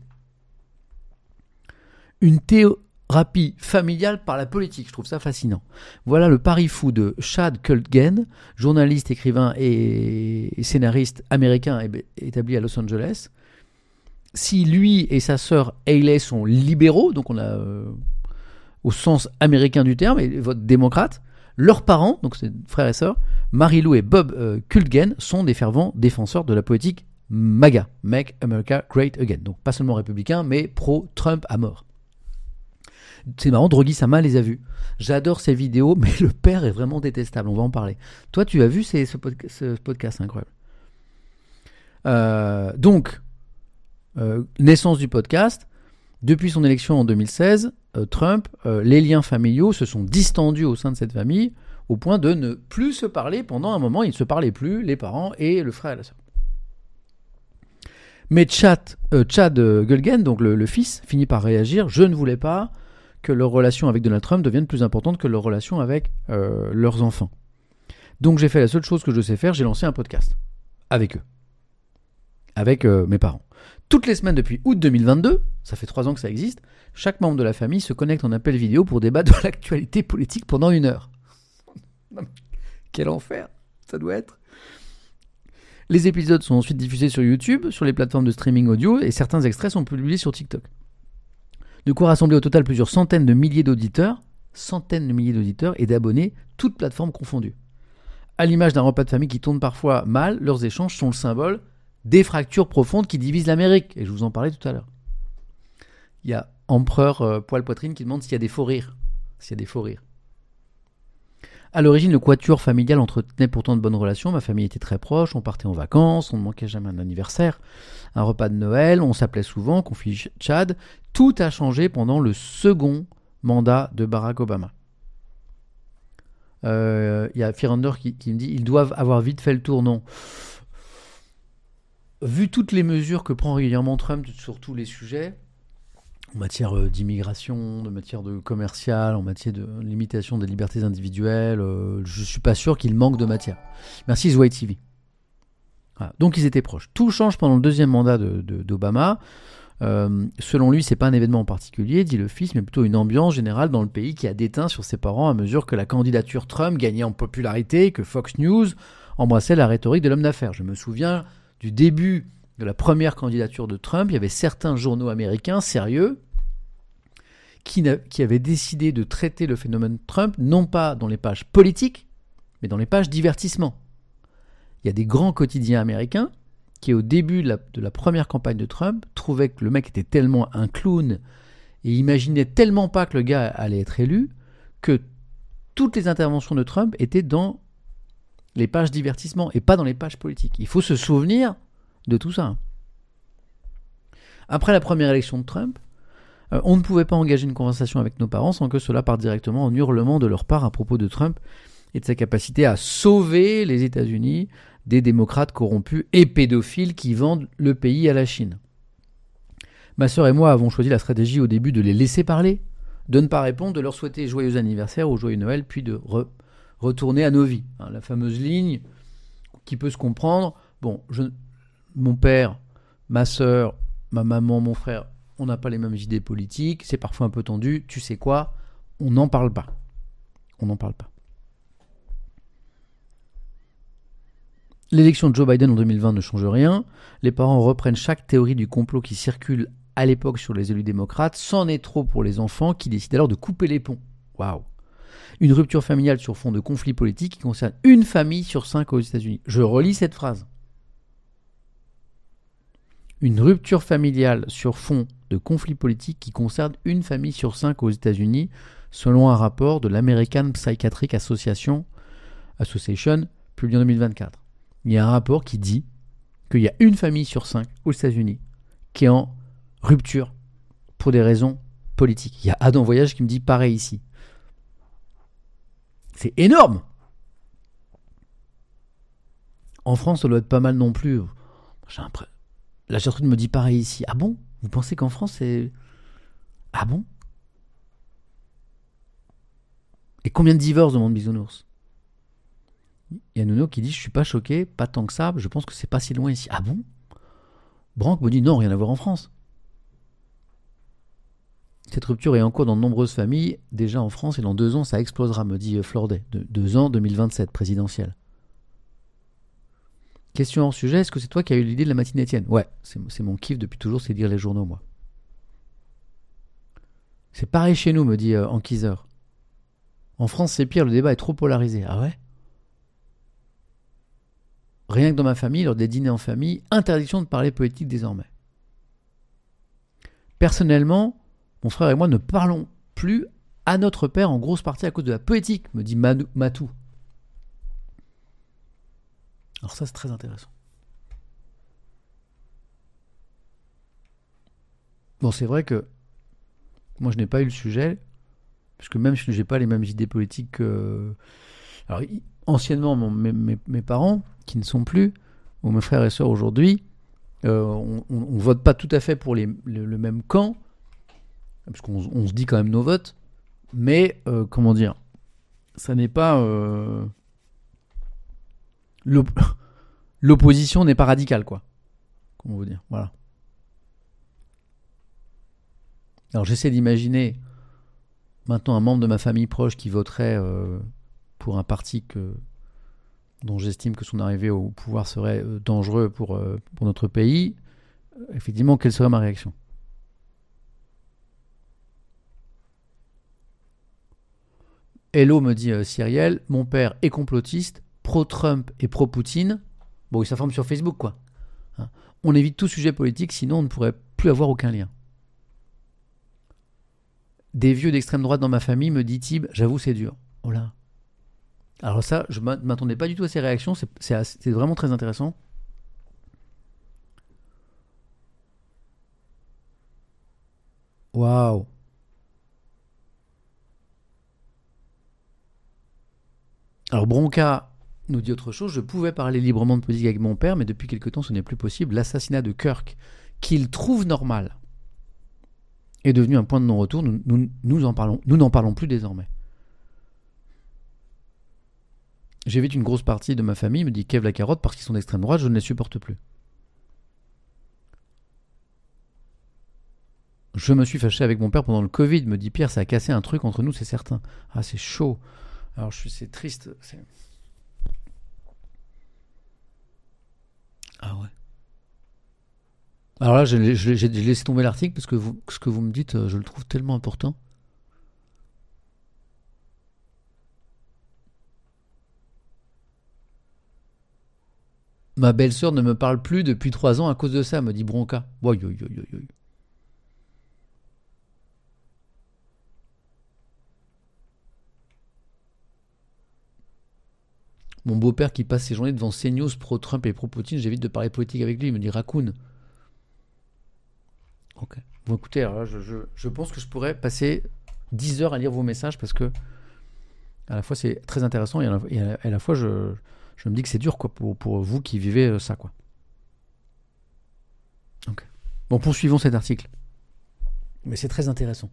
Une thérapie familiale par la politique, je trouve ça fascinant. Voilà le pari fou de Chad Kultgen, journaliste, écrivain et scénariste américain établi à Los Angeles. Si lui et sa sœur Hayley sont libéraux, donc on a au sens américain du terme, et votent démocrate, leurs parents, donc c'est frères et sœurs, Mary-Lou et Bob Kultgen, sont des fervents défenseurs de la politique MAGA, Make America Great Again. Donc pas seulement républicain, mais pro-Trump à mort. C'est marrant, Droghi Sama les a vus. J'adore ces vidéos, mais le père est vraiment détestable. On va en parler. Toi, tu as vu ce podcast incroyable. Donc, naissance du podcast. Depuis son élection en 2016, Trump, les liens familiaux se sont distendus au sein de cette famille au point de ne plus se parler. Pendant un moment, ils ne se parlaient plus, les parents et le frère et la sœur. Mais Chad Kultgen, donc le fils, finit par réagir. Je ne voulais pas que leur relation avec Donald Trump devienne plus importante que leur relation avec leurs enfants. Donc j'ai fait la seule chose que je sais faire, j'ai lancé un podcast avec eux, avec mes parents. Toutes les semaines depuis août 2022, ça fait 3 ans que ça existe, chaque membre de la famille se connecte en appel vidéo pour débattre de l'actualité politique pendant 1 heure. Quel enfer ça doit être. Les épisodes sont ensuite diffusés sur YouTube, sur les plateformes de streaming audio, et certains extraits sont publiés sur TikTok. De quoi rassembler au total plusieurs centaines de milliers d'auditeurs et d'abonnés, toutes plateformes confondues. À l'image d'un repas de famille qui tourne parfois mal, leurs échanges sont le symbole des fractures profondes qui divisent l'Amérique. Et je vous en parlais tout à l'heure. Il y a Empereur Poil-Poitrine qui demande s'il y a des faux rires. À l'origine, le quatuor familial entretenait pourtant de bonnes relations. Ma famille était très proche, on partait en vacances, on ne manquait jamais un anniversaire, un repas de Noël, on s'appelait souvent, confie Chad. Tout a changé pendant le second mandat de Barack Obama. Il y a Firander qui me dit ils doivent avoir vite fait le tour. Non. Vu toutes les mesures que prend régulièrement Trump sur tous les sujets, en matière d'immigration, de matière de commerciale, en matière de limitation des libertés individuelles. Je suis pas sûr qu'il manque de matière. Merci Zway TV. Voilà. Donc ils étaient proches. Tout change pendant le deuxième mandat d'Obama. Selon lui, c'est pas un événement en particulier, dit le fils, mais plutôt une ambiance générale dans le pays qui a déteint sur ses parents à mesure que la candidature Trump gagnait en popularité et que Fox News embrassait la rhétorique de l'homme d'affaires. Je me souviens du début de la première candidature de Trump, il y avait certains journaux américains sérieux qui avaient décidé de traiter le phénomène Trump non pas dans les pages politiques, mais dans les pages divertissement. Il y a des grands quotidiens américains qui, au début de la première campagne de Trump, trouvaient que le mec était tellement un clown et imaginaient tellement pas que le gars allait être élu que toutes les interventions de Trump étaient dans les pages divertissement et pas dans les pages politiques. Il faut se souvenir de tout ça. Après la première élection de Trump, on ne pouvait pas engager une conversation avec nos parents sans que cela parte directement en hurlement de leur part à propos de Trump et de sa capacité à sauver les États-Unis des démocrates corrompus et pédophiles qui vendent le pays à la Chine. Ma sœur et moi avons choisi la stratégie au début de les laisser parler, de ne pas répondre, de leur souhaiter joyeux anniversaire ou joyeux Noël, puis de retourner à nos vies. La fameuse ligne qui peut se comprendre. Bon, mon père, ma sœur, ma maman, mon frère, on n'a pas les mêmes idées politiques, c'est parfois un peu tendu, tu sais quoi, on n'en parle pas. On n'en parle pas. L'élection de Joe Biden en 2020 ne change rien. Les parents reprennent chaque théorie du complot qui circule à l'époque sur les élus démocrates. C'en est trop pour les enfants qui décident alors de couper les ponts. Waouh! Une rupture familiale sur fond de conflit politique qui concerne une famille sur 5 aux États-Unis. Je relis cette phrase. Une rupture familiale sur fond de conflit politique qui concerne une famille sur 5 aux États-Unis, selon un rapport de l'American Psychiatric Association publié en 2024. Il y a un rapport qui dit qu'il y a une famille sur 5 aux États-Unis qui est en rupture pour des raisons politiques. Il y a Adam Voyage qui me dit pareil ici. C'est énorme. En France, ça doit être pas mal non plus. La Gertrude me dit pareil ici. Ah bon? Vous pensez qu'en France, c'est... Ah bon? Et combien de divorces demande Bisounours? Il y a Nouno qui dit je suis pas choqué, pas tant que ça, je pense que c'est pas si loin ici. Ah bon? Branque me dit non, rien à voir en France. Cette rupture est en cours dans de nombreuses familles, déjà en France, et dans 2 ans ça explosera, me dit Flordet. 2 ans, 2027, présidentielle. Question hors sujet, est-ce que c'est toi qui as eu l'idée de la matinée Étienne? Ouais, c'est mon kiff depuis toujours, c'est lire les journaux, moi. C'est pareil chez nous, me dit Anquiseur. En France, c'est pire, le débat est trop polarisé. Ah ouais? Rien que dans ma famille, lors des dîners en famille, interdiction de parler politique désormais. Personnellement, mon frère et moi ne parlons plus à notre père en grosse partie à cause de la politique, me dit Matou. Alors ça, c'est très intéressant. Bon, c'est vrai que moi, je n'ai pas eu le sujet, parce que même si je n'ai pas les mêmes idées politiques que... Alors, anciennement, mes parents, qui ne sont plus, ou mes frères et sœurs aujourd'hui, on ne vote pas tout à fait pour le même camp, parce qu'on se dit quand même nos votes, mais, comment dire, ça n'est pas... l'opposition n'est pas radicale, quoi. Comment vous dire, voilà. Alors j'essaie d'imaginer maintenant un membre de ma famille proche qui voterait pour un parti dont j'estime que son arrivée au pouvoir serait dangereux pour notre pays. Effectivement, quelle serait ma réaction? Hello, me dit Cyrielle, mon père est complotiste, pro-Trump et pro-Poutine. Bon, il s'informe sur Facebook, quoi. Hein. On évite tout sujet politique, sinon on ne pourrait plus avoir aucun lien. Des vieux d'extrême droite dans ma famille, me dit Tib, j'avoue c'est dur. Oh là. Alors ça, je ne m'attendais pas du tout à ces réactions, c'est vraiment très intéressant. Waouh. Alors Bronca nous dit autre chose, je pouvais parler librement de politique avec mon père, mais depuis quelque temps ce n'est plus possible. L'assassinat de Kirk, qu'il trouve normal, est devenu un point de non-retour. Nous n'en parlons plus désormais. J'évite une grosse partie de ma famille, me dit Kev la carotte, parce qu'ils sont d'extrême droite, je ne les supporte plus. Je me suis fâché avec mon père pendant le Covid, me dit Pierre, ça a cassé un truc entre nous, c'est certain. Ah, c'est chaud. Alors, c'est triste. Ah ouais. Alors là, j'ai laissé tomber l'article parce que ce que vous me dites, je le trouve tellement important. Ma belle-sœur ne me parle plus depuis 3 ans à cause de ça, me dit Bronca. Oui. Mon beau-père qui passe ses journées devant CNews pro-Trump et pro-Poutine, j'évite de parler politique avec lui, il me dit Raccoon. Ok. Bon, écoutez, alors là, je pense que je pourrais passer 10 heures à lire vos messages parce que à la fois c'est très intéressant et à la fois je me dis que c'est dur quoi, pour vous qui vivez ça. Quoi. Ok. Bon, poursuivons cet article. Mais c'est très intéressant.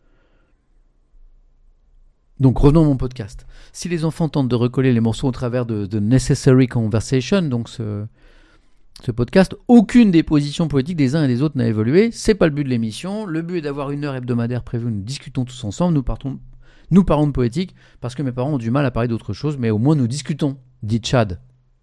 Donc revenons à mon podcast. Si les enfants tentent de recoller les morceaux au travers de Necessary Conversation, donc ce podcast, aucune des positions politiques des uns et des autres n'a évolué. C'est pas le but de l'émission. Le but est d'avoir une heure hebdomadaire prévue. Nous discutons tous ensemble. Nous parlons de politique parce que mes parents ont du mal à parler d'autre chose, mais au moins nous discutons, dit Chad.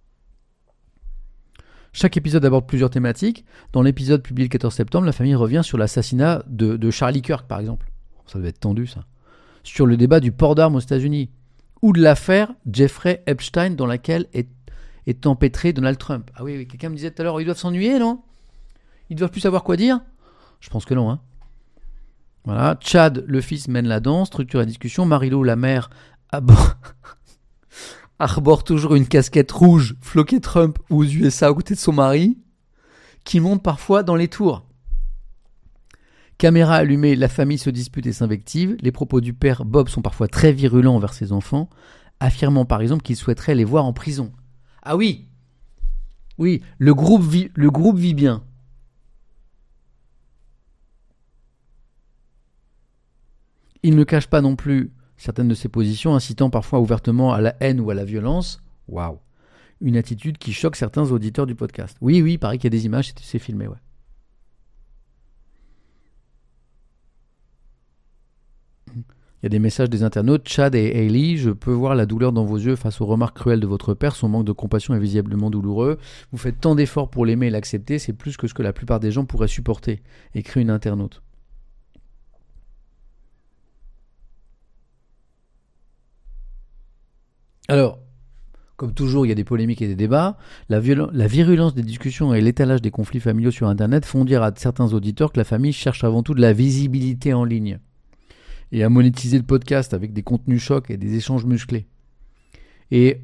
Chaque épisode aborde plusieurs thématiques. Dans l'épisode publié le 14 septembre, la famille revient sur l'assassinat de Charlie Kirk, par exemple. Ça devait être tendu, ça. Sur le débat du port d'armes aux États-Unis. Ou de l'affaire Jeffrey Epstein dans laquelle est empêtré Donald Trump. Ah oui, quelqu'un me disait tout à l'heure, ils doivent s'ennuyer, non ? Ils doivent plus savoir quoi dire ? Je pense que non, hein. Voilà. Chad, le fils, mène la danse, structure la discussion. Marie-Lou, la mère, arbore toujours une casquette rouge, floquée Trump ou aux USA à côté de son mari, qui monte parfois dans les tours. Caméra allumée, la famille se dispute et s'invective. Les propos du père Bob sont parfois très virulents envers ses enfants, affirmant par exemple qu'il souhaiterait les voir en prison. Ah oui, le groupe vit bien. Il ne cache pas non plus certaines de ses positions, incitant parfois ouvertement à la haine ou à la violence. Waouh, une attitude qui choque certains auditeurs du podcast. Oui, il paraît qu'il y a des images, c'est filmé, ouais. Il y a des messages des internautes. Chad et Hailey, je peux voir la douleur dans vos yeux face aux remarques cruelles de votre père. Son manque de compassion est visiblement douloureux. Vous faites tant d'efforts pour l'aimer et l'accepter, c'est plus que ce que la plupart des gens pourraient supporter, écrit une internaute. Alors, comme toujours, il y a des polémiques et des débats. La virulence des discussions et l'étalage des conflits familiaux sur Internet font dire à certains auditeurs que la famille cherche avant tout de la visibilité en ligne et à monétiser le podcast avec des contenus chocs et des échanges musclés. Et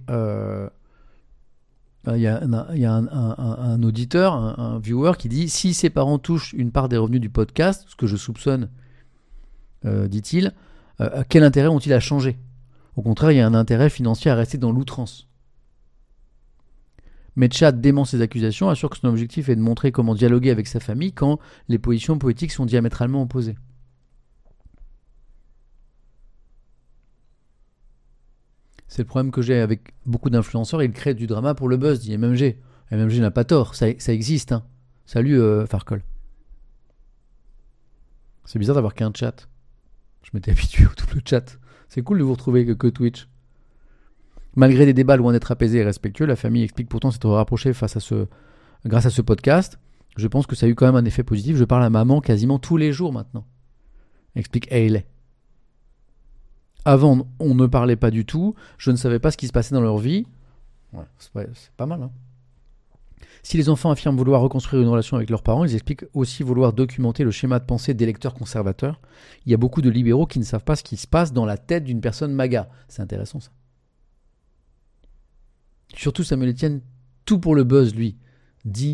il y a un auditeur, un viewer qui dit « Si ses parents touchent une part des revenus du podcast, ce que je soupçonne, dit-il, quel intérêt ont-ils à changer ? Au contraire, il y a un intérêt financier à rester dans l'outrance. » Mais Chad dément ces accusations, assure que son objectif est de montrer comment dialoguer avec sa famille quand les positions politiques sont diamétralement opposées. C'est le problème que j'ai avec beaucoup d'influenceurs, ils créent du drama pour le buzz, dit MMG. MMG n'a pas tort, ça existe. Hein. Salut Farkol. C'est bizarre d'avoir qu'un chat. Je m'étais habitué au double chat. C'est cool de vous retrouver que Twitch. Malgré des débats loin d'être apaisés et respectueux, la famille explique pourtant s'être rapprochée grâce à ce podcast. Je pense que ça a eu quand même un effet positif. Je parle à maman quasiment tous les jours maintenant. Explique Hailey. Avant, on ne parlait pas du tout. Je ne savais pas ce qui se passait dans leur vie. Ouais, c'est pas mal. Hein. Si les enfants affirment vouloir reconstruire une relation avec leurs parents, ils expliquent aussi vouloir documenter le schéma de pensée d'électeurs conservateurs. Il y a beaucoup de libéraux qui ne savent pas ce qui se passe dans la tête d'une personne MAGA. C'est intéressant ça. Surtout Samuel Etienne, tout pour le buzz, lui, dit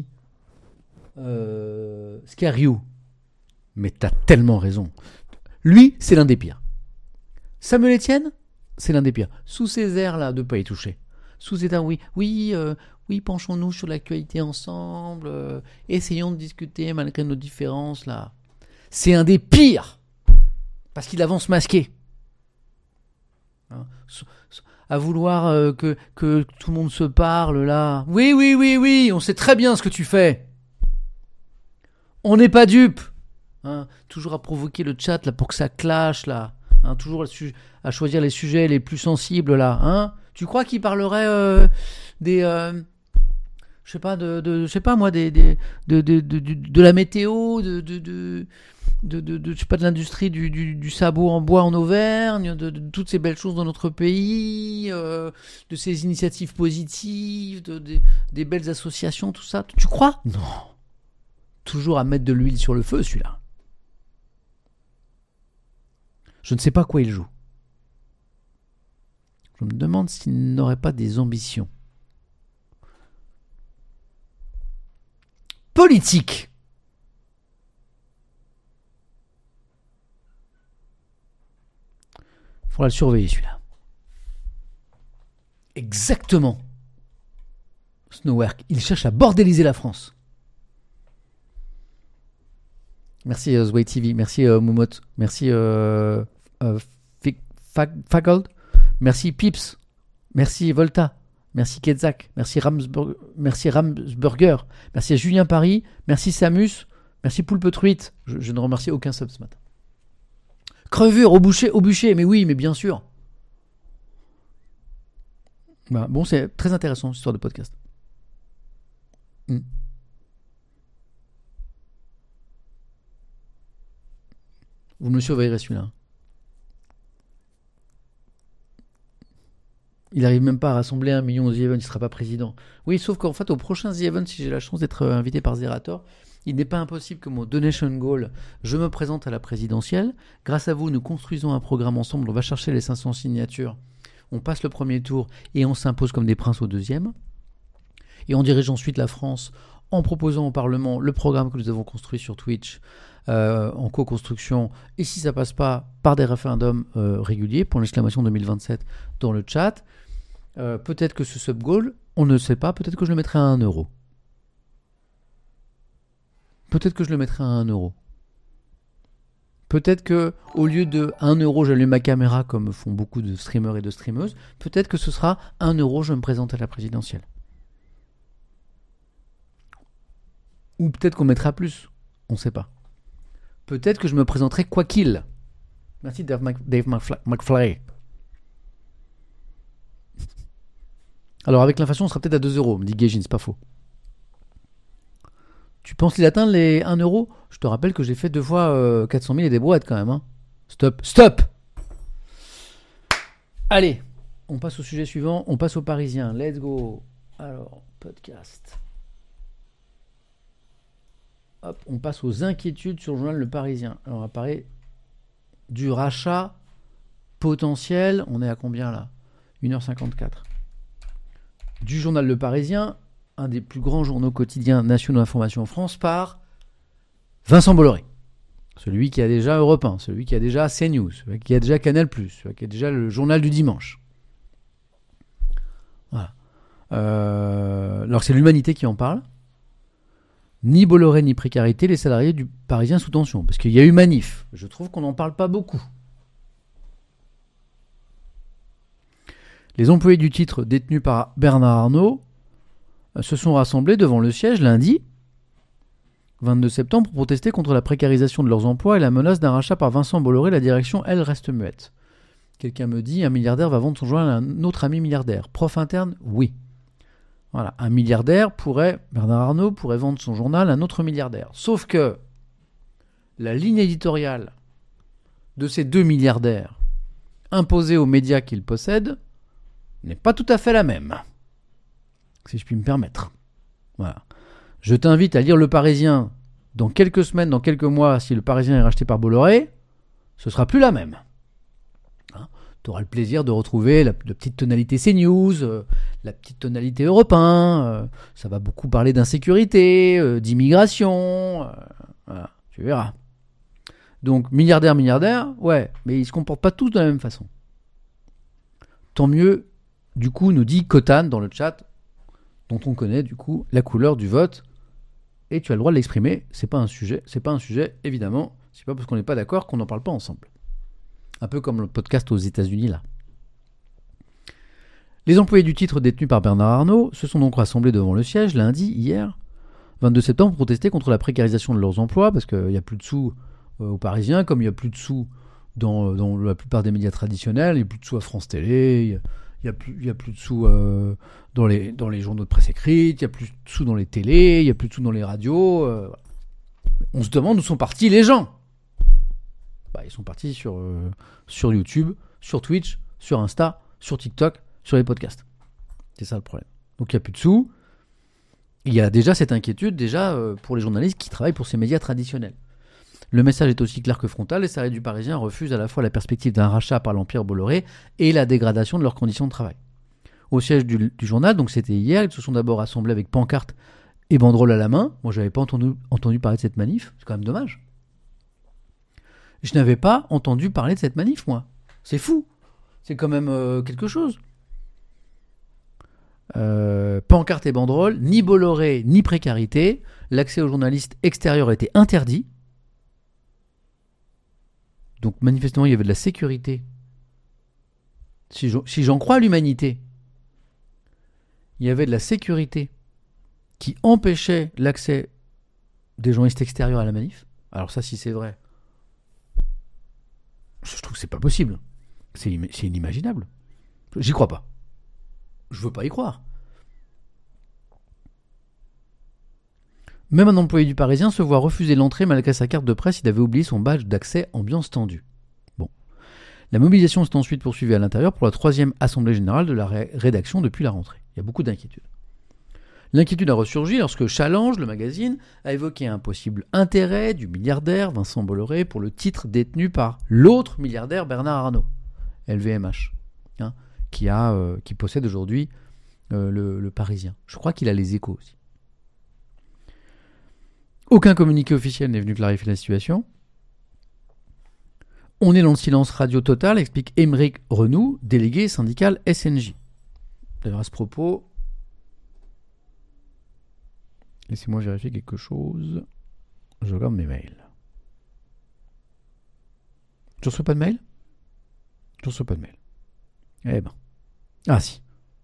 Scariou. Mais t'as tellement raison. Lui, c'est l'un des pires. Samuel Etienne, c'est l'un des pires. Sous ces airs-là, de ne pas y toucher. Sous ces airs, oui, penchons-nous sur l'actualité ensemble, essayons de discuter malgré nos différences, là. C'est un des pires. Parce qu'il avance masqué. Hein, à vouloir que tout le monde se parle là. Oui, on sait très bien ce que tu fais. On n'est pas dupes. Hein, toujours à provoquer le chat là pour que ça clash là. Hein, toujours à choisir les sujets les plus sensibles là. Hein. Tu crois qu'il parlerait des je sais pas je sais pas moi de la météo, de je sais pas, de l'industrie du sabot en bois en Auvergne, de toutes ces belles choses dans notre pays, de ces initiatives positives, des belles associations, tout ça. Tu crois ? Non. Toujours à mettre de l'huile sur le feu, celui-là. Je ne sais pas quoi il joue. Je me demande s'il n'aurait pas des ambitions politiques. Il faudra le surveiller, celui-là. Exactement. Snowwork, il cherche à bordéliser la France. Merci Zway TV, merci Moumot, merci Fagold, merci Pips, merci Volta, merci Ketzak, merci Ramsburger, merci à Julien Paris, merci Samus, merci Poulpe Truite. Je ne remercie aucun sub ce matin. Crevure au bûcher, mais oui, mais bien sûr. Bah, bon, c'est très intéressant cette histoire de podcast. Vous me surveillerez celui-là. Il n'arrive même pas à rassembler 1 million aux The Event, il ne sera pas président. Oui, sauf qu'en fait, au prochain The Event, si j'ai la chance d'être invité par Zerator, il n'est pas impossible que mon donation goal, je me présente à la présidentielle. Grâce à vous, nous construisons un programme ensemble. On va chercher les 500 signatures. On passe le premier tour et on s'impose comme des princes au deuxième. Et on dirige ensuite la France en proposant au Parlement le programme que nous avons construit sur Twitch en co-construction. Et si ça passe pas, par des référendums réguliers, pour l'exclamation 2027 dans le chat. Peut-être que ce sub-goal, on ne sait pas, peut-être que je le mettrai à 1 euro. Peut-être que je le mettrai à 1 euro. Peut-être que au lieu de 1 euro, j'allume ma caméra comme font beaucoup de streamers et de streameuses. Peut-être que ce sera 1 euro, je me présente à la présidentielle. Ou peut-être qu'on mettra plus. On ne sait pas. Peut-être que je me présenterai quoi qu'il. Merci Dave McFly. Alors avec l'inflation, on sera peut-être à 2 euros, me dit Gaijin, c'est pas faux. Tu penses atteindre les 1 euro ? Je te rappelle que j'ai fait 2 fois 400 000 et des brouettes quand même. Hein. Stop. Allez, on passe au sujet suivant, on passe aux Parisiens. Let's go. Alors, podcast. Hop, on passe aux inquiétudes sur le journal Le Parisien. Alors, on va parler du rachat potentiel. On est à combien là ? 1h54. Du journal Le Parisien, un des plus grands journaux quotidiens nationaux d'information en France, par Vincent Bolloré. Celui qui a déjà Europe 1, celui qui a déjà CNews, celui qui a déjà Canal+, celui qui a déjà le journal du dimanche. Voilà. Alors c'est l'Humanité qui en parle. Ni Bolloré ni précarité, les salariés du Parisien sous tension. Parce qu'il y a eu manif. Je trouve qu'on n'en parle pas beaucoup. Les employés du titre détenus par Bernard Arnault se sont rassemblés devant le siège lundi 22 septembre pour protester contre la précarisation de leurs emplois et la menace d'un rachat par Vincent Bolloré. La direction, elle, reste muette. Quelqu'un me dit, un milliardaire va vendre son journal à un autre ami milliardaire. Prof interne, oui. Voilà, un milliardaire Bernard Arnault pourrait vendre son journal à un autre milliardaire. Sauf que la ligne éditoriale de ces 2 milliardaires imposée aux médias qu'ils possèdent n'est pas tout à fait la même. Si je puis me permettre. Voilà. Je t'invite à lire Le Parisien dans quelques semaines, dans quelques mois, si Le Parisien est racheté par Bolloré, ce sera plus la même. Hein, tu auras le plaisir de retrouver la petite tonalité CNews, la petite tonalité Europe 1, ça va beaucoup parler d'insécurité, d'immigration, voilà, tu verras. Donc, milliardaire, ouais, mais ils se comportent pas tous de la même façon. Tant mieux, du coup, nous dit Cotan dans le chat, dont on connaît du coup la couleur du vote, et tu as le droit de l'exprimer. C'est pas un sujet, évidemment. C'est pas parce qu'on n'est pas d'accord qu'on n'en parle pas ensemble. Un peu comme le podcast aux États-Unis, là. Les employés du titre détenus par Bernard Arnault se sont donc rassemblés devant le siège lundi, hier, 22 septembre, pour protester contre la précarisation de leurs emplois, parce qu'il n'y a plus de sous aux Parisiens, comme il n'y a plus de sous dans la plupart des médias traditionnels, il n'y a plus de sous à France Télé, il n'y a plus de sous dans les journaux de presse écrite, il n'y a plus de sous dans les télés, il n'y a plus de sous dans les radios. On se demande où sont partis les gens. Ils sont partis sur YouTube, sur Twitch, sur Insta, sur TikTok, sur les podcasts. C'est ça le problème. Donc il n'y a plus de sous. Il y a déjà cette inquiétude pour les journalistes qui travaillent pour ces médias traditionnels. Le message est aussi clair que frontal. Les salariés du Parisien refusent à la fois la perspective d'un rachat par l'Empire Bolloré et la dégradation de leurs conditions de travail. Au siège du journal, donc c'était hier, ils se sont d'abord rassemblés avec pancartes et banderoles à la main. Moi, je n'avais pas entendu parler de cette manif. C'est quand même dommage. Je n'avais pas entendu parler de cette manif, moi. C'est fou. C'est quand même quelque chose. Pancarte et banderole, ni Bolloré, ni précarité. L'accès aux journalistes extérieurs était interdit. Donc manifestement, il y avait de la sécurité. Si j'en crois à l'humanité, il y avait de la sécurité qui empêchait l'accès des journalistes extérieurs à la manif. Alors ça, si c'est vrai, je trouve que c'est pas possible. C'est inimaginable. J'y crois pas. Je veux pas y croire. Même un employé du Parisien se voit refuser l'entrée malgré sa carte de presse. Il avait oublié son badge d'accès ambiance tendue. Bon. La mobilisation s'est ensuite poursuivie à l'intérieur pour la 3e assemblée générale de la rédaction depuis la rentrée. Il y a beaucoup d'inquiétudes. L'inquiétude a ressurgi lorsque Challenge, le magazine, a évoqué un possible intérêt du milliardaire Vincent Bolloré pour le titre détenu par l'autre milliardaire Bernard Arnault, LVMH, qui possède aujourd'hui le Parisien. Je crois qu'il a les Échos aussi. Aucun communiqué officiel n'est venu clarifier la situation. On est dans le silence radio total, explique Émeric Renoux, délégué syndical SNJ. D'ailleurs, à ce propos, laissez-moi vérifier quelque chose. Je regarde mes mails. Je reçois pas de mail ? Je reçois pas de mail. Eh ben. Ah si.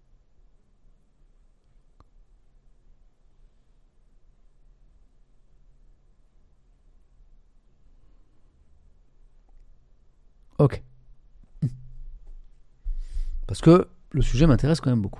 Ok. Parce que le sujet m'intéresse quand même beaucoup.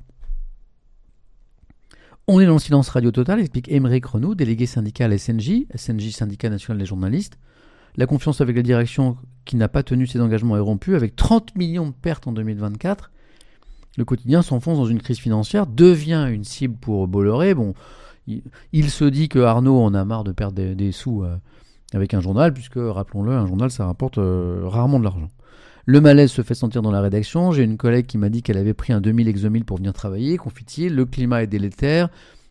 On est dans le silence radio total, explique Émeric Renoux, délégué syndical SNJ, syndicat national des journalistes. La confiance avec la direction qui n'a pas tenu ses engagements est rompue. Avec 30 millions de pertes en 2024, le quotidien s'enfonce dans une crise financière, devient une cible pour Bolloré. Bon, il se dit que Arnault en a marre de perdre des sous avec un journal, puisque, rappelons-le, un journal, ça rapporte rarement de l'argent. Le malaise se fait sentir dans la rédaction. J'ai une collègue qui m'a dit qu'elle avait pris un demi-Lexomil pour venir travailler, confie-t-il. Le climat est délétère.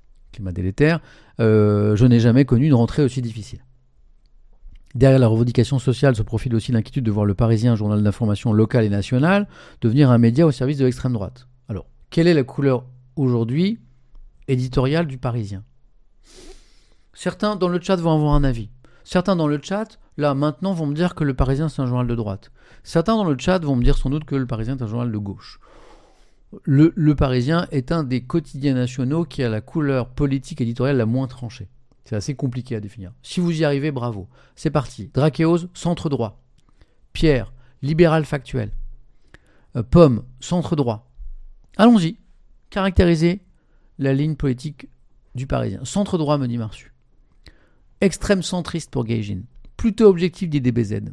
Je n'ai jamais connu une rentrée aussi difficile. Derrière la revendication sociale se profile aussi l'inquiétude de voir le Parisien, un journal d'information local et national, devenir un média au service de l'extrême droite. Alors, quelle est la couleur aujourd'hui éditoriale du Parisien ? Certains dans le chat vont avoir un avis. Certains dans le chat, là, maintenant, vont me dire que le Parisien, c'est un journal de droite. Certains dans le chat vont me dire sans doute que le Parisien est un journal de gauche. Le Parisien est un des quotidiens nationaux qui a la couleur politique éditoriale la moins tranchée. C'est assez compliqué à définir. Si vous y arrivez, bravo. C'est parti. Drakeos, centre droit. Pierre, libéral factuel. Pomme, centre droit. Allons-y. Caractérisez la ligne politique du Parisien. Centre droit, me dit Marsu. Extrême centriste pour Gaijin. Plutôt objectif d'IDBZ.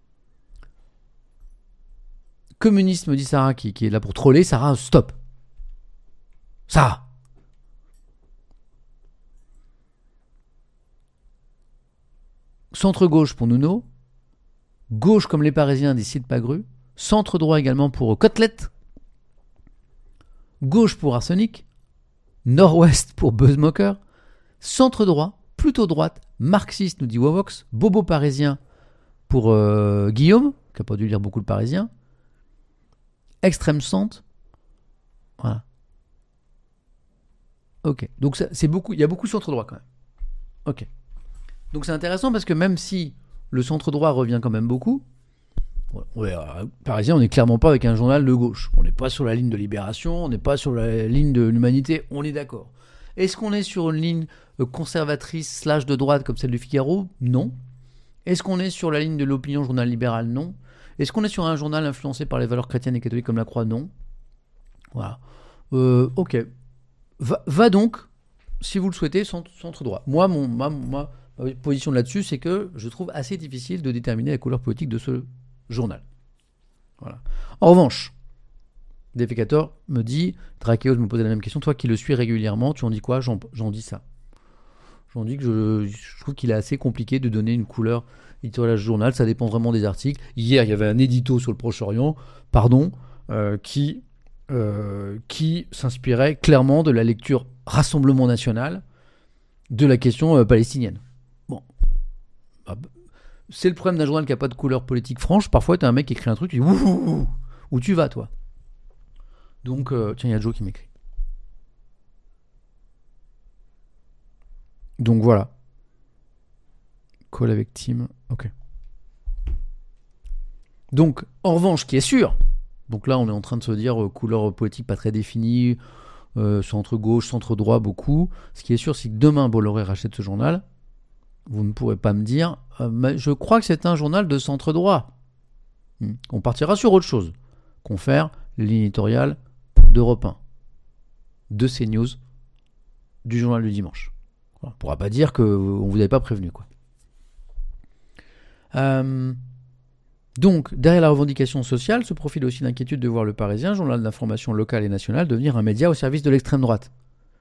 Communiste, me dit Sarah, qui est là pour troller. Sarah, stop. Sarah. Centre-gauche pour Nuno. Gauche comme les Parisiens des sites Pagru. Centre-droit également pour Côtelette. Gauche pour Arsenic. Nord-ouest pour Buzzmoker. Centre-droit, plutôt droite, marxiste, nous dit Wovox. Bobo parisien pour Guillaume, qui n'a pas dû lire beaucoup le Parisien. Extrême centre. Voilà. Ok. Donc c'est beaucoup, il y a beaucoup de centre-droit quand même. Ok. Donc c'est intéressant parce que même si Le centre-droit revient quand même beaucoup. Parisien, on n'est clairement pas avec un journal de gauche. On n'est pas sur la ligne de Libération, on n'est pas sur la ligne de l'Humanité, on est d'accord. Est-ce qu'on est sur une ligne conservatrice / de droite comme celle du Figaro ? Non. Est-ce qu'on est sur la ligne de l'opinion journal libéral ? Non. Est-ce qu'on est sur un journal influencé par les valeurs chrétiennes et catholiques comme la Croix ? Non. Voilà. Ok. Va donc, si vous le souhaitez, centre droit. Moi, ma position là-dessus, c'est que je trouve assez difficile de déterminer la couleur politique de ce journal. Voilà. En revanche, Defecator me dit, Drakeos me posait la même question, toi qui le suis régulièrement, tu en dis quoi ? J'en dis ça. J'en dis que je trouve qu'il est assez compliqué de donner une couleur éditoriale à ce journal, ça dépend vraiment des articles. Hier, il y avait un édito sur le Proche-Orient, qui s'inspirait clairement de la lecture Rassemblement National de la question palestinienne. Bon. C'est le problème d'un journal qui n'a pas de couleur politique franche. Parfois, tu as un mec qui écrit un truc, tu dis où tu vas, toi ? Donc, tiens, il y a Joe qui m'écrit. Donc voilà. Call avec Tim. Ok. Donc, en revanche, ce qui est sûr, donc là, on est en train de se dire couleur politique pas très définie, centre-gauche, centre-droit, beaucoup. Ce qui est sûr, c'est que demain, Bolloré rachète ce journal. Vous ne pourrez pas me dire, mais je crois que c'est un journal de centre-droit. On partira sur autre chose. Confère ligne éditoriale d'Europe 1, de CNews, du journal du dimanche. On ne pourra pas dire qu'on ne vous avait pas prévenu, quoi. Donc, derrière la revendication sociale, se profile aussi l'inquiétude de voir le Parisien, journal d'information locale et nationale, devenir un média au service de l'extrême droite.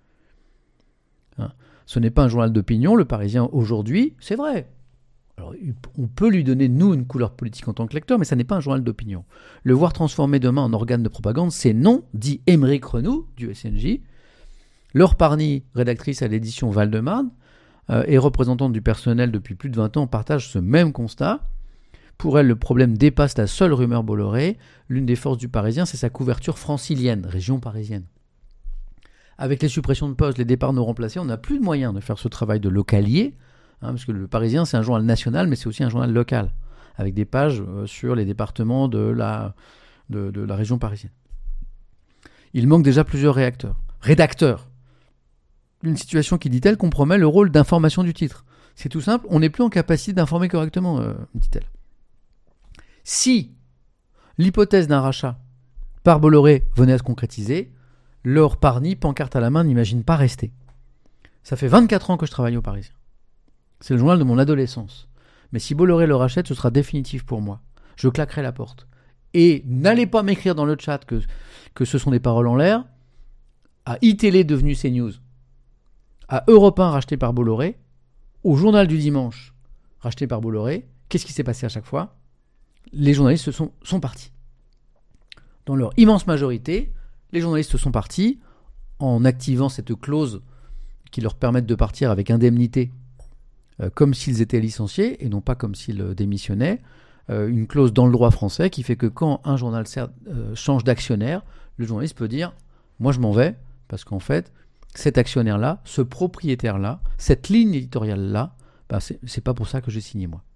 Ce n'est pas un journal d'opinion, le Parisien aujourd'hui, c'est vrai. Alors, on peut lui donner, nous, une couleur politique en tant que lecteur, mais ça n'est pas un journal d'opinion. Le voir transformé demain en organe de propagande, c'est non, dit Émeric Renou, du SNJ. Laure Parny, rédactrice à l'édition Val-de-Marne, et représentante du personnel depuis plus de 20 ans, partage ce même constat. Pour elle, le problème dépasse la seule rumeur Bolloré. L'une des forces du Parisien, c'est sa couverture francilienne, région parisienne. Avec les suppressions de postes, les départs non remplacés, on n'a plus de moyens de faire ce travail de localier, parce que le Parisien, c'est un journal national, mais c'est aussi un journal local, avec des pages sur les départements de la région parisienne. Il manque déjà plusieurs rédacteurs. Une situation qui, dit-elle, compromet le rôle d'information du titre. C'est tout simple, on n'est plus en capacité d'informer correctement, dit-elle. Si l'hypothèse d'un rachat par Bolloré venait à se concrétiser, Laure Parny, pancarte à la main, n'imagine pas rester. Ça fait 24 ans que je travaille au Parisien. C'est le journal de mon adolescence. Mais si Bolloré le rachète, ce sera définitif pour moi. Je claquerai la porte. Et n'allez pas m'écrire dans le chat que ce sont des paroles en l'air. À iTélé devenu CNews, à Europe 1 racheté par Bolloré, au Journal du Dimanche racheté par Bolloré, qu'est-ce qui s'est passé à chaque fois ? Les journalistes sont partis. Dans leur immense majorité, les journalistes sont partis en activant cette clause qui leur permet de partir avec indemnité, comme s'ils étaient licenciés et non pas comme s'ils démissionnaient. Une clause dans le droit français qui fait que quand un journal change d'actionnaire, le journaliste peut dire « moi je m'en vais » parce qu'en fait, cet actionnaire-là, ce propriétaire-là, cette ligne éditoriale-là, c'est pas pour ça que j'ai signé moi.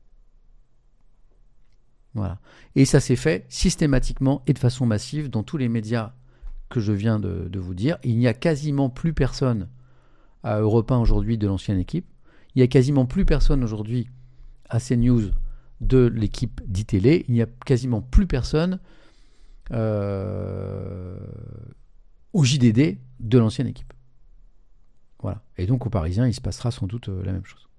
Voilà. Et ça s'est fait systématiquement et de façon massive dans tous les médias que je viens de vous dire. Il n'y a quasiment plus personne à Europe 1 aujourd'hui de l'ancienne équipe. Il n'y a quasiment plus personne aujourd'hui à CNews de l'équipe d'ITélé. Il n'y a quasiment plus personne au JDD de l'ancienne équipe. Voilà. Et donc, au Parisien, il se passera sans doute la même chose.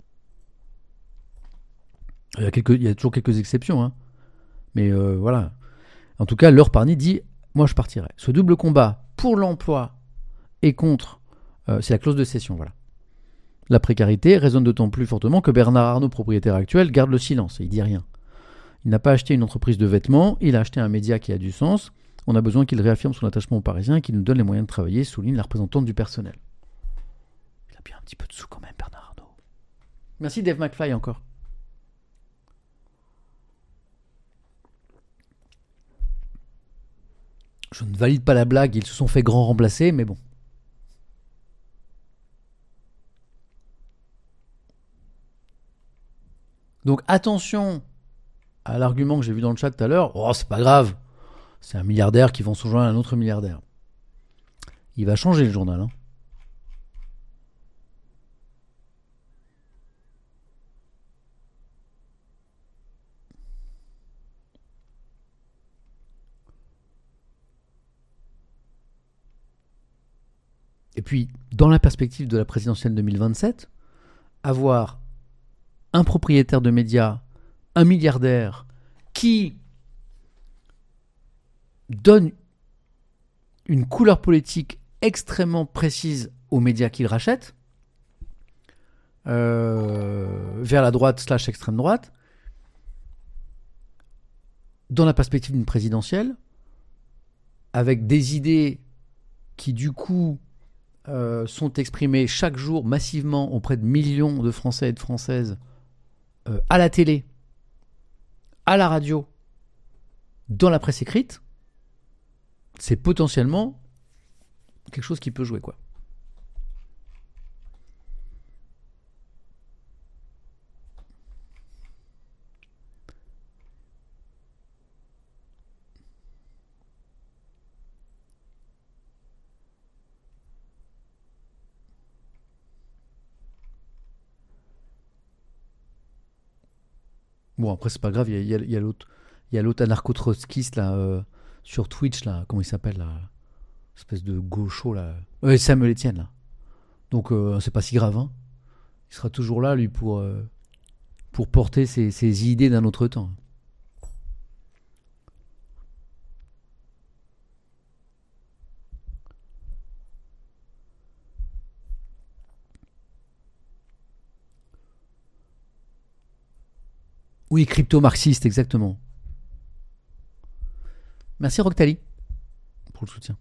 Il y a toujours quelques exceptions, hein. Mais voilà. En tout cas, Laure Parny dit « moi, je partirai ». Ce double combat pour l'emploi et contre... c'est la clause de cession, voilà. La précarité résonne d'autant plus fortement que Bernard Arnault, propriétaire actuel, garde le silence et il dit rien. Il n'a pas acheté une entreprise de vêtements, il a acheté un média qui a du sens. On a besoin qu'il réaffirme son attachement aux Parisiens et qu'il nous donne les moyens de travailler, souligne la représentante du personnel. Il a bien un petit peu de sous quand même, Bernard Arnault. Merci Dave McFly encore. Je ne valide pas la blague, ils se sont fait grand remplacer, mais bon. Donc attention à l'argument que j'ai vu dans le chat tout à l'heure. Oh, c'est pas grave. C'est un milliardaire qui vend son journal à un autre milliardaire. Il va changer le journal. Hein. Et puis, dans la perspective de la présidentielle 2027, avoir un propriétaire de médias, un milliardaire, qui donne une couleur politique extrêmement précise aux médias qu'il rachète, vers la droite / extrême droite, dans la perspective d'une présidentielle, avec des idées qui du coup sont exprimées chaque jour massivement auprès de millions de Français et de Françaises à la télé, à la radio, dans la presse écrite, c'est potentiellement quelque chose qui peut jouer, quoi. Bon, après, c'est pas grave, il y a l'autre anarcho-trotskiste, là, sur Twitch, là, comment il s'appelle, là, espèce de gaucho, là. Samuel Etienne, là. Donc, c'est pas si grave, hein. Il sera toujours là, lui, pour porter ses idées d'un autre temps. Oui, crypto-marxiste, exactement. Merci Roctali pour le soutien.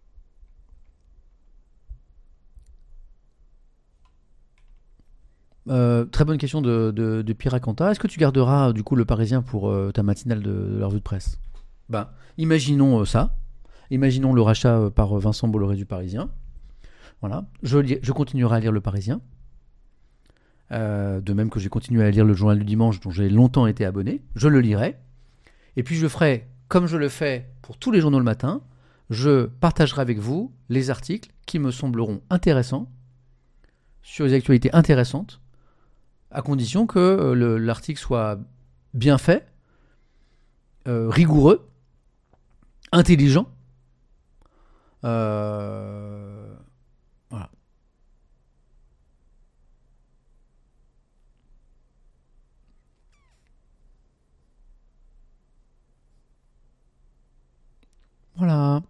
Très bonne question de Pierre Acanta. Est-ce que tu garderas du coup le Parisien pour ta matinale de la revue de presse ? Ben, imaginons ça. Imaginons le rachat par Vincent Bolloré du Parisien. Voilà. Je continuerai à lire le Parisien. De même que j'ai continué à lire le journal du dimanche dont j'ai longtemps été abonné. Je le lirai. Et puis je ferai, comme je le fais pour tous les journaux le matin, je partagerai avec vous les articles qui me sembleront intéressants, sur les actualités intéressantes, à condition que l'article soit bien fait, rigoureux, intelligent. Voilà. Voilà.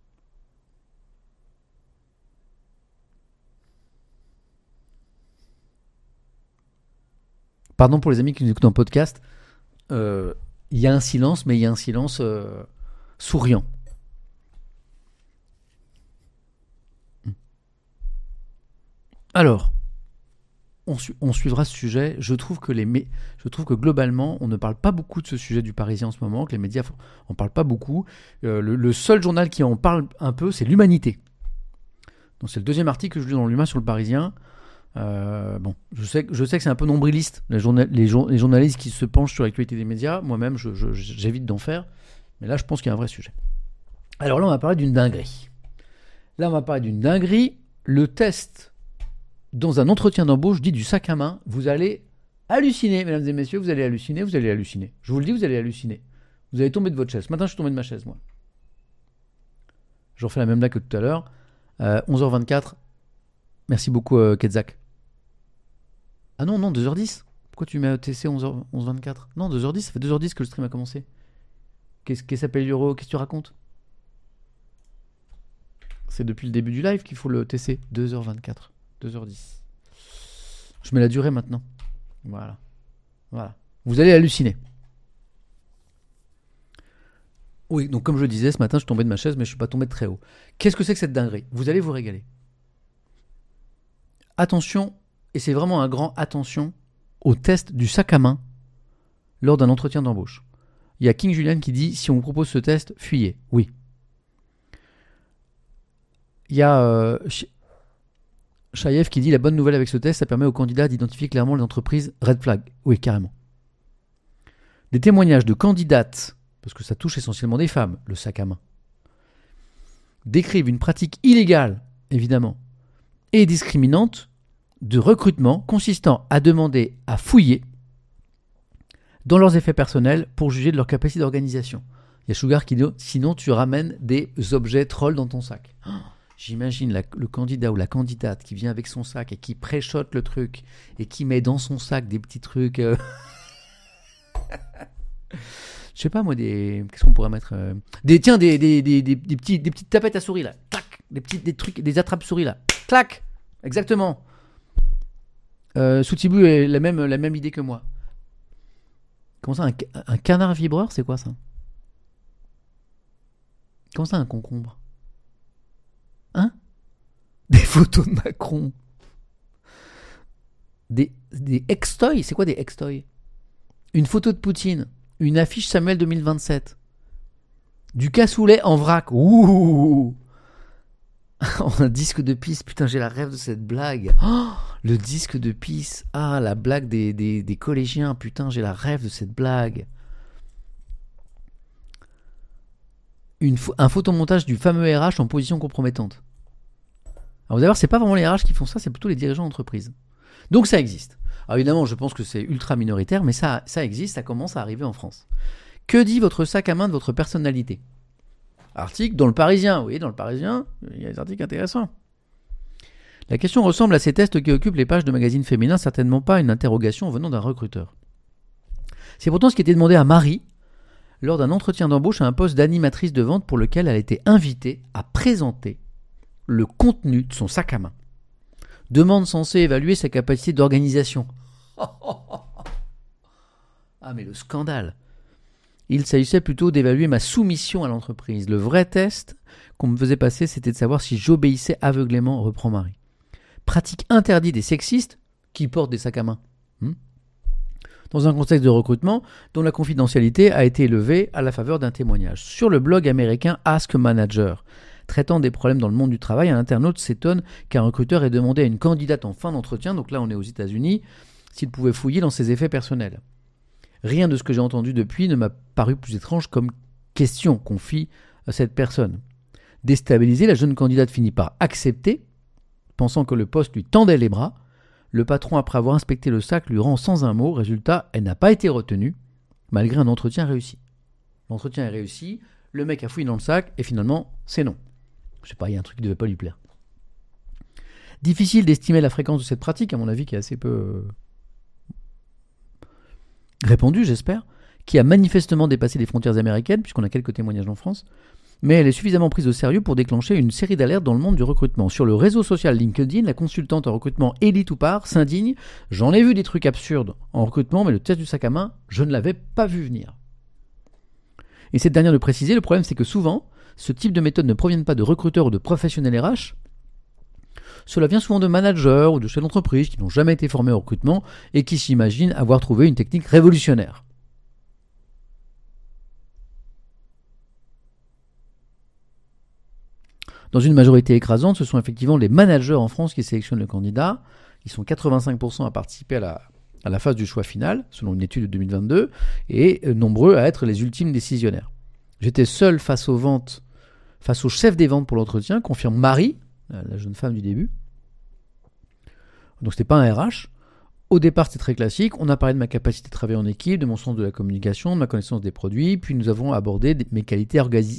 Pardon pour les amis qui nous écoutent en podcast. Il y a un silence, mais il y a un silence souriant. Alors, on suivra ce sujet. Je trouve que globalement, on ne parle pas beaucoup de ce sujet du Parisien en ce moment, que les médias en parlent pas beaucoup. Le seul journal qui en parle un peu, c'est l'Humanité. Donc c'est le deuxième article que je lis dans l'Humain sur le Parisien. Bon, je sais que c'est un peu nombriliste, les journalistes qui se penchent sur l'actualité des médias. Moi-même, j'évite d'en faire. Mais là, je pense qu'il y a un vrai sujet. Alors là, on va parler d'une dinguerie. Le test dans un entretien d'embauche dit du sac à main. Vous allez halluciner, mesdames et messieurs. Vous allez halluciner. Je vous le dis, vous allez halluciner. Vous allez tomber de votre chaise. Ce matin, je suis tombé de ma chaise, moi. Je refais la même blague que tout à l'heure. 11h24. Merci beaucoup, Ketzak. Ah non, 2h10. Pourquoi tu mets TC 11h24 ? Non, 2h10, ça fait 2h10 que le stream a commencé. Qu'est-ce qui s'appelle Euro ? Qu'est-ce que tu racontes ? C'est depuis le début du live qu'il faut le TC. 2h24. 2h10. Je mets la durée maintenant. Voilà. Vous allez halluciner. Oui, donc comme je le disais, ce matin, je suis tombé de ma chaise, mais je ne suis pas tombé de très haut. Qu'est-ce que c'est que cette dinguerie ? Vous allez vous régaler. Attention, et c'est vraiment un grand attention, au test du sac à main lors d'un entretien d'embauche. Il y a King Julian qui dit, si on vous propose ce test, fuyez. Oui. Il y a Chayev qui dit, la bonne nouvelle avec ce test, ça permet aux candidats d'identifier clairement les entreprises red flag. Oui, carrément. Des témoignages de candidates, parce que ça touche essentiellement des femmes, le sac à main, décrivent une pratique illégale, évidemment, et discriminante de recrutement consistant à demander à fouiller dans leurs effets personnels pour juger de leur capacité d'organisation. Il y a Sugar qui dit « Sinon, tu ramènes des objets trolls dans ton sac. Oh, » J'imagine le candidat ou la candidate qui vient avec son sac et qui préchote le truc et qui met dans son sac des petits trucs... Je sais pas moi, qu'est-ce qu'on pourrait mettre des petites tapettes à souris là. Clac. Des trucs, des attrape-souris là. Clac. Exactement. Soutibu a la même idée que moi. Comment ça, un canard vibreur, c'est quoi ça? Comment ça, un concombre? Hein? Des photos de Macron. Des ex-toys, c'est quoi des ex-toys? Une photo de Poutine. Une affiche Samuel 2027. Du cassoulet en vrac. Ouh. Un disque de pisse. Putain, j'ai la rêve de cette blague. Oh, le disque de pisse. Ah, la blague des collégiens. Putain, j'ai la rêve de cette blague. Un photomontage du fameux RH en position compromettante. Alors vous allez voir, c'est pas vraiment les RH qui font ça, c'est plutôt les dirigeants d'entreprise. Donc ça existe. Alors évidemment, je pense que c'est ultra minoritaire, mais ça existe, ça commence à arriver en France. Que dit votre sac à main de votre personnalité? Article dans le Parisien. Vous voyez, dans le Parisien, il y a des articles intéressants. La question ressemble à ces tests qui occupent les pages de magazines féminins, certainement pas une interrogation venant d'un recruteur. C'est pourtant ce qui était demandé à Marie lors d'un entretien d'embauche à un poste d'animatrice de vente pour lequel elle a été invitée à présenter le contenu de son sac à main. Demande censée évaluer sa capacité d'organisation. Ah mais le scandale. Il s'agissait plutôt d'évaluer ma soumission à l'entreprise. Le vrai test qu'on me faisait passer, c'était de savoir si j'obéissais aveuglément, reprend Marie. Pratique interdite et sexiste qui portent des sacs à main. Dans un contexte de recrutement dont la confidentialité a été élevée à la faveur d'un témoignage. Sur le blog américain Ask Manager, traitant des problèmes dans le monde du travail, un internaute s'étonne qu'un recruteur ait demandé à une candidate en fin d'entretien, donc là on est aux États-Unis, s'il pouvait fouiller dans ses effets personnels. Rien de ce que j'ai entendu depuis ne m'a paru plus étrange comme question, confie cette personne. Déstabilisée, la jeune candidate finit par accepter, pensant que le poste lui tendait les bras. Le patron, après avoir inspecté le sac, lui rend sans un mot. Résultat, elle n'a pas été retenue, malgré un entretien réussi. L'entretien est réussi, le mec a fouillé dans le sac, et finalement, c'est non. Je sais pas, il y a un truc qui ne devait pas lui plaire. Difficile d'estimer la fréquence de cette pratique, à mon avis, qui est assez peu répandue, j'espère, qui a manifestement dépassé les frontières américaines, puisqu'on a quelques témoignages en France, mais elle est suffisamment prise au sérieux pour déclencher une série d'alertes dans le monde du recrutement. Sur le réseau social LinkedIn, la consultante en recrutement Ellie Toupard s'indigne. J'en ai vu des trucs absurdes en recrutement, mais le test du sac à main, je ne l'avais pas vu venir. Et cette dernière de préciser, le problème c'est que souvent, ce type de méthode ne proviennent pas de recruteurs ou de professionnels RH. Cela vient souvent de managers ou de chefs d'entreprise qui n'ont jamais été formés au recrutement et qui s'imaginent avoir trouvé une technique révolutionnaire. Dans une majorité écrasante, ce sont effectivement les managers en France qui sélectionnent le candidat. Ils sont 85% à participer à la phase du choix final, selon une étude de 2022, et nombreux à être les ultimes décisionnaires. J'étais seul face au chef des ventes pour l'entretien, confirme Marie, la jeune femme du début. Donc c'était pas un RH. Au départ, c'était très classique. On a parlé de ma capacité de travailler en équipe, de mon sens de la communication, de ma connaissance des produits, puis nous avons abordé mes qualités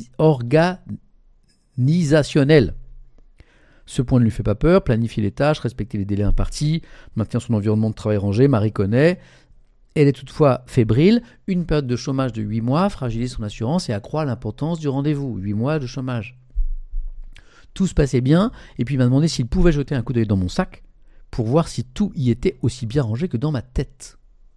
organisationnel. Ce point ne lui fait pas peur, planifier les tâches, respecter les délais impartis, maintenir son environnement de travail rangé, Marie connaît. Elle est toutefois fébrile, une période de chômage de 8 mois fragilise son assurance et accroît l'importance du rendez-vous. 8 mois de chômage. Tout se passait bien, et puis il m'a demandé s'il pouvait jeter un coup d'œil dans mon sac pour voir si tout y était aussi bien rangé que dans ma tête.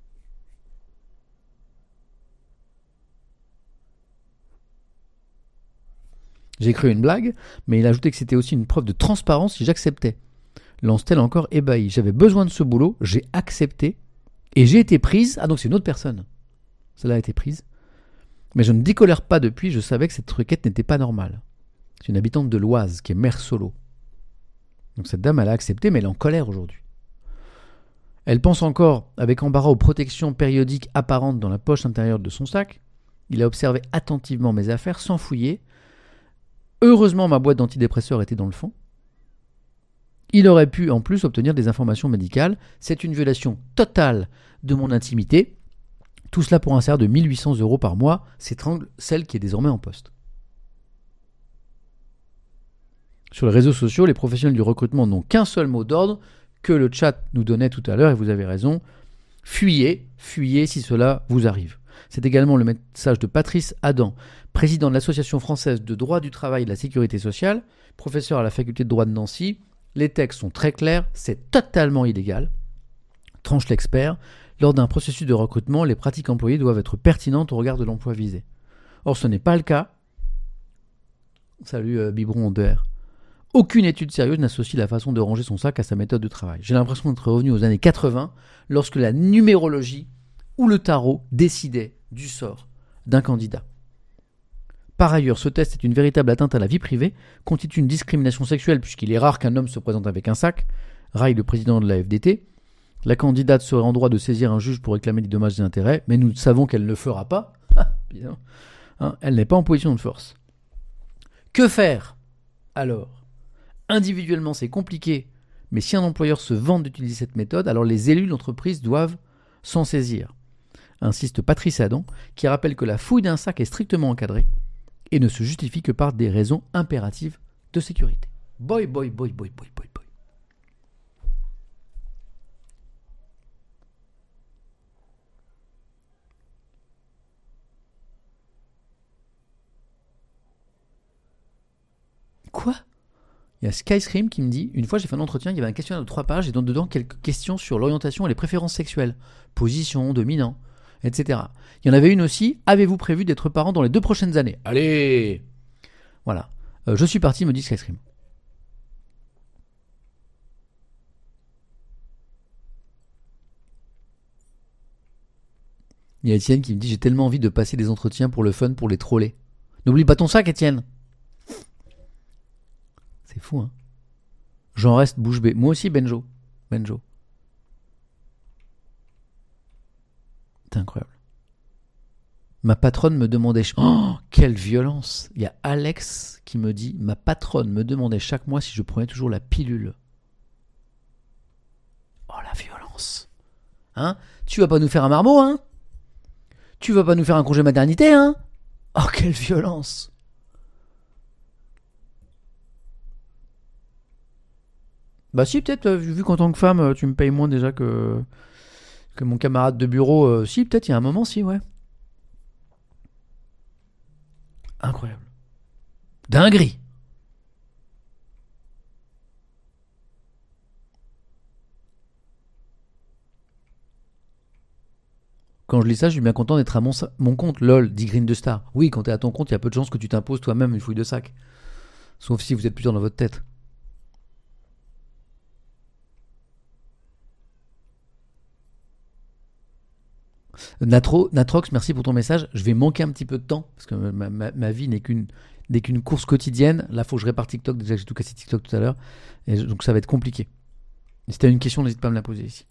J'ai cru une blague, mais il a ajouté que c'était aussi une preuve de transparence si j'acceptais. Lance-t-elle encore ébahie. J'avais besoin de ce boulot, j'ai accepté, et j'ai été prise. Ah donc c'est une autre personne. Celle-là a été prise. Mais je ne décolère pas depuis, je savais que cette requête n'était pas normale. C'est une habitante de l'Oise, qui est mère solo. Donc cette dame, elle a accepté, mais elle est en colère aujourd'hui. Elle pense encore avec embarras aux protections périodiques apparentes dans la poche intérieure de son sac. Il a observé attentivement mes affaires sans fouiller. Heureusement, ma boîte d'antidépresseurs était dans le fond. Il aurait pu en plus obtenir des informations médicales. C'est une violation totale de mon intimité. Tout cela pour un salaire de 1 800 € par mois, s'étrangle celle qui est désormais en poste. Sur les réseaux sociaux, les professionnels du recrutement n'ont qu'un seul mot d'ordre que le chat nous donnait tout à l'heure, et vous avez raison. Fuyez, fuyez si cela vous arrive. C'est également le message de Patrice Adam, président de l'Association française de droit du travail et de la sécurité sociale, professeur à la faculté de droit de Nancy. Les textes sont très clairs, c'est totalement illégal. Tranche l'expert, lors d'un processus de recrutement, les pratiques employées doivent être pertinentes au regard de l'emploi visé. Or, ce n'est pas le cas. Salut Biberon en 2R. Aucune étude sérieuse n'associe la façon de ranger son sac à sa méthode de travail. J'ai l'impression d'être revenu aux années 80, lorsque la numérologie ou le tarot décidait du sort d'un candidat. Par ailleurs, ce test est une véritable atteinte à la vie privée, constitue une discrimination sexuelle puisqu'il est rare qu'un homme se présente avec un sac, raille le président de la FDT. La candidate serait en droit de saisir un juge pour réclamer des dommages et intérêts, mais nous savons qu'elle ne le fera pas. Elle n'est pas en position de force. Que faire alors ? Individuellement, c'est compliqué, mais si un employeur se vante d'utiliser cette méthode, alors les élus de l'entreprise doivent s'en saisir. Insiste Patrice Adam, qui rappelle que la fouille d'un sac est strictement encadrée et ne se justifie que par des raisons impératives de sécurité. Boy. Quoi ? Il y a Skyscream qui me dit, une fois j'ai fait un entretien, il y avait un questionnaire de 3 pages et dedans quelques questions sur l'orientation et les préférences sexuelles, position, dominant, etc. Il y en avait une aussi, avez-vous prévu d'être parent dans les 2 prochaines années ? Allez ! Voilà. Je suis parti, me dit Skyscream. Il y a Étienne qui me dit, j'ai tellement envie de passer des entretiens pour le fun, pour les troller. N'oublie pas ton sac, Étienne. C'est fou, hein. J'en reste bouche bée. Moi aussi, Benjo. C'est incroyable. Ma patronne me demandait... Oh, quelle violence. Il y a Alex qui me dit, ma patronne me demandait chaque mois si je prenais toujours la pilule. Oh, la violence. Hein ? Tu vas pas nous faire un marmot, hein ? Tu vas pas nous faire un congé maternité, hein ? Oh, quelle violence. Bah si, peut-être, vu qu'en tant que femme, tu me payes moins déjà que mon camarade de bureau. Si, peut-être, il y a un moment, si, ouais. Incroyable. Dinguerie. Quand je lis ça, je suis bien content d'être à mon compte, lol, dit Green de Star. Oui, quand t'es à ton compte, il y a peu de chances que tu t'imposes toi-même une fouille de sac. Sauf si vous êtes plutôt dans votre tête. Natrox, merci pour ton message. Je vais manquer un petit peu de temps parce que ma vie n'est qu'une course quotidienne. Là, il faut que je répare TikTok. Déjà que j'ai tout cassé TikTok tout à l'heure. Et donc, ça va être compliqué. Et si tu as une question, n'hésite pas à me la poser ici.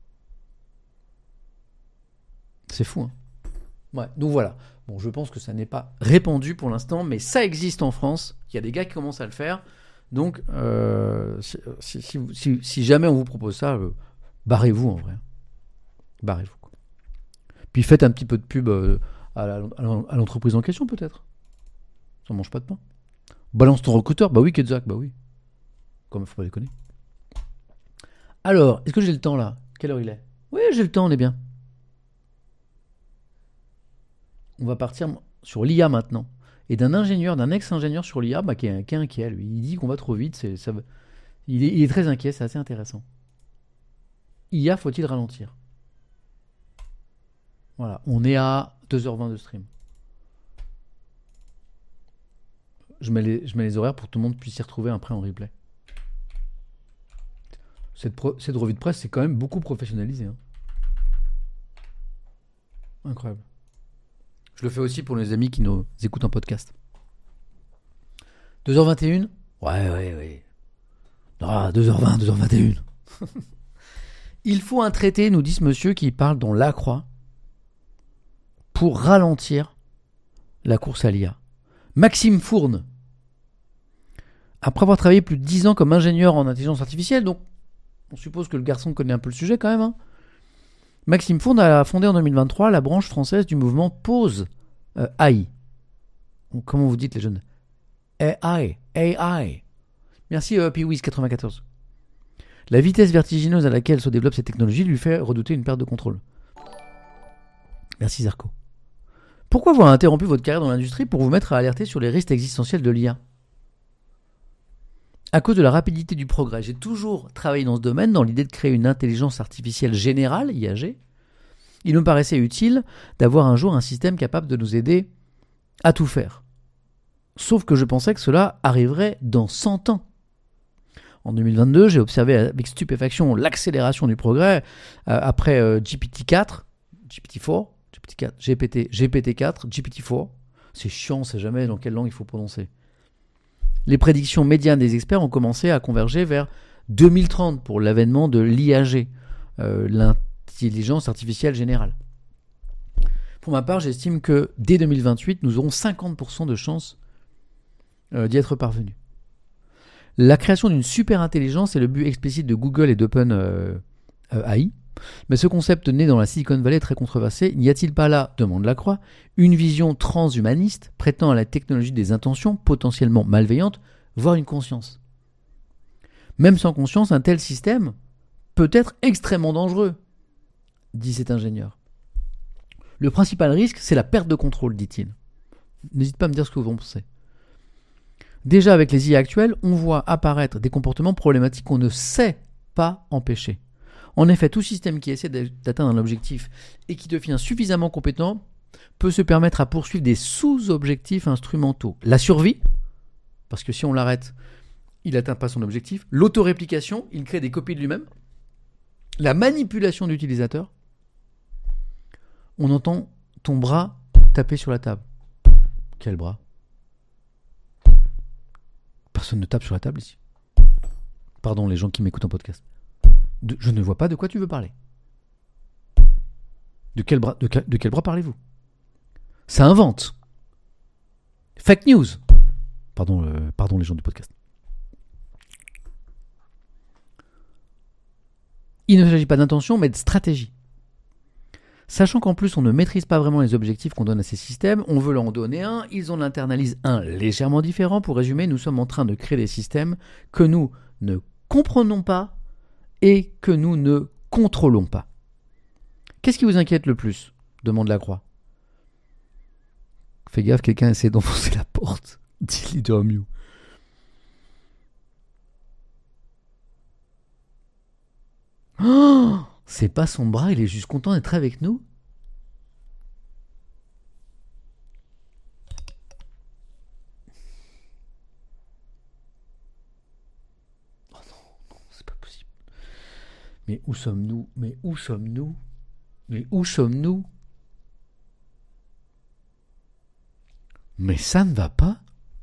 C'est fou, hein. Ouais, donc voilà. Bon, je pense que ça n'est pas répandu pour l'instant, mais ça existe en France. Il y a des gars qui commencent à le faire. Donc, si jamais on vous propose ça, barrez-vous en vrai. Barrez-vous. Puis faites un petit peu de pub à l'entreprise en question, peut-être. Ça mange pas de pain. Balance ton recruteur. Bah oui, Kedzak, bah oui. Comme faut pas déconner. Alors, est-ce que j'ai le temps là ? Quelle heure il est ? Oui, j'ai le temps, on est bien. On va partir sur l'IA maintenant. Et d'un ex-ingénieur sur l'IA qui est inquiet, lui. Il dit qu'on va trop vite. Il est très inquiet, c'est assez intéressant. IA, faut-il ralentir ? Voilà, on est à 2h20 de stream. Je mets les horaires pour que tout le monde puisse s'y retrouver après en replay. Cette revue de presse, c'est quand même beaucoup professionnalisé. Hein. Incroyable. Je le fais aussi pour les amis qui nous écoutent en podcast. 2h21 ? Ouais. Ah, 2h20, 2h21. Il faut un traité, nous dit ce monsieur qui parle dans La Croix, pour ralentir la course à l'IA. Maxime Fourne, après avoir travaillé plus de 10 ans comme ingénieur en intelligence artificielle, donc on suppose que le garçon connaît un peu le sujet quand même, hein. Maxime Fourne a fondé en 2023 la branche française du mouvement Pause AI. Comment vous dites les jeunes? AI. Merci Piwiz94. La vitesse vertigineuse à laquelle se développent ces technologies lui fait redouter une perte de contrôle. Merci Zarco. Pourquoi avoir interrompu votre carrière dans l'industrie pour vous mettre à alerter sur les risques existentiels de l'IA? À cause de la rapidité du progrès, j'ai toujours travaillé dans ce domaine dans l'idée de créer une intelligence artificielle générale, IAG. Il me paraissait utile d'avoir un jour un système capable de nous aider à tout faire. Sauf que je pensais que cela arriverait dans 100 ans. En 2022, j'ai observé avec stupéfaction l'accélération du progrès après GPT-4, GPT-4, GPT-4. C'est chiant, on ne sait jamais dans quelle langue il faut prononcer. Les prédictions médianes des experts ont commencé à converger vers 2030 pour l'avènement de l'IAG, l'intelligence artificielle générale. Pour ma part, j'estime que dès 2028, nous aurons 50% de chances d'y être parvenus. La création d'une super intelligence est le but explicite de Google et d'OpenAI. Mais ce concept né dans la Silicon Valley est très controversé. N'y a-t-il pas là, demande la Croix, une vision transhumaniste prêtant à la technologie des intentions potentiellement malveillantes, voire une conscience? Même sans conscience, un tel système peut être extrêmement dangereux, dit cet ingénieur. Le principal risque, c'est la perte de contrôle, dit-il. N'hésitez pas à me dire ce que vous en pensez. Déjà avec les IA actuelles, on voit apparaître des comportements problématiques qu'on ne sait pas empêcher. En effet, tout système qui essaie d'atteindre un objectif et qui devient suffisamment compétent peut se permettre à poursuivre des sous-objectifs instrumentaux. La survie, parce que si on l'arrête, il n'atteint pas son objectif. L'autoréplication, il crée des copies de lui-même. La manipulation d'utilisateurs. On entend ton bras taper sur la table. Quel bras? Personne ne tape sur la table ici. Pardon les gens qui m'écoutent en podcast. Je ne vois pas de quoi tu veux parler. De quel bras parlez-vous? Ça invente. Fake news. Pardon les gens du podcast. Il ne s'agit pas d'intention, mais de stratégie. Sachant qu'en plus on ne maîtrise pas vraiment les objectifs qu'on donne à ces systèmes, on veut leur en donner un, ils en internalisent un légèrement différent. Pour résumer, nous sommes en train de créer des systèmes que nous ne comprenons pas et que nous ne contrôlons pas. Qu'est-ce qui vous inquiète le plus? Demande la Croix. Fais gaffe, quelqu'un essaie d'enfoncer la porte, dit Leader Mew. Oh, c'est pas son bras, il est juste content d'être avec nous. Oh non, c'est pas possible. Mais où sommes-nous? Mais où sommes-nous? Mais ça ne va pas.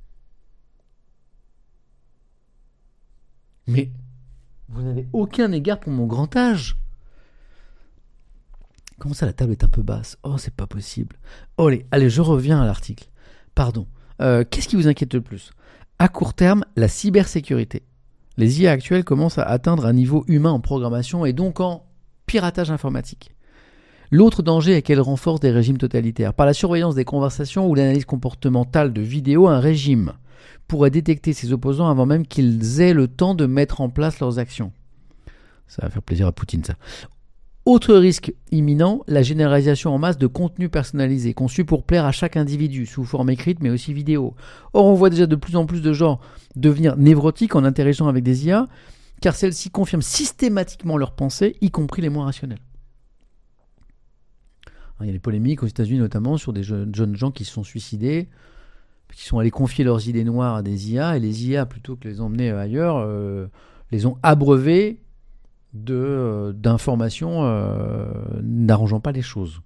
Mais vous n'avez aucun égard pour mon grand âge. Comment ça, la table est un peu basse? Oh, c'est pas possible. Oh, allez, je reviens à l'article. Pardon. Qu'est-ce qui vous inquiète le plus? À court terme, la cybersécurité. Les IA actuelles commencent à atteindre un niveau humain en programmation et donc en piratage informatique. L'autre danger est qu'elles renforcent des régimes totalitaires. Par la surveillance des conversations ou l'analyse comportementale de vidéos, un régime pourrait détecter ses opposants avant même qu'ils aient le temps de mettre en place leurs actions. Ça va faire plaisir à Poutine, ça. Autre risque imminent, la généralisation en masse de contenus personnalisés, conçus pour plaire à chaque individu, sous forme écrite mais aussi vidéo. Or, on voit déjà de plus en plus de gens devenir névrotiques en interagissant avec des IA, car celles-ci confirment systématiquement leurs pensées, y compris les moins rationnelles. Il y a des polémiques aux États-Unis notamment sur des jeunes gens qui se sont suicidés, qui sont allés confier leurs idées noires à des IA, et les IA, plutôt que les emmener ailleurs, les ont abreuvés d'informations n'arrangeant pas les choses.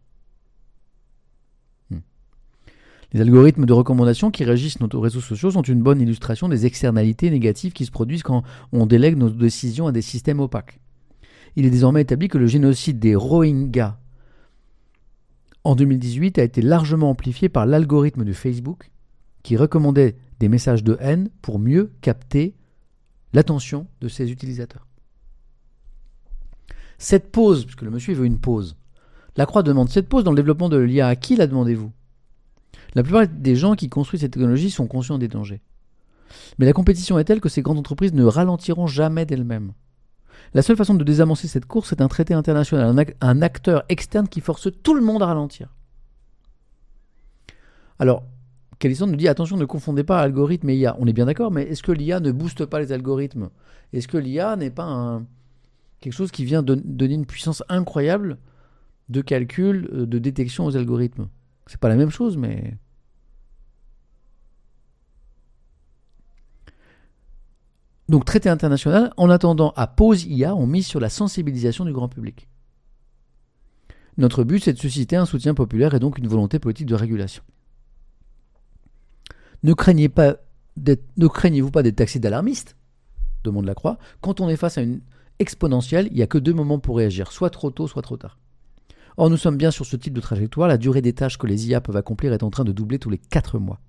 Les algorithmes de recommandation qui régissent nos réseaux sociaux sont une bonne illustration des externalités négatives qui se produisent quand on délègue nos décisions à des systèmes opaques. Il est désormais établi que le génocide des Rohingyas en 2018 a été largement amplifié par l'algorithme de Facebook qui recommandait des messages de haine pour mieux capter l'attention de ses utilisateurs. Cette pause, puisque le monsieur veut une pause, la Croix demande cette pause dans le développement de l'IA. À qui la demandez-vous ? La plupart des gens qui construisent cette technologie sont conscients des dangers. Mais la compétition est telle que ces grandes entreprises ne ralentiront jamais d'elles-mêmes. La seule façon de désamorcer cette course est un traité international, un acteur externe qui force tout le monde à ralentir. Alors, Calisson nous dit attention, ne confondez pas algorithme et IA. On est bien d'accord, mais est-ce que l'IA ne booste pas les algorithmes ? Est-ce que l'IA n'est pas quelque chose qui vient donner une puissance incroyable de calcul, de détection aux algorithmes ? C'est pas la même chose, mais... Donc, traité international, en attendant, à pause IA, on mise sur la sensibilisation du grand public. Notre but, c'est de susciter un soutien populaire et donc une volonté politique de régulation. Ne craignez-vous pas d'être taxé d'alarmiste ? Demande la Croix. Quand on est face à une exponentielle, il n'y a que 2 moments pour réagir, soit trop tôt, soit trop tard. Or, nous sommes bien sur ce type de trajectoire. La durée des tâches que les IA peuvent accomplir est en train de doubler tous les 4 mois.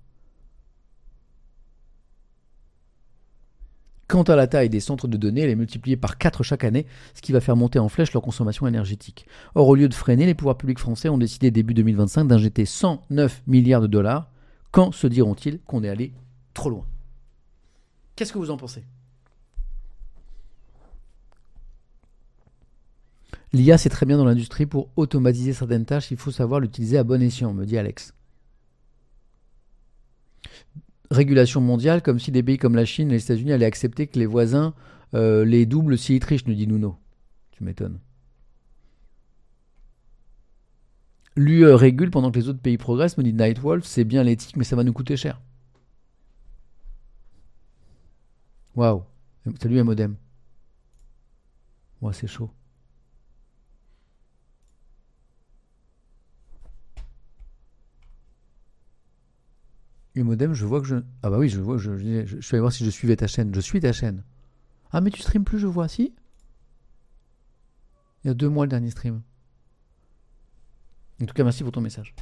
Quant à la taille des centres de données, elle est multipliée par 4 chaque année, ce qui va faire monter en flèche leur consommation énergétique. Or, au lieu de freiner, les pouvoirs publics français ont décidé début 2025 d'injecter 109 milliards de dollars. Quand se diront-ils qu'on est allé trop loin ? Qu'est-ce que vous en pensez ? L'IA, c'est très bien dans l'industrie pour automatiser certaines tâches, il faut savoir l'utiliser à bon escient, me dit Alex. Régulation mondiale, comme si des pays comme la Chine et les États-Unis allaient accepter que les voisins les doublent s'ils trichent, nous dit Nuno. Tu m'étonnes. L'UE régule pendant que les autres pays progressent, me dit Nightwolf, c'est bien l'éthique, mais ça va nous coûter cher. Waouh. Salut Modem. Ouais, c'est chaud. Et Modem, je vois que je... Ah bah oui, je vois que je suis allé voir si je suivais ta chaîne. Je suis ta chaîne. Ah mais tu streames plus, je vois, si ? Il y a 2 mois le dernier stream. En tout cas, merci pour ton message.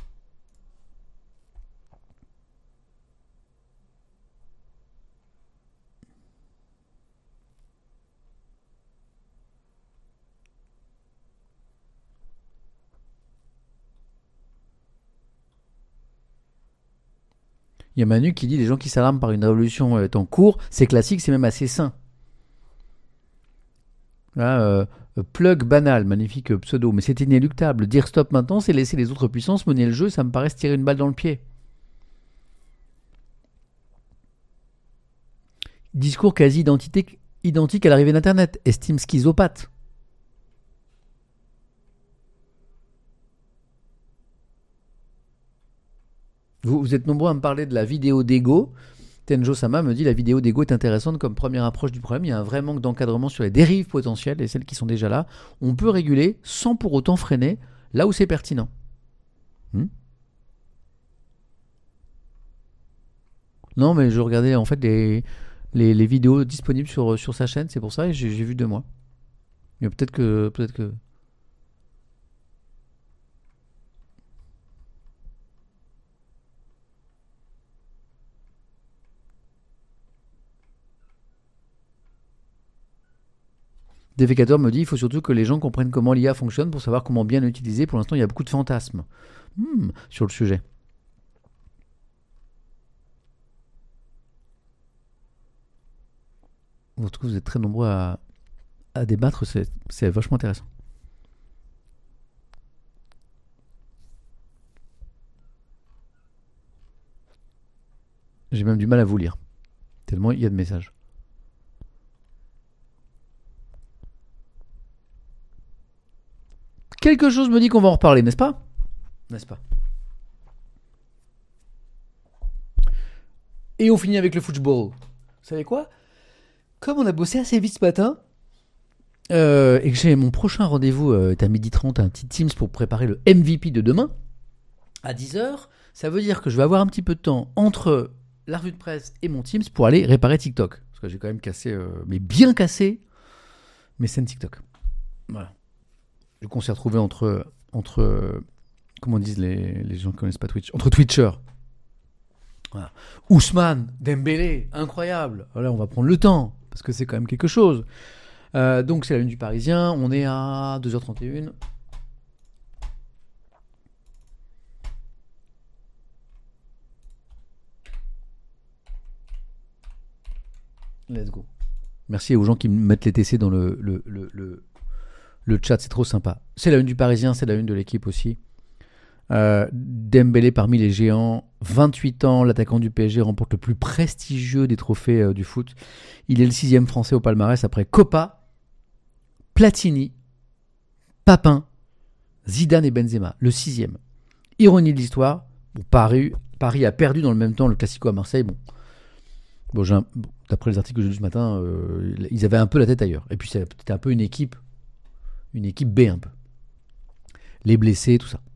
Il y a Manu qui dit les gens qui s'alarment par une révolution est en cours, c'est classique, c'est même assez sain. Là, plug banal, magnifique pseudo, mais c'est inéluctable. Dire stop maintenant, c'est laisser les autres puissances mener le jeu, ça me paraît se tirer une balle dans le pied. Discours quasi identique à l'arrivée d'Internet, estime schizopathe. Vous êtes nombreux à me parler de la vidéo d'ego. Tenjo Sama me dit la vidéo d'ego est intéressante comme première approche du problème. Il y a un vrai manque d'encadrement sur les dérives potentielles et celles qui sont déjà là. On peut réguler sans pour autant freiner là où c'est pertinent. Non, mais je regardais en fait les vidéos disponibles sur sa chaîne, c'est pour ça et j'ai vu 2 mois. Mais peut-être que... Défécateur me dit il faut surtout que les gens comprennent comment l'IA fonctionne pour savoir comment bien l'utiliser. Pour l'instant, il y a beaucoup de fantasmes sur le sujet. En tout cas, vous êtes très nombreux à débattre, c'est vachement intéressant. J'ai même du mal à vous lire, tellement il y a de messages. Quelque chose me dit qu'on va en reparler, n'est-ce pas ? N'est-ce pas ? Et on finit avec le football. Vous savez quoi ? Comme on a bossé assez vite ce matin, et que j'ai mon prochain rendez-vous est à 12h30, un petit Teams pour préparer le MVP de demain, à 10h, ça veut dire que je vais avoir un petit peu de temps entre la revue de presse et mon Teams pour aller réparer TikTok. Parce que j'ai quand même cassé, mais bien cassé, mes scènes TikTok. Voilà. Le concert trouvé entre comment disent les gens qui connaissent pas Twitch, entre Twitchers. Voilà. Ousmane Dembélé, incroyable. Voilà, on va prendre le temps parce que c'est quand même quelque chose. Donc c'est la une du Parisien. On est à 2h31. Let's go. Merci aux gens qui mettent les TC dans le chat, c'est trop sympa. C'est la une du Parisien, c'est la une de l'équipe aussi. Dembélé parmi les géants, 28 ans, l'attaquant du PSG remporte le plus prestigieux des trophées du foot. Il est le 6e français au palmarès après Copa, Platini, Papin, Zidane et Benzema. Le 6e. Ironie de l'histoire, bon, Paris a perdu dans le même temps le Classico à Marseille. Bon, d'après les articles que j'ai lus ce matin, ils avaient un peu la tête ailleurs. Et puis c'était un peu une équipe B un peu. Les blessés, tout ça.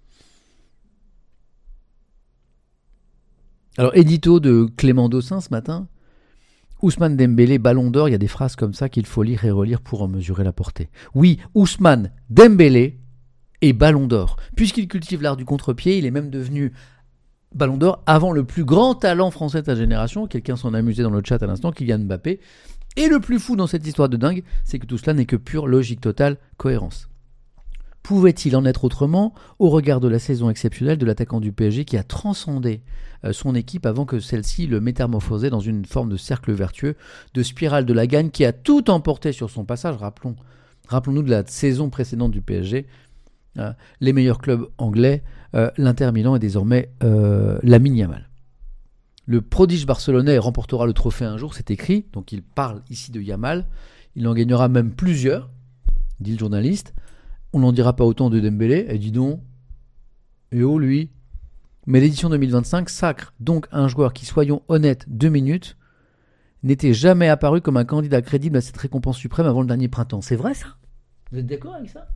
Alors, édito de Clément Dossin ce matin. Ousmane Dembélé, Ballon d'Or, il y a des phrases comme ça qu'il faut lire et relire pour en mesurer la portée. Oui, Ousmane Dembélé est Ballon d'Or. Puisqu'il cultive l'art du contre-pied, il est même devenu Ballon d'Or avant le plus grand talent français de sa génération. Quelqu'un s'en amusait dans le chat à l'instant, Kylian Mbappé. Et le plus fou dans cette histoire de dingue, c'est que tout cela n'est que pure logique totale, cohérence. Pouvait-il en être autrement au regard de la saison exceptionnelle de l'attaquant du PSG qui a transcendé son équipe avant que celle-ci le métamorphosait dans une forme de cercle vertueux, de spirale de la gagne qui a tout emporté sur son passage. Rappelons-nous de la saison précédente du PSG. Les meilleurs clubs anglais, l'Inter Milan et désormais Lamine Yamal. Le prodige barcelonais remportera le trophée un jour, c'est écrit, donc il parle ici de Yamal. Il en gagnera même plusieurs, dit le journaliste. On n'en dira pas autant de Dembélé, et dis donc, et oh lui. Mais l'édition 2025 sacre donc un joueur qui, soyons honnêtes 2 minutes, n'était jamais apparu comme un candidat crédible à cette récompense suprême avant le dernier printemps. C'est vrai ça ? Vous êtes d'accord avec ça ?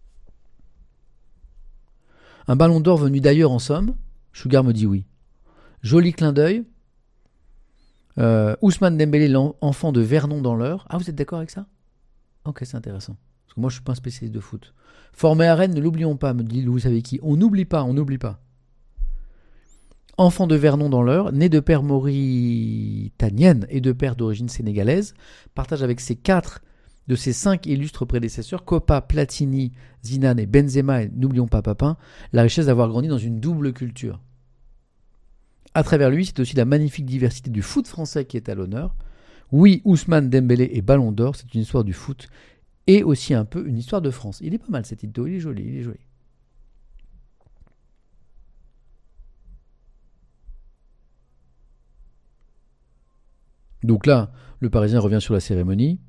Un ballon d'or venu d'ailleurs en somme, Sugar me dit oui. Joli clin d'œil. Ousmane Dembélé, l'enfant de Vernon dans l'Eure. Ah, vous êtes d'accord avec ça ? Ok, c'est intéressant. Parce que moi, je ne suis pas un spécialiste de foot. Formé à Rennes, ne l'oublions pas, me dit Louis Saviki. On n'oublie pas. Enfant de Vernon dans l'Eure, né de père mauritanienne et de père d'origine sénégalaise, partage avec ses 5 illustres prédécesseurs, Copa, Platini, Zidane et Benzema, et n'oublions pas Papin, la richesse d'avoir grandi dans une double culture. À travers lui, c'est aussi la magnifique diversité du foot français qui est à l'honneur. Oui, Ousmane Dembélé est Ballon d'Or, c'est une histoire du foot et aussi un peu une histoire de France. Il est pas mal cet idée, il est joli. Donc là, le Parisien revient sur la cérémonie.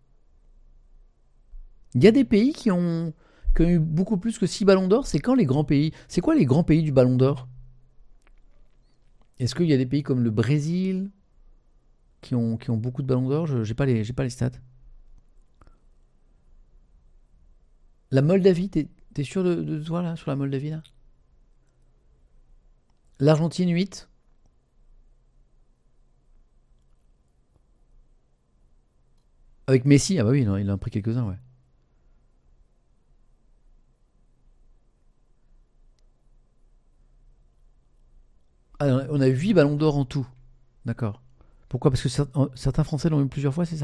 Il y a des pays qui ont eu beaucoup plus que 6 Ballons d'Or. C'est quand les grands pays ? C'est quoi les grands pays du Ballon d'Or ? Est-ce qu'il y a des pays comme le Brésil qui ont beaucoup de Ballons d'Or ? J'ai pas les stats. La Moldavie, t'es sûr de toi là, sur la Moldavie là ? L'Argentine 8. Avec Messi, ah bah oui, non, il en a pris quelques-uns, ouais. Ah, on a 8 ballons d'or en tout. D'accord. Pourquoi ? Parce que certains Français l'ont eu plusieurs fois, c'est ça ?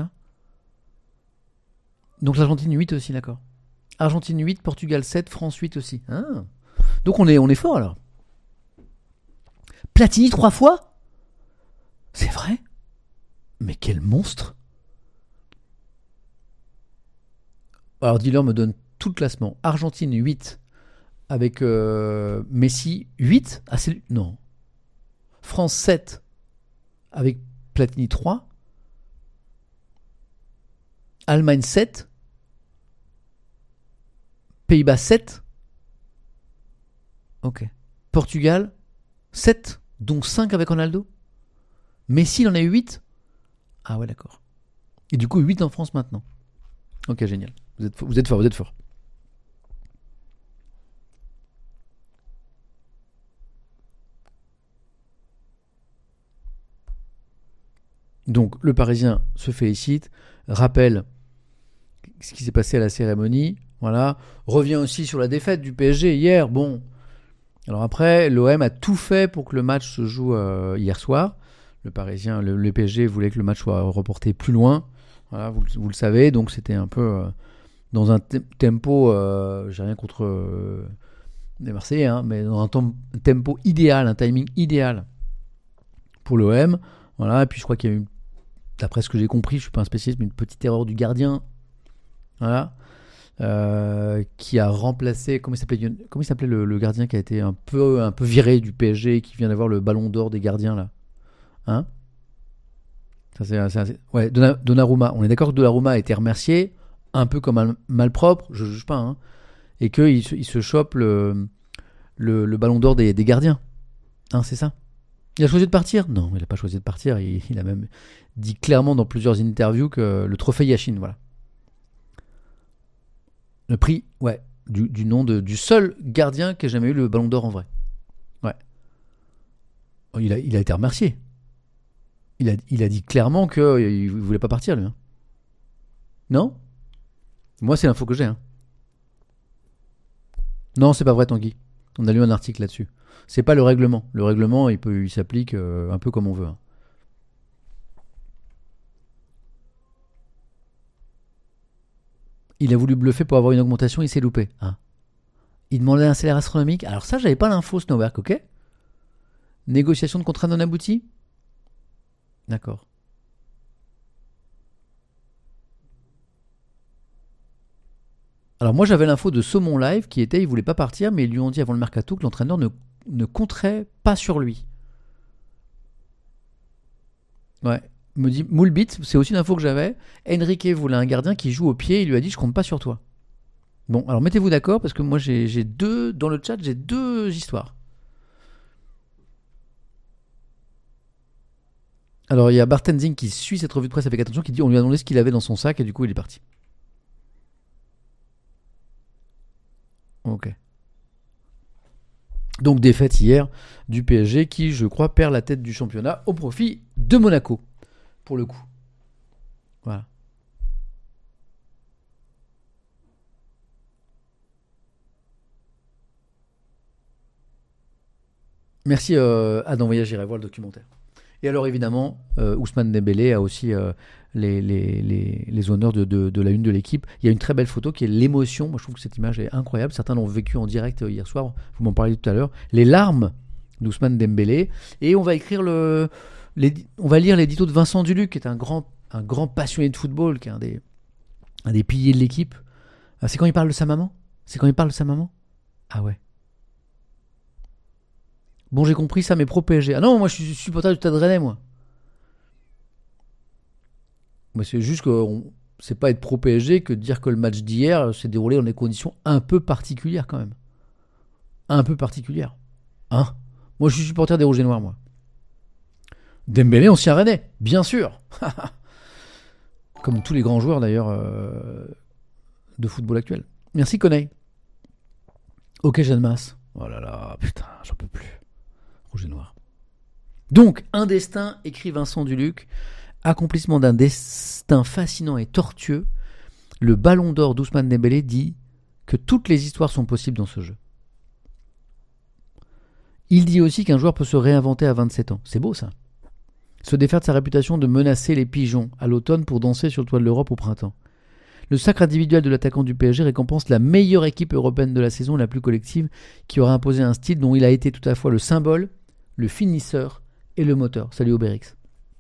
Donc l'Argentine 8 aussi, d'accord. Argentine 8, Portugal 7, France 8 aussi. Ah. Donc on est fort alors. Platini 3 fois ? C'est vrai ? Mais quel monstre ! Alors Dealer me donne tout le classement. Argentine 8 avec Messi 8. Ah c'est non. France 7 avec Platini 3. Allemagne 7. Pays-Bas 7. Ok. Portugal 7, dont 5 avec Ronaldo. Messi il en a eu 8. Ah ouais d'accord. Et du coup 8 en France maintenant. Ok génial. Vous êtes fort. Donc le Parisien se félicite, rappelle ce qui s'est passé à la cérémonie. Voilà. Revient aussi sur la défaite du PSG hier. Bon. Alors après, l'OM a tout fait pour que le match se joue hier soir. Le Parisien, le PSG voulait que le match soit reporté plus loin. Voilà, vous le savez. Donc c'était un peu dans un tempo, j'ai rien contre les Marseillais, hein, mais dans un tempo idéal, un timing idéal pour l'OM. Voilà. Et puis je crois qu'il y a eu, d'après ce que j'ai compris, je suis pas un spécialiste, mais une petite erreur du gardien. Voilà. Qui a remplacé, comment il s'appelait le gardien qui a été un peu viré du PSG et qui vient d'avoir le ballon d'or des gardiens là, hein? Ouais, Donnarumma. On est d'accord que Donnarumma a été remercié un peu comme un malpropre, je juge pas, hein, et qu'il se chope le ballon d'or des gardiens, hein, c'est ça. Il a choisi de partir? Non, il n'a pas choisi de partir. Il a même dit clairement dans plusieurs interviews que le trophée Yachine, voilà. Le prix, ouais, du nom du seul gardien qui a jamais eu le ballon d'or en vrai. Ouais. Il a été remercié. Il a dit clairement qu'il ne voulait pas partir, lui. Hein. Non? Moi, c'est l'info que j'ai. Hein. Non, c'est pas vrai, Tanguy. On a lu un article là-dessus. C'est pas le règlement. Le règlement, il s'applique un peu comme on veut. Hein. Il a voulu bluffer pour avoir une augmentation, il s'est loupé. Hein. Il demandait un salaire astronomique. Alors ça, j'avais pas l'info, Snowberg, ok? Négociation de contrat non abouti? D'accord. Alors moi, j'avais l'info de Saumon Live qui était, il voulait pas partir, mais ils lui ont dit avant le mercato que l'entraîneur ne compterait pas sur lui. Ouais. Me dit Moulbit, c'est aussi une info que j'avais. Enrique voulait un gardien qui joue au pied. Il lui a dit je compte pas sur toi. Bon, alors mettez-vous d'accord parce que moi j'ai deux dans le chat, j'ai deux histoires. Alors il y a Bartenzing qui suit cette revue de presse avec attention, qui dit on lui a demandé ce qu'il avait dans son sac et du coup il est parti. Ok. Donc défaite hier du PSG qui, je crois, perd la tête du championnat au profit de Monaco. Pour le coup. Voilà. Merci Adam Voyage, j'irai voir le documentaire. Et alors évidemment, Ousmane Dembélé a aussi les honneurs de la une de l'équipe. Il y a une très belle photo qui est l'émotion. Moi je trouve que cette image est incroyable. Certains l'ont vécu en direct hier soir. Vous m'en parliez tout à l'heure. Les larmes d'Ousmane Dembélé. Et on va écrire on va lire l'édito de Vincent Duluc, qui est un grand passionné de football, qui est un des piliers de l'équipe. C'est quand il parle de sa maman? Ah ouais. Bon, j'ai compris ça, mais pro PSG. Ah non, moi je suis supporter du Stade Rennais, moi. Mais c'est juste que c'est pas être pro PSG que de dire que le match d'hier s'est déroulé dans des conditions un peu particulières quand même. Un peu particulières. Hein? Moi je suis supporter des Rouges et Noirs, moi. Dembélé, ancien Rennais, bien sûr. Comme tous les grands joueurs d'ailleurs de football actuel. Merci Konei. Ok, Jeanne Masse. Oh là là, putain, j'en peux plus. Rouge et noir. Donc, un destin, écrit Vincent Duluc, accomplissement d'un destin fascinant et tortueux, le ballon d'or d'Ousmane Dembélé dit que toutes les histoires sont possibles dans ce jeu. Il dit aussi qu'un joueur peut se réinventer à 27 ans. C'est beau ça. Se défaire de sa réputation de menacer les pigeons à l'automne pour danser sur le toit de l'Europe au printemps. Le sacre individuel de l'attaquant du PSG récompense la meilleure équipe européenne de la saison, la plus collective, qui aura imposé un style dont il a été tout à la fois le symbole, le finisseur et le moteur. Salut Obérix.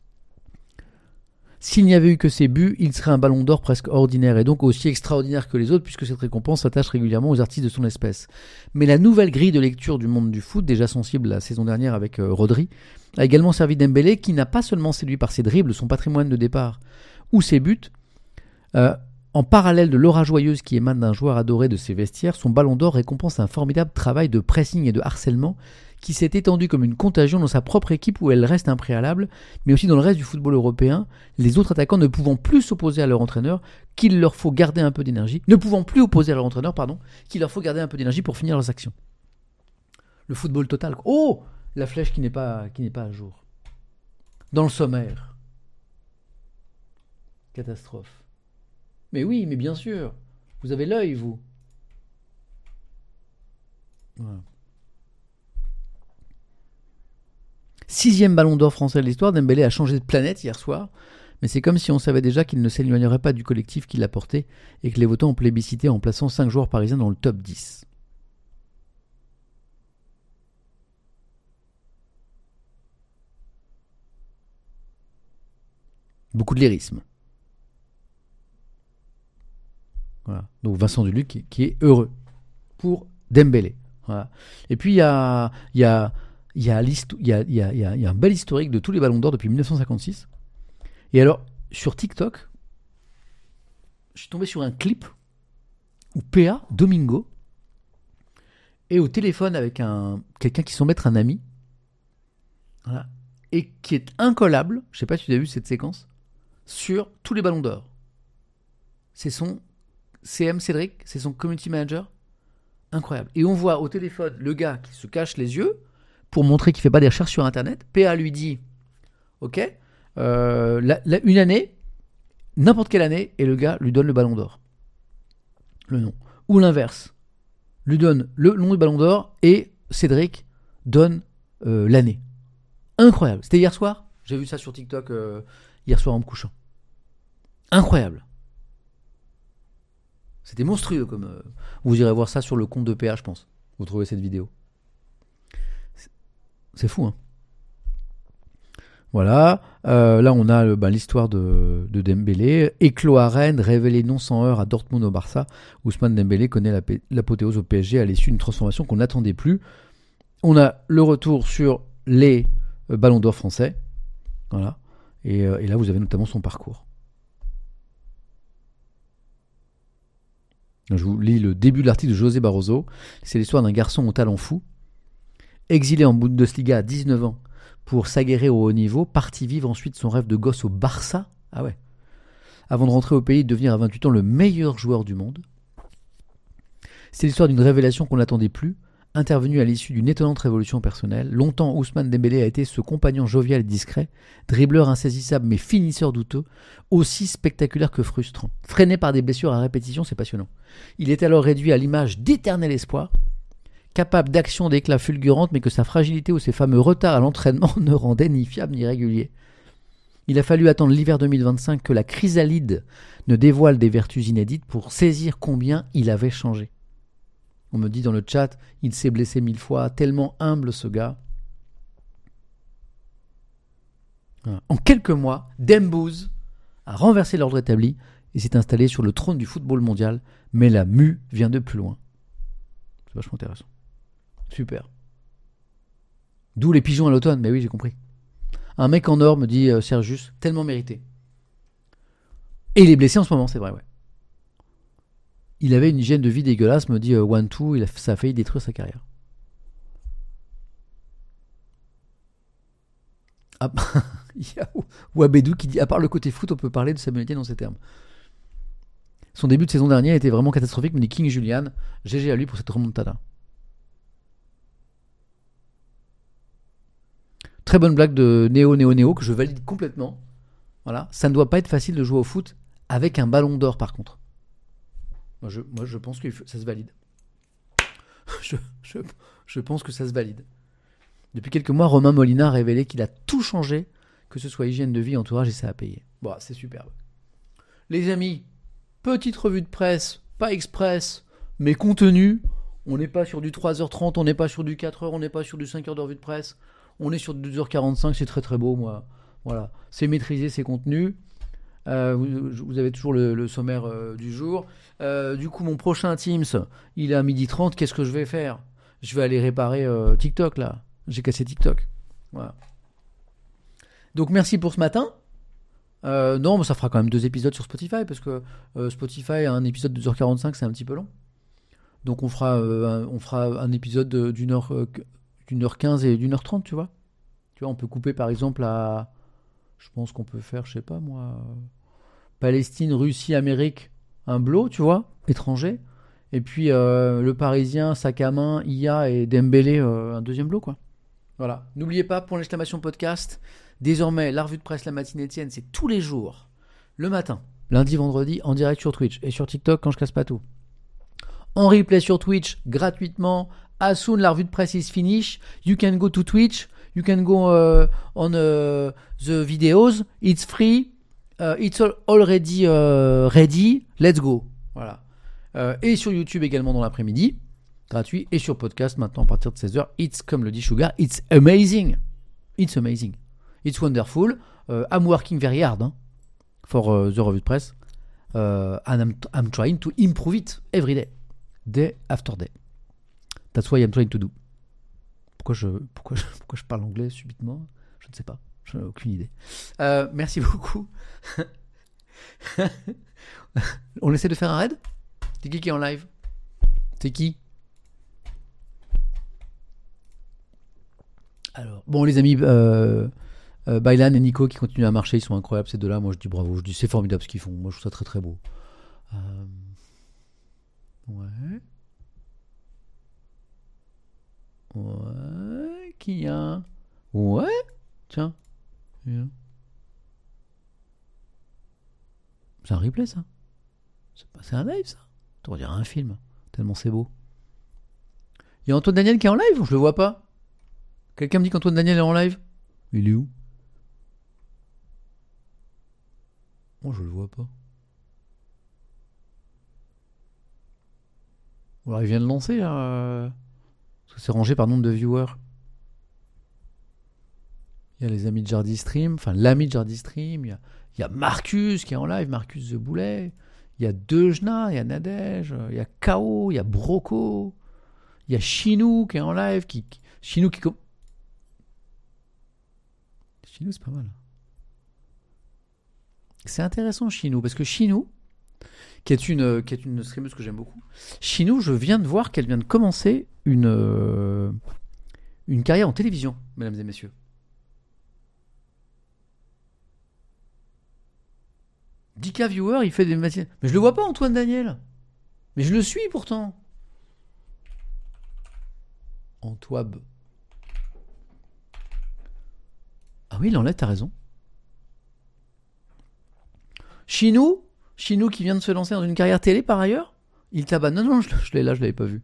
S'il n'y avait eu que ces buts, il serait un ballon d'or presque ordinaire et donc aussi extraordinaire que les autres puisque cette récompense s'attache régulièrement aux artistes de son espèce. Mais la nouvelle grille de lecture du monde du foot, déjà sensible la saison dernière avec Rodri, a également servi Dembélé qui n'a pas seulement séduit par ses dribbles, son patrimoine de départ ou ses buts, en parallèle de l'aura joyeuse qui émane d'un joueur adoré de ses vestiaires, son ballon d'or récompense un formidable travail de pressing et de harcèlement qui s'est étendu comme une contagion dans sa propre équipe où elle reste impréalable, mais aussi dans le reste du football européen, les autres attaquants ne pouvant plus s'opposer à leur entraîneur, qu'il leur faut garder un peu d'énergie, qu'il leur faut garder un peu d'énergie pour finir leurs actions. Le football total. Oh, la flèche qui n'est pas à jour. Dans le sommaire. Catastrophe. Mais oui, mais bien sûr. Vous avez l'œil, vous. Voilà. 6e ballon d'or français de l'histoire, Dembélé a changé de planète hier soir, mais c'est comme si on savait déjà qu'il ne s'éloignerait pas du collectif qui l'a porté et que les votants ont plébiscité en plaçant 5 joueurs parisiens dans le top 10. Beaucoup de lyrisme. Voilà. Donc Vincent Duluc qui est heureux pour Dembélé. Voilà. Et puis il y a un bel historique de tous les ballons d'or depuis 1956. Et alors, sur TikTok, je suis tombé sur un clip où PA, Domingo, est au téléphone avec quelqu'un qui semble être un ami. Voilà. Et qui est incollable, je ne sais pas si tu as vu cette séquence, sur tous les ballons d'or. C'est son CM Cédric, c'est son community manager. Incroyable. Et on voit au téléphone le gars qui se cache les yeux pour montrer qu'il ne fait pas des recherches sur Internet. PA lui dit ok, une année, n'importe quelle année, et le gars lui donne le ballon d'or. Le nom. Ou l'inverse. Lui donne le nom du ballon d'or et Cédric donne l'année. Incroyable. C'était hier soir. J'ai vu ça sur TikTok hier soir en me couchant. Incroyable. C'était monstrueux comme. Vous irez voir ça sur le compte de PA, je pense. Vous trouvez cette vidéo. C'est fou, hein. Voilà. Là, on a l'histoire de Dembélé. Éclos à Rennes, révélé non sans heurts à Dortmund au Barça. Ousmane Dembélé connaît l'apothéose au PSG à l'issue d'une transformation qu'on n'attendait plus. On a le retour sur les ballons d'or français. Voilà. Et là, vous avez notamment son parcours. Je vous lis le début de l'article de José Barroso. C'est l'histoire d'un garçon au talent fou, exilé en Bundesliga à 19 ans pour s'aguerrer au haut niveau, parti vivre ensuite son rêve de gosse au Barça. Ah ouais. Avant de rentrer au pays et de devenir à 28 ans le meilleur joueur du monde. C'est l'histoire d'une révélation qu'on n'attendait plus, intervenue à l'issue d'une étonnante révolution personnelle. Longtemps, Ousmane Dembélé a été ce compagnon jovial et discret, dribbleur insaisissable mais finisseur douteux, aussi spectaculaire que frustrant. Freiné par des blessures à répétition, c'est passionnant. Il est alors réduit à l'image d'éternel espoir, capable d'actions d'éclat fulgurantes, mais que sa fragilité ou ses fameux retards à l'entraînement ne rendaient ni fiable ni régulier. Il a fallu attendre l'hiver 2025 que la chrysalide ne dévoile des vertus inédites pour saisir combien il avait changé. On me dit dans le chat, il s'est blessé 1000 fois, tellement humble ce gars. En quelques mois, Dembouz a renversé l'ordre établi et s'est installé sur le trône du football mondial, mais la mue vient de plus loin. C'est vachement intéressant. Super. D'où les pigeons à l'automne, mais oui, j'ai compris. Un mec en or, me dit Sergius, tellement mérité. Et il est blessé en ce moment, c'est vrai, ouais. Il avait une hygiène de vie dégueulasse, me dit One2, ça a failli détruire sa carrière. Ah, il y a Wabedou qui dit, à part le côté foot, on peut parler de Samuel Etienne dans ces termes. Son début de saison dernière était vraiment catastrophique, me dit King Julian. GG à lui pour cette remontada. Très bonne blague de Néo que je valide complètement. Voilà. Ça ne doit pas être facile de jouer au foot avec un ballon d'or par contre. Moi, je pense que ça se valide. Je pense que ça se valide. Depuis quelques mois, Romain Molina a révélé qu'il a tout changé, que ce soit hygiène de vie, entourage, et ça a payé. Bon, c'est superbe. Les amis, petite revue de presse, pas express, mais contenu. On n'est pas sur du 3h30, on n'est pas sur du 4h, on n'est pas sur du 5h de revue de presse. On est sur du 2h45, c'est très très beau, moi. Voilà, c'est maîtrisé, c'est contenu. Vous avez toujours le sommaire du jour. Du coup, mon prochain Teams, il est à 12h30. Qu'est-ce que je vais faire ? Je vais aller réparer TikTok, là. J'ai cassé TikTok. Voilà. Donc, merci pour ce matin. Non, mais ça fera quand même 2 épisodes sur Spotify, parce que Spotify, un épisode de 2h45, c'est un petit peu long. Donc, on fera un épisode d'1h15 et d'1h30, tu vois. Tu vois, on peut couper, par exemple, à... Je pense qu'on peut faire, je sais pas moi, Palestine, Russie, Amérique, un bloc, tu vois, étranger. Et puis le Parisien, sac à main, IA et Dembélé, un deuxième bloc, quoi. Voilà. N'oubliez pas, pour l'exclamation podcast, désormais, la revue de presse, la matinée Étienne, c'est tous les jours, le matin, lundi, vendredi, en direct sur Twitch et sur TikTok quand je casse pas tout. En replay sur Twitch, gratuitement. As soon la revue de presse is finished, you can go to Twitch, you can go on the videos, it's free, it's already ready, let's go. Voilà. Et sur YouTube également dans l'après-midi, gratuit, et sur podcast maintenant à partir de 16h. It's, comme le dit Sugar, it's amazing. It's amazing. It's wonderful. I'm working very hard for the revue de presse. And I'm trying to improve it every day. Day after day. That's why I'm trying to do. Pourquoi je parle anglais subitement ? Je ne sais pas. Je n'ai aucune idée. Merci beaucoup. On essaie de faire un raid ? C'est qui est en live ? C'est qui ? Alors, bon les amis, Bailan et Nico qui continuent à marcher, ils sont incroyables ces deux-là. Moi je dis bravo, je dis c'est formidable ce qu'ils font. Moi je trouve ça très très beau. Ouais, qui a ? Ouais, tiens. C'est un replay ça ? C'est un live ça ? On dirait un film, tellement c'est beau. Il y a Antoine Daniel qui est en live ou je le vois pas ? Quelqu'un me dit qu'Antoine Daniel est en live ? Il est où ? Moi je le vois pas. Ou alors il vient de lancer là. Parce que c'est rangé par nombre de viewers. Il y a les amis de Jardy Stream, enfin l'ami de Jardy Stream, il y a Marcus qui est en live, Marcus The Boulet, il y a Dejna, il y a Nadège, il y a Kao, il y a Broco, il y a Chinou qui est en live, Chinou c'est pas mal. C'est intéressant Chinou, parce que Chinou, qui est une streameuse que j'aime beaucoup, Chinou, je viens de voir qu'elle vient de commencer une carrière en télévision, mesdames et messieurs. 10K viewers, il fait des matières. Mais je le vois pas, Antoine Daniel. Mais je le suis pourtant. Antoine. Ah oui, il enlève, t'as raison. Chinou qui vient de se lancer dans une carrière télé par ailleurs. Il tabac. Non, je l'ai là, je l'avais pas vu.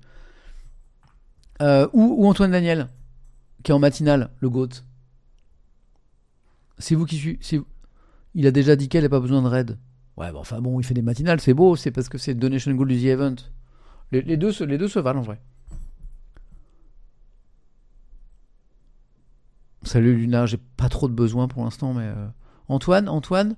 Ou Antoine Daniel, qui est en matinale, le GOAT. C'est vous qui suivez. Il a déjà dit qu'elle n'a pas besoin de raid. Ouais, bon, enfin bon, il fait des matinales, c'est beau, c'est parce que c'est Donation Goal du The Event. Les deux se valent en vrai. Salut Luna, j'ai pas trop de besoin pour l'instant, mais Antoine.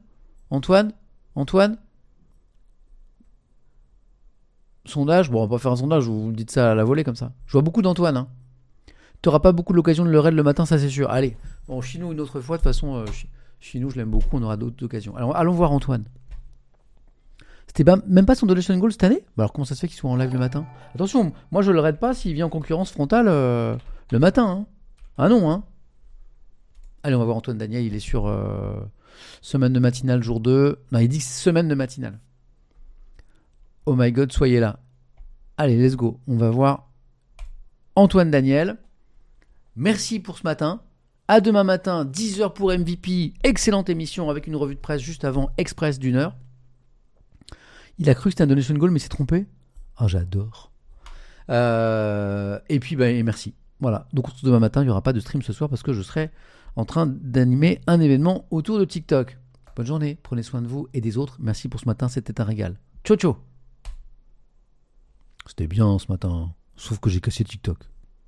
Sondage, bon, on va pas faire un sondage, vous me dites ça à la volée comme ça. Je vois beaucoup d'Antoine. Hein. T'auras pas beaucoup de l'occasion de le raid le matin, ça c'est sûr. Allez, bon, Chinou une autre fois, de toute façon, Chinou je l'aime beaucoup, on aura d'autres occasions. Alors allons voir Antoine. C'était même pas son Donation Goal cette année ? Bah alors comment ça se fait qu'il soit en live le matin ? Attention, moi je le raid pas s'il vient en concurrence frontale le matin. Hein. Ah non, hein. Allez, on va voir Antoine Daniel, il est sur semaine de matinale, jour 2. Non, il dit semaine de matinale. Oh my god, soyez là. Allez, let's go. On va voir Antoine Daniel. Merci pour ce matin. À demain matin, 10h pour MVP. Excellente émission avec une revue de presse juste avant, express d'1 heure. Il a cru que c'était un Donation Goal, mais s'est trompé. Ah, j'adore. Et puis, et merci. Voilà. Donc, demain matin, il n'y aura pas de stream ce soir parce que je serai en train d'animer un événement autour de TikTok. Bonne journée. Prenez soin de vous et des autres. Merci pour ce matin. C'était un régal. Ciao, ciao. C'était bien ce matin. Sauf que j'ai cassé TikTok.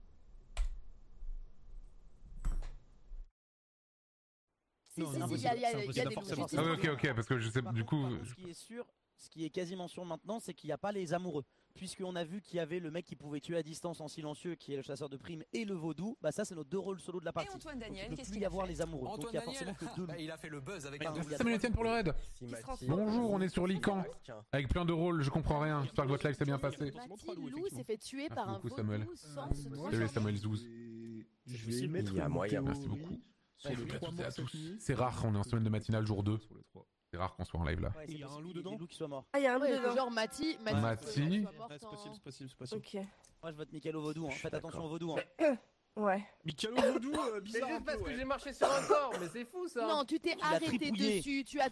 Si, il y a des forcément. Ah oui, ok, parce que je sais, du coup. Ce qui est sûr, ce qui est quasiment sûr maintenant, c'est qu'il n'y a pas les amoureux. Puisqu'on a vu qu'il y avait le mec qui pouvait tuer à distance en silencieux, qui est le chasseur de primes, et le vaudou, bah ça c'est nos deux rôles solo de la partie. Et Antoine Daniel, donc, il ne peut plus y avoir les amoureux. Antoine donc il y a Daniel, forcément que deux loups. il a fait le buzz avec un Merci Samuel Etienne pour le raid. Bonjour, on est sur Lican. Avec plein de rôles, je comprends rien. J'espère que votre live s'est bien passé. Lou s'est fait tuer par un beaucoup, vaudou Samuel. sans se Salut Samuel Zouz. Je vais mettre une moyen. Merci beaucoup. Salut à toutes et à tous. C'est rare, on est en semaine de matinale jour 2. C'est rare qu'on soit en live là. Ouais, il y a un loup dedans. Loup qui soit mort. Ah, il y a un loup Ouais, dedans. genre Mati. Mati. C'est possible. Ok. Moi je vote Mikalo au vaudou. Faites attention au vaudou. Ouais. Mikalo Vaudou, bizarre. C'est juste parce que j'ai marché sur un corps, mais c'est fou ça. Non, tu t'es a arrêté tripouillé. dessus, tu as